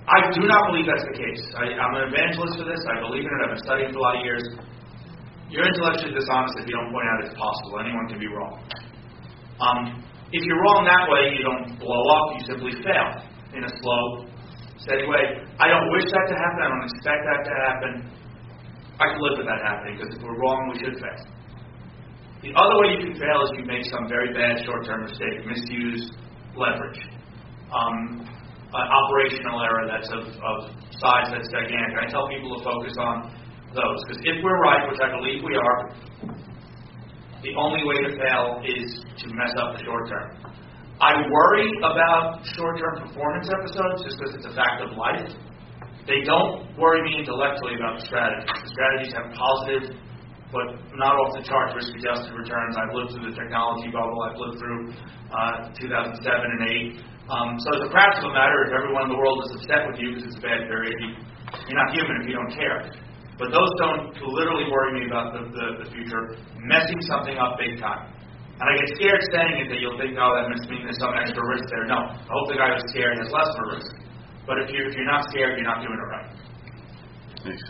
I do not believe that's the case. I'm an evangelist for this. I believe in it. I've been studying for a lot of years. You're intellectually dishonest if you don't point out it's possible. Anyone can be wrong. If you're wrong that way, you don't blow up. You simply fail in a slow, steady way. I don't wish that to happen. I don't expect that to happen. I can live with that happening, because if we're wrong, we should fail. The other way you can fail is you make some very bad short-term mistake, misuse leverage, operational error that's of size that's gigantic. I tell people to focus on those, because if we're right, which I believe we are, the only way to fail is to mess up the short term. I worry about short-term performance episodes just because it's a fact of life. They don't worry me intellectually about the strategies. The strategies have positive, but not off the charts risk-adjusted returns. I've lived through the technology bubble. I've lived through 2007 and 8. So as a practical matter, if everyone in the world is upset with you because it's a bad period, you're not human if you don't care. But those don't literally worry me about the future, messing something up big time. And I get scared saying it that you'll think, oh, that must mean there's some extra risk there. No, I hope the guy who's scared has less of a risk. But if you're not scared, you're not doing it right.
Thanks.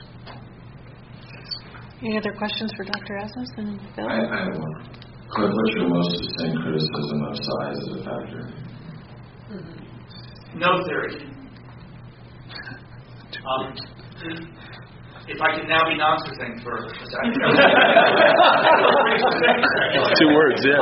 Any other questions for Dr. Asmus and Bill?
I have one. Cliff, what's your most sustained criticism of size as a factor?
No theory. If I can now be non-succinct for a second.
2 words, yeah.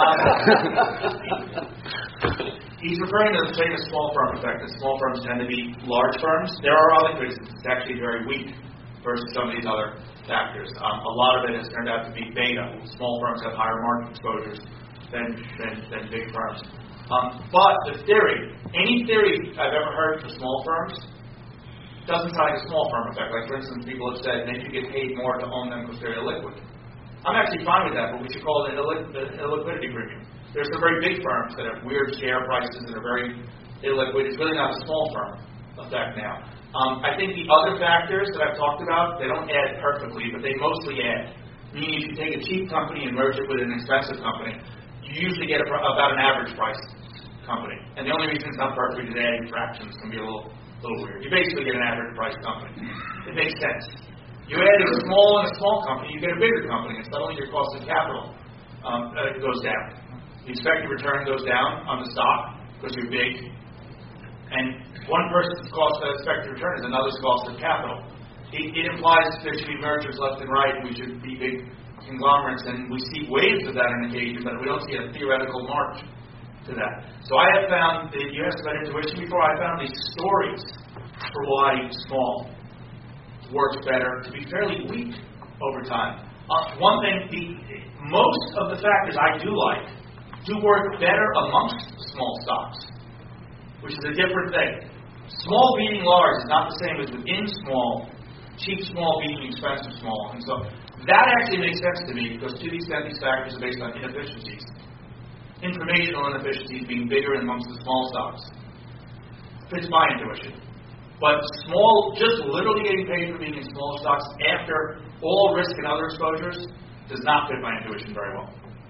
He's referring to the famous small firm effect, that small firms tend to be large firms. There are other criticisms. It's actually very weak versus some of these other factors. A lot of it has turned out to be beta. Small firms have higher market exposures than big firms. But the theory, any theory I've ever heard for small firms doesn't sound like a small firm effect. Like, for instance, people have said maybe you get paid more to own them because they're illiquid. I'm actually fine with that, but we should call it an illiquidity premium. There's some very big firms that have weird share prices and are very illiquid. It's really not a small firm effect now. I think the other factors that I've talked about, they don't add perfectly, but they mostly add. Meaning, if you take a cheap company and merge it with an expensive company, you usually get about an average price company. And the only reason it's not perfect is adding fractions can be a little weird. You basically get an average price company. It makes sense. You add a small company, you get a bigger company, and suddenly your cost of capital goes down. The expected return goes down on the stock because you're big. And one person's expected return is another's cost of capital. It implies there should be mergers left and right, and we should be big conglomerates, and we see waves of that on occasion, but we don't see a theoretical march to that. So I have found, that you asked about intuition before, I found these stories for why small works better to be fairly weak over time. One thing, most of the factors I do like do work better amongst small stocks, which is a different thing. Small beating large is not the same as within small, cheap small beating expensive small. And so that actually makes sense to me, because to the extent these factors are based on inefficiencies, informational inefficiencies being bigger amongst the small stocks, fits my intuition. But small, just literally getting paid for being in small stocks after all risk and other exposures does not fit my intuition very well.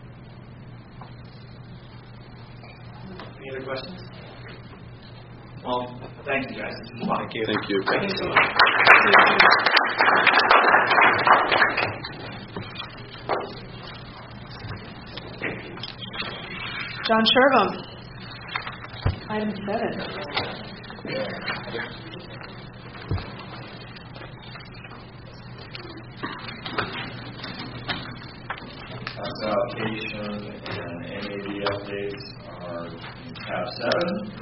Any other questions?
Well, thank you guys. This is fun.
Thank you. Thank you.
Thank you so much.
John Shervum, item 7.
Asset allocation and NAV updates are in tab 7.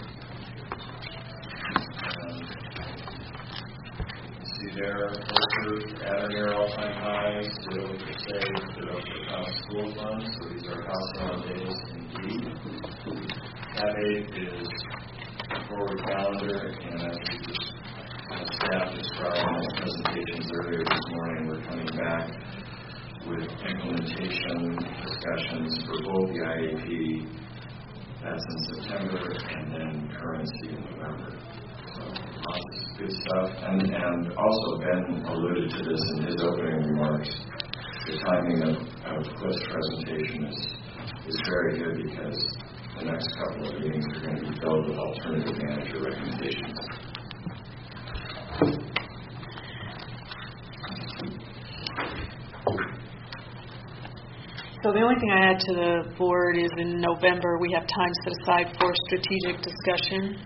See there, Berkshire at or near all-time highs, still for save, still for common school funds, so these are house holidays indeed. Tab 8 is forward calendar, and as we just staff described in the presentations earlier this morning, we're coming back with implementation discussions for both the IAP, that's in September, and then currency in November. So lots of good stuff. And also Ben alluded to this in his opening remarks. The timing of Cliff's presentation is very good, because the next couple of meetings are going to be filled with alternative manager recommendations.
So the only thing I add to the board is in November we have time set aside for strategic discussion.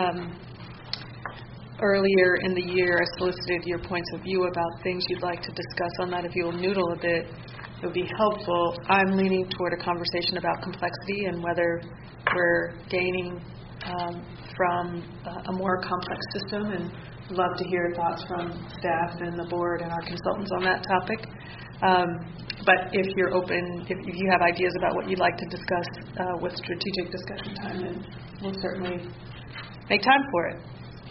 Earlier in the year, I solicited your points of view about things you'd like to discuss on that. If you'll noodle a bit, it would be helpful. I'm leaning toward a conversation about complexity and whether we're gaining from a more complex system, and love to hear thoughts from staff and the board and our consultants on that topic. But if you're open, if you have ideas about what you'd like to discuss with strategic discussion time, then we'll certainly make time for it.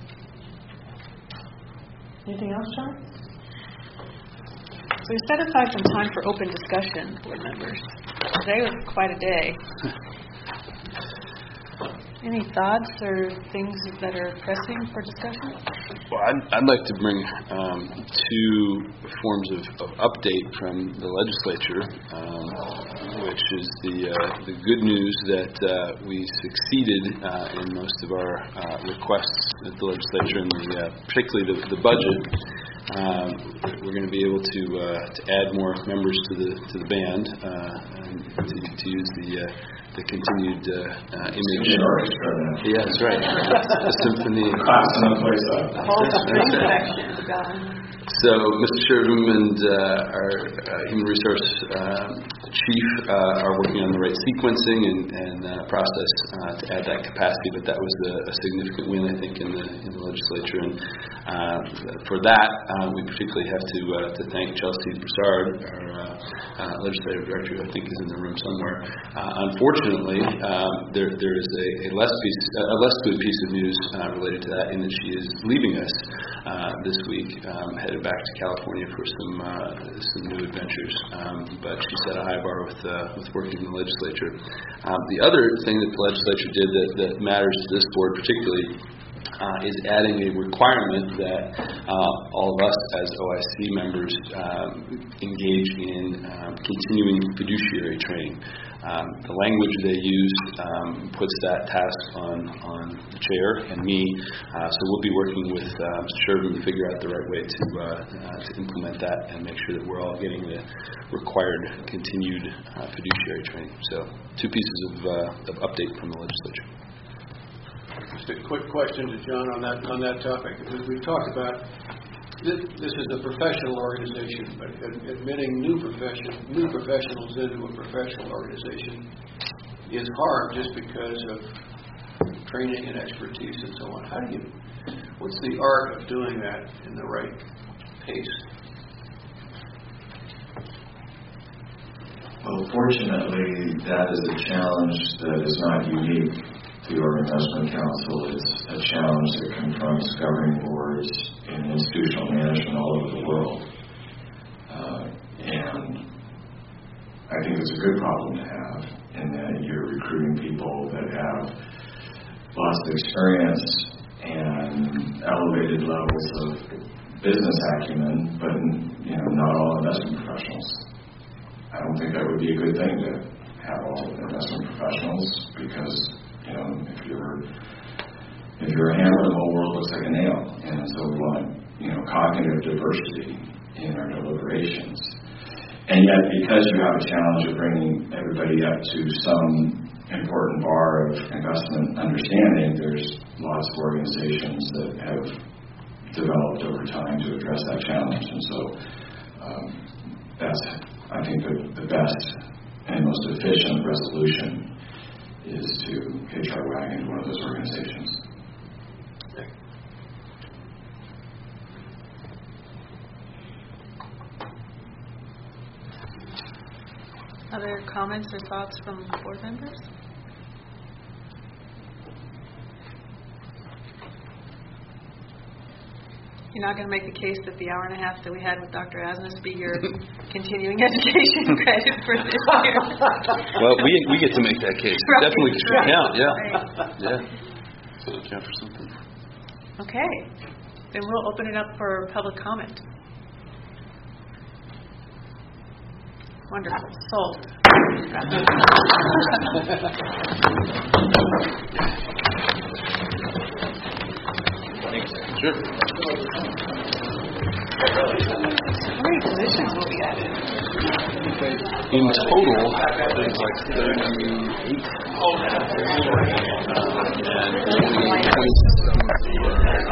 Anything else, John? So we set aside some time for open discussion, board members. Today was quite a day. Any thoughts or things that are pressing for discussion?
Well, I'd like to bring two forms of update from the legislature, which is the good news that we succeeded in most of our requests at the legislature, and particularly the budget. We're going to be able to add more members to the band and to use the continued image. Yeah, that's right. The symphony.
Class in the place up.
The whole string section is gone.
So, Mr. Shervin and our Human Resource Chief are working on the right sequencing and process to add that capacity, but that was a significant win, I think, in the legislature. And for that, we particularly have to thank Chelsea Broussard, our legislative director, who I think is in the room somewhere. Unfortunately, there is a less good piece of news related to that, in that she is leaving us this week, headed back to California for some new adventures. But she set a high bar with working in the legislature. The other thing that the legislature did that matters to this board particularly is adding a requirement that all of us as OIC members engage in continuing fiduciary training. The language they use puts that task on the chair and me, so we'll be working with Mr. Shervin to figure out the right way to implement that and make sure that we're all getting the required continued fiduciary training. So, two pieces of update from the legislature.
Just a quick question to John on that topic. As we've talked about, this is a professional organization, but admitting new professionals into a professional organization is hard just because of training and expertise and so on. What's the art of doing that in the right pace?
Well, fortunately, that is a challenge that is not unique to our investment council. It's a challenge that confronts governing boards and institutional management all over the world. And I think it's a good problem to have, in that you're recruiting people that have lots of experience and elevated levels of business acumen, but not all investment professionals. I don't think that would be a good thing to have all investment professionals, because if you're a hammer, the whole world looks like a nail. And so we want, cognitive diversity in our deliberations. And yet, because you have a challenge of bringing everybody up to some important bar of investment understanding, there's lots of organizations that have developed over time to address that challenge. And so that's, I think, the best and most efficient resolution is to hitch our wagon to one of those organizations.
Other comments or thoughts from board members? You're not going to make the case that the hour and a half that we had with Dr. Asmus be your continuing education credit for this year?
Well, we get to make that case.
Right.
Definitely should count, yeah.
Right.
Yeah. So it'll count for something.
Okay. Then we'll open it up for public comment. Wonderful. Sold.
Thanks. Sure.
How many positions will be added?
In total, there's like 38.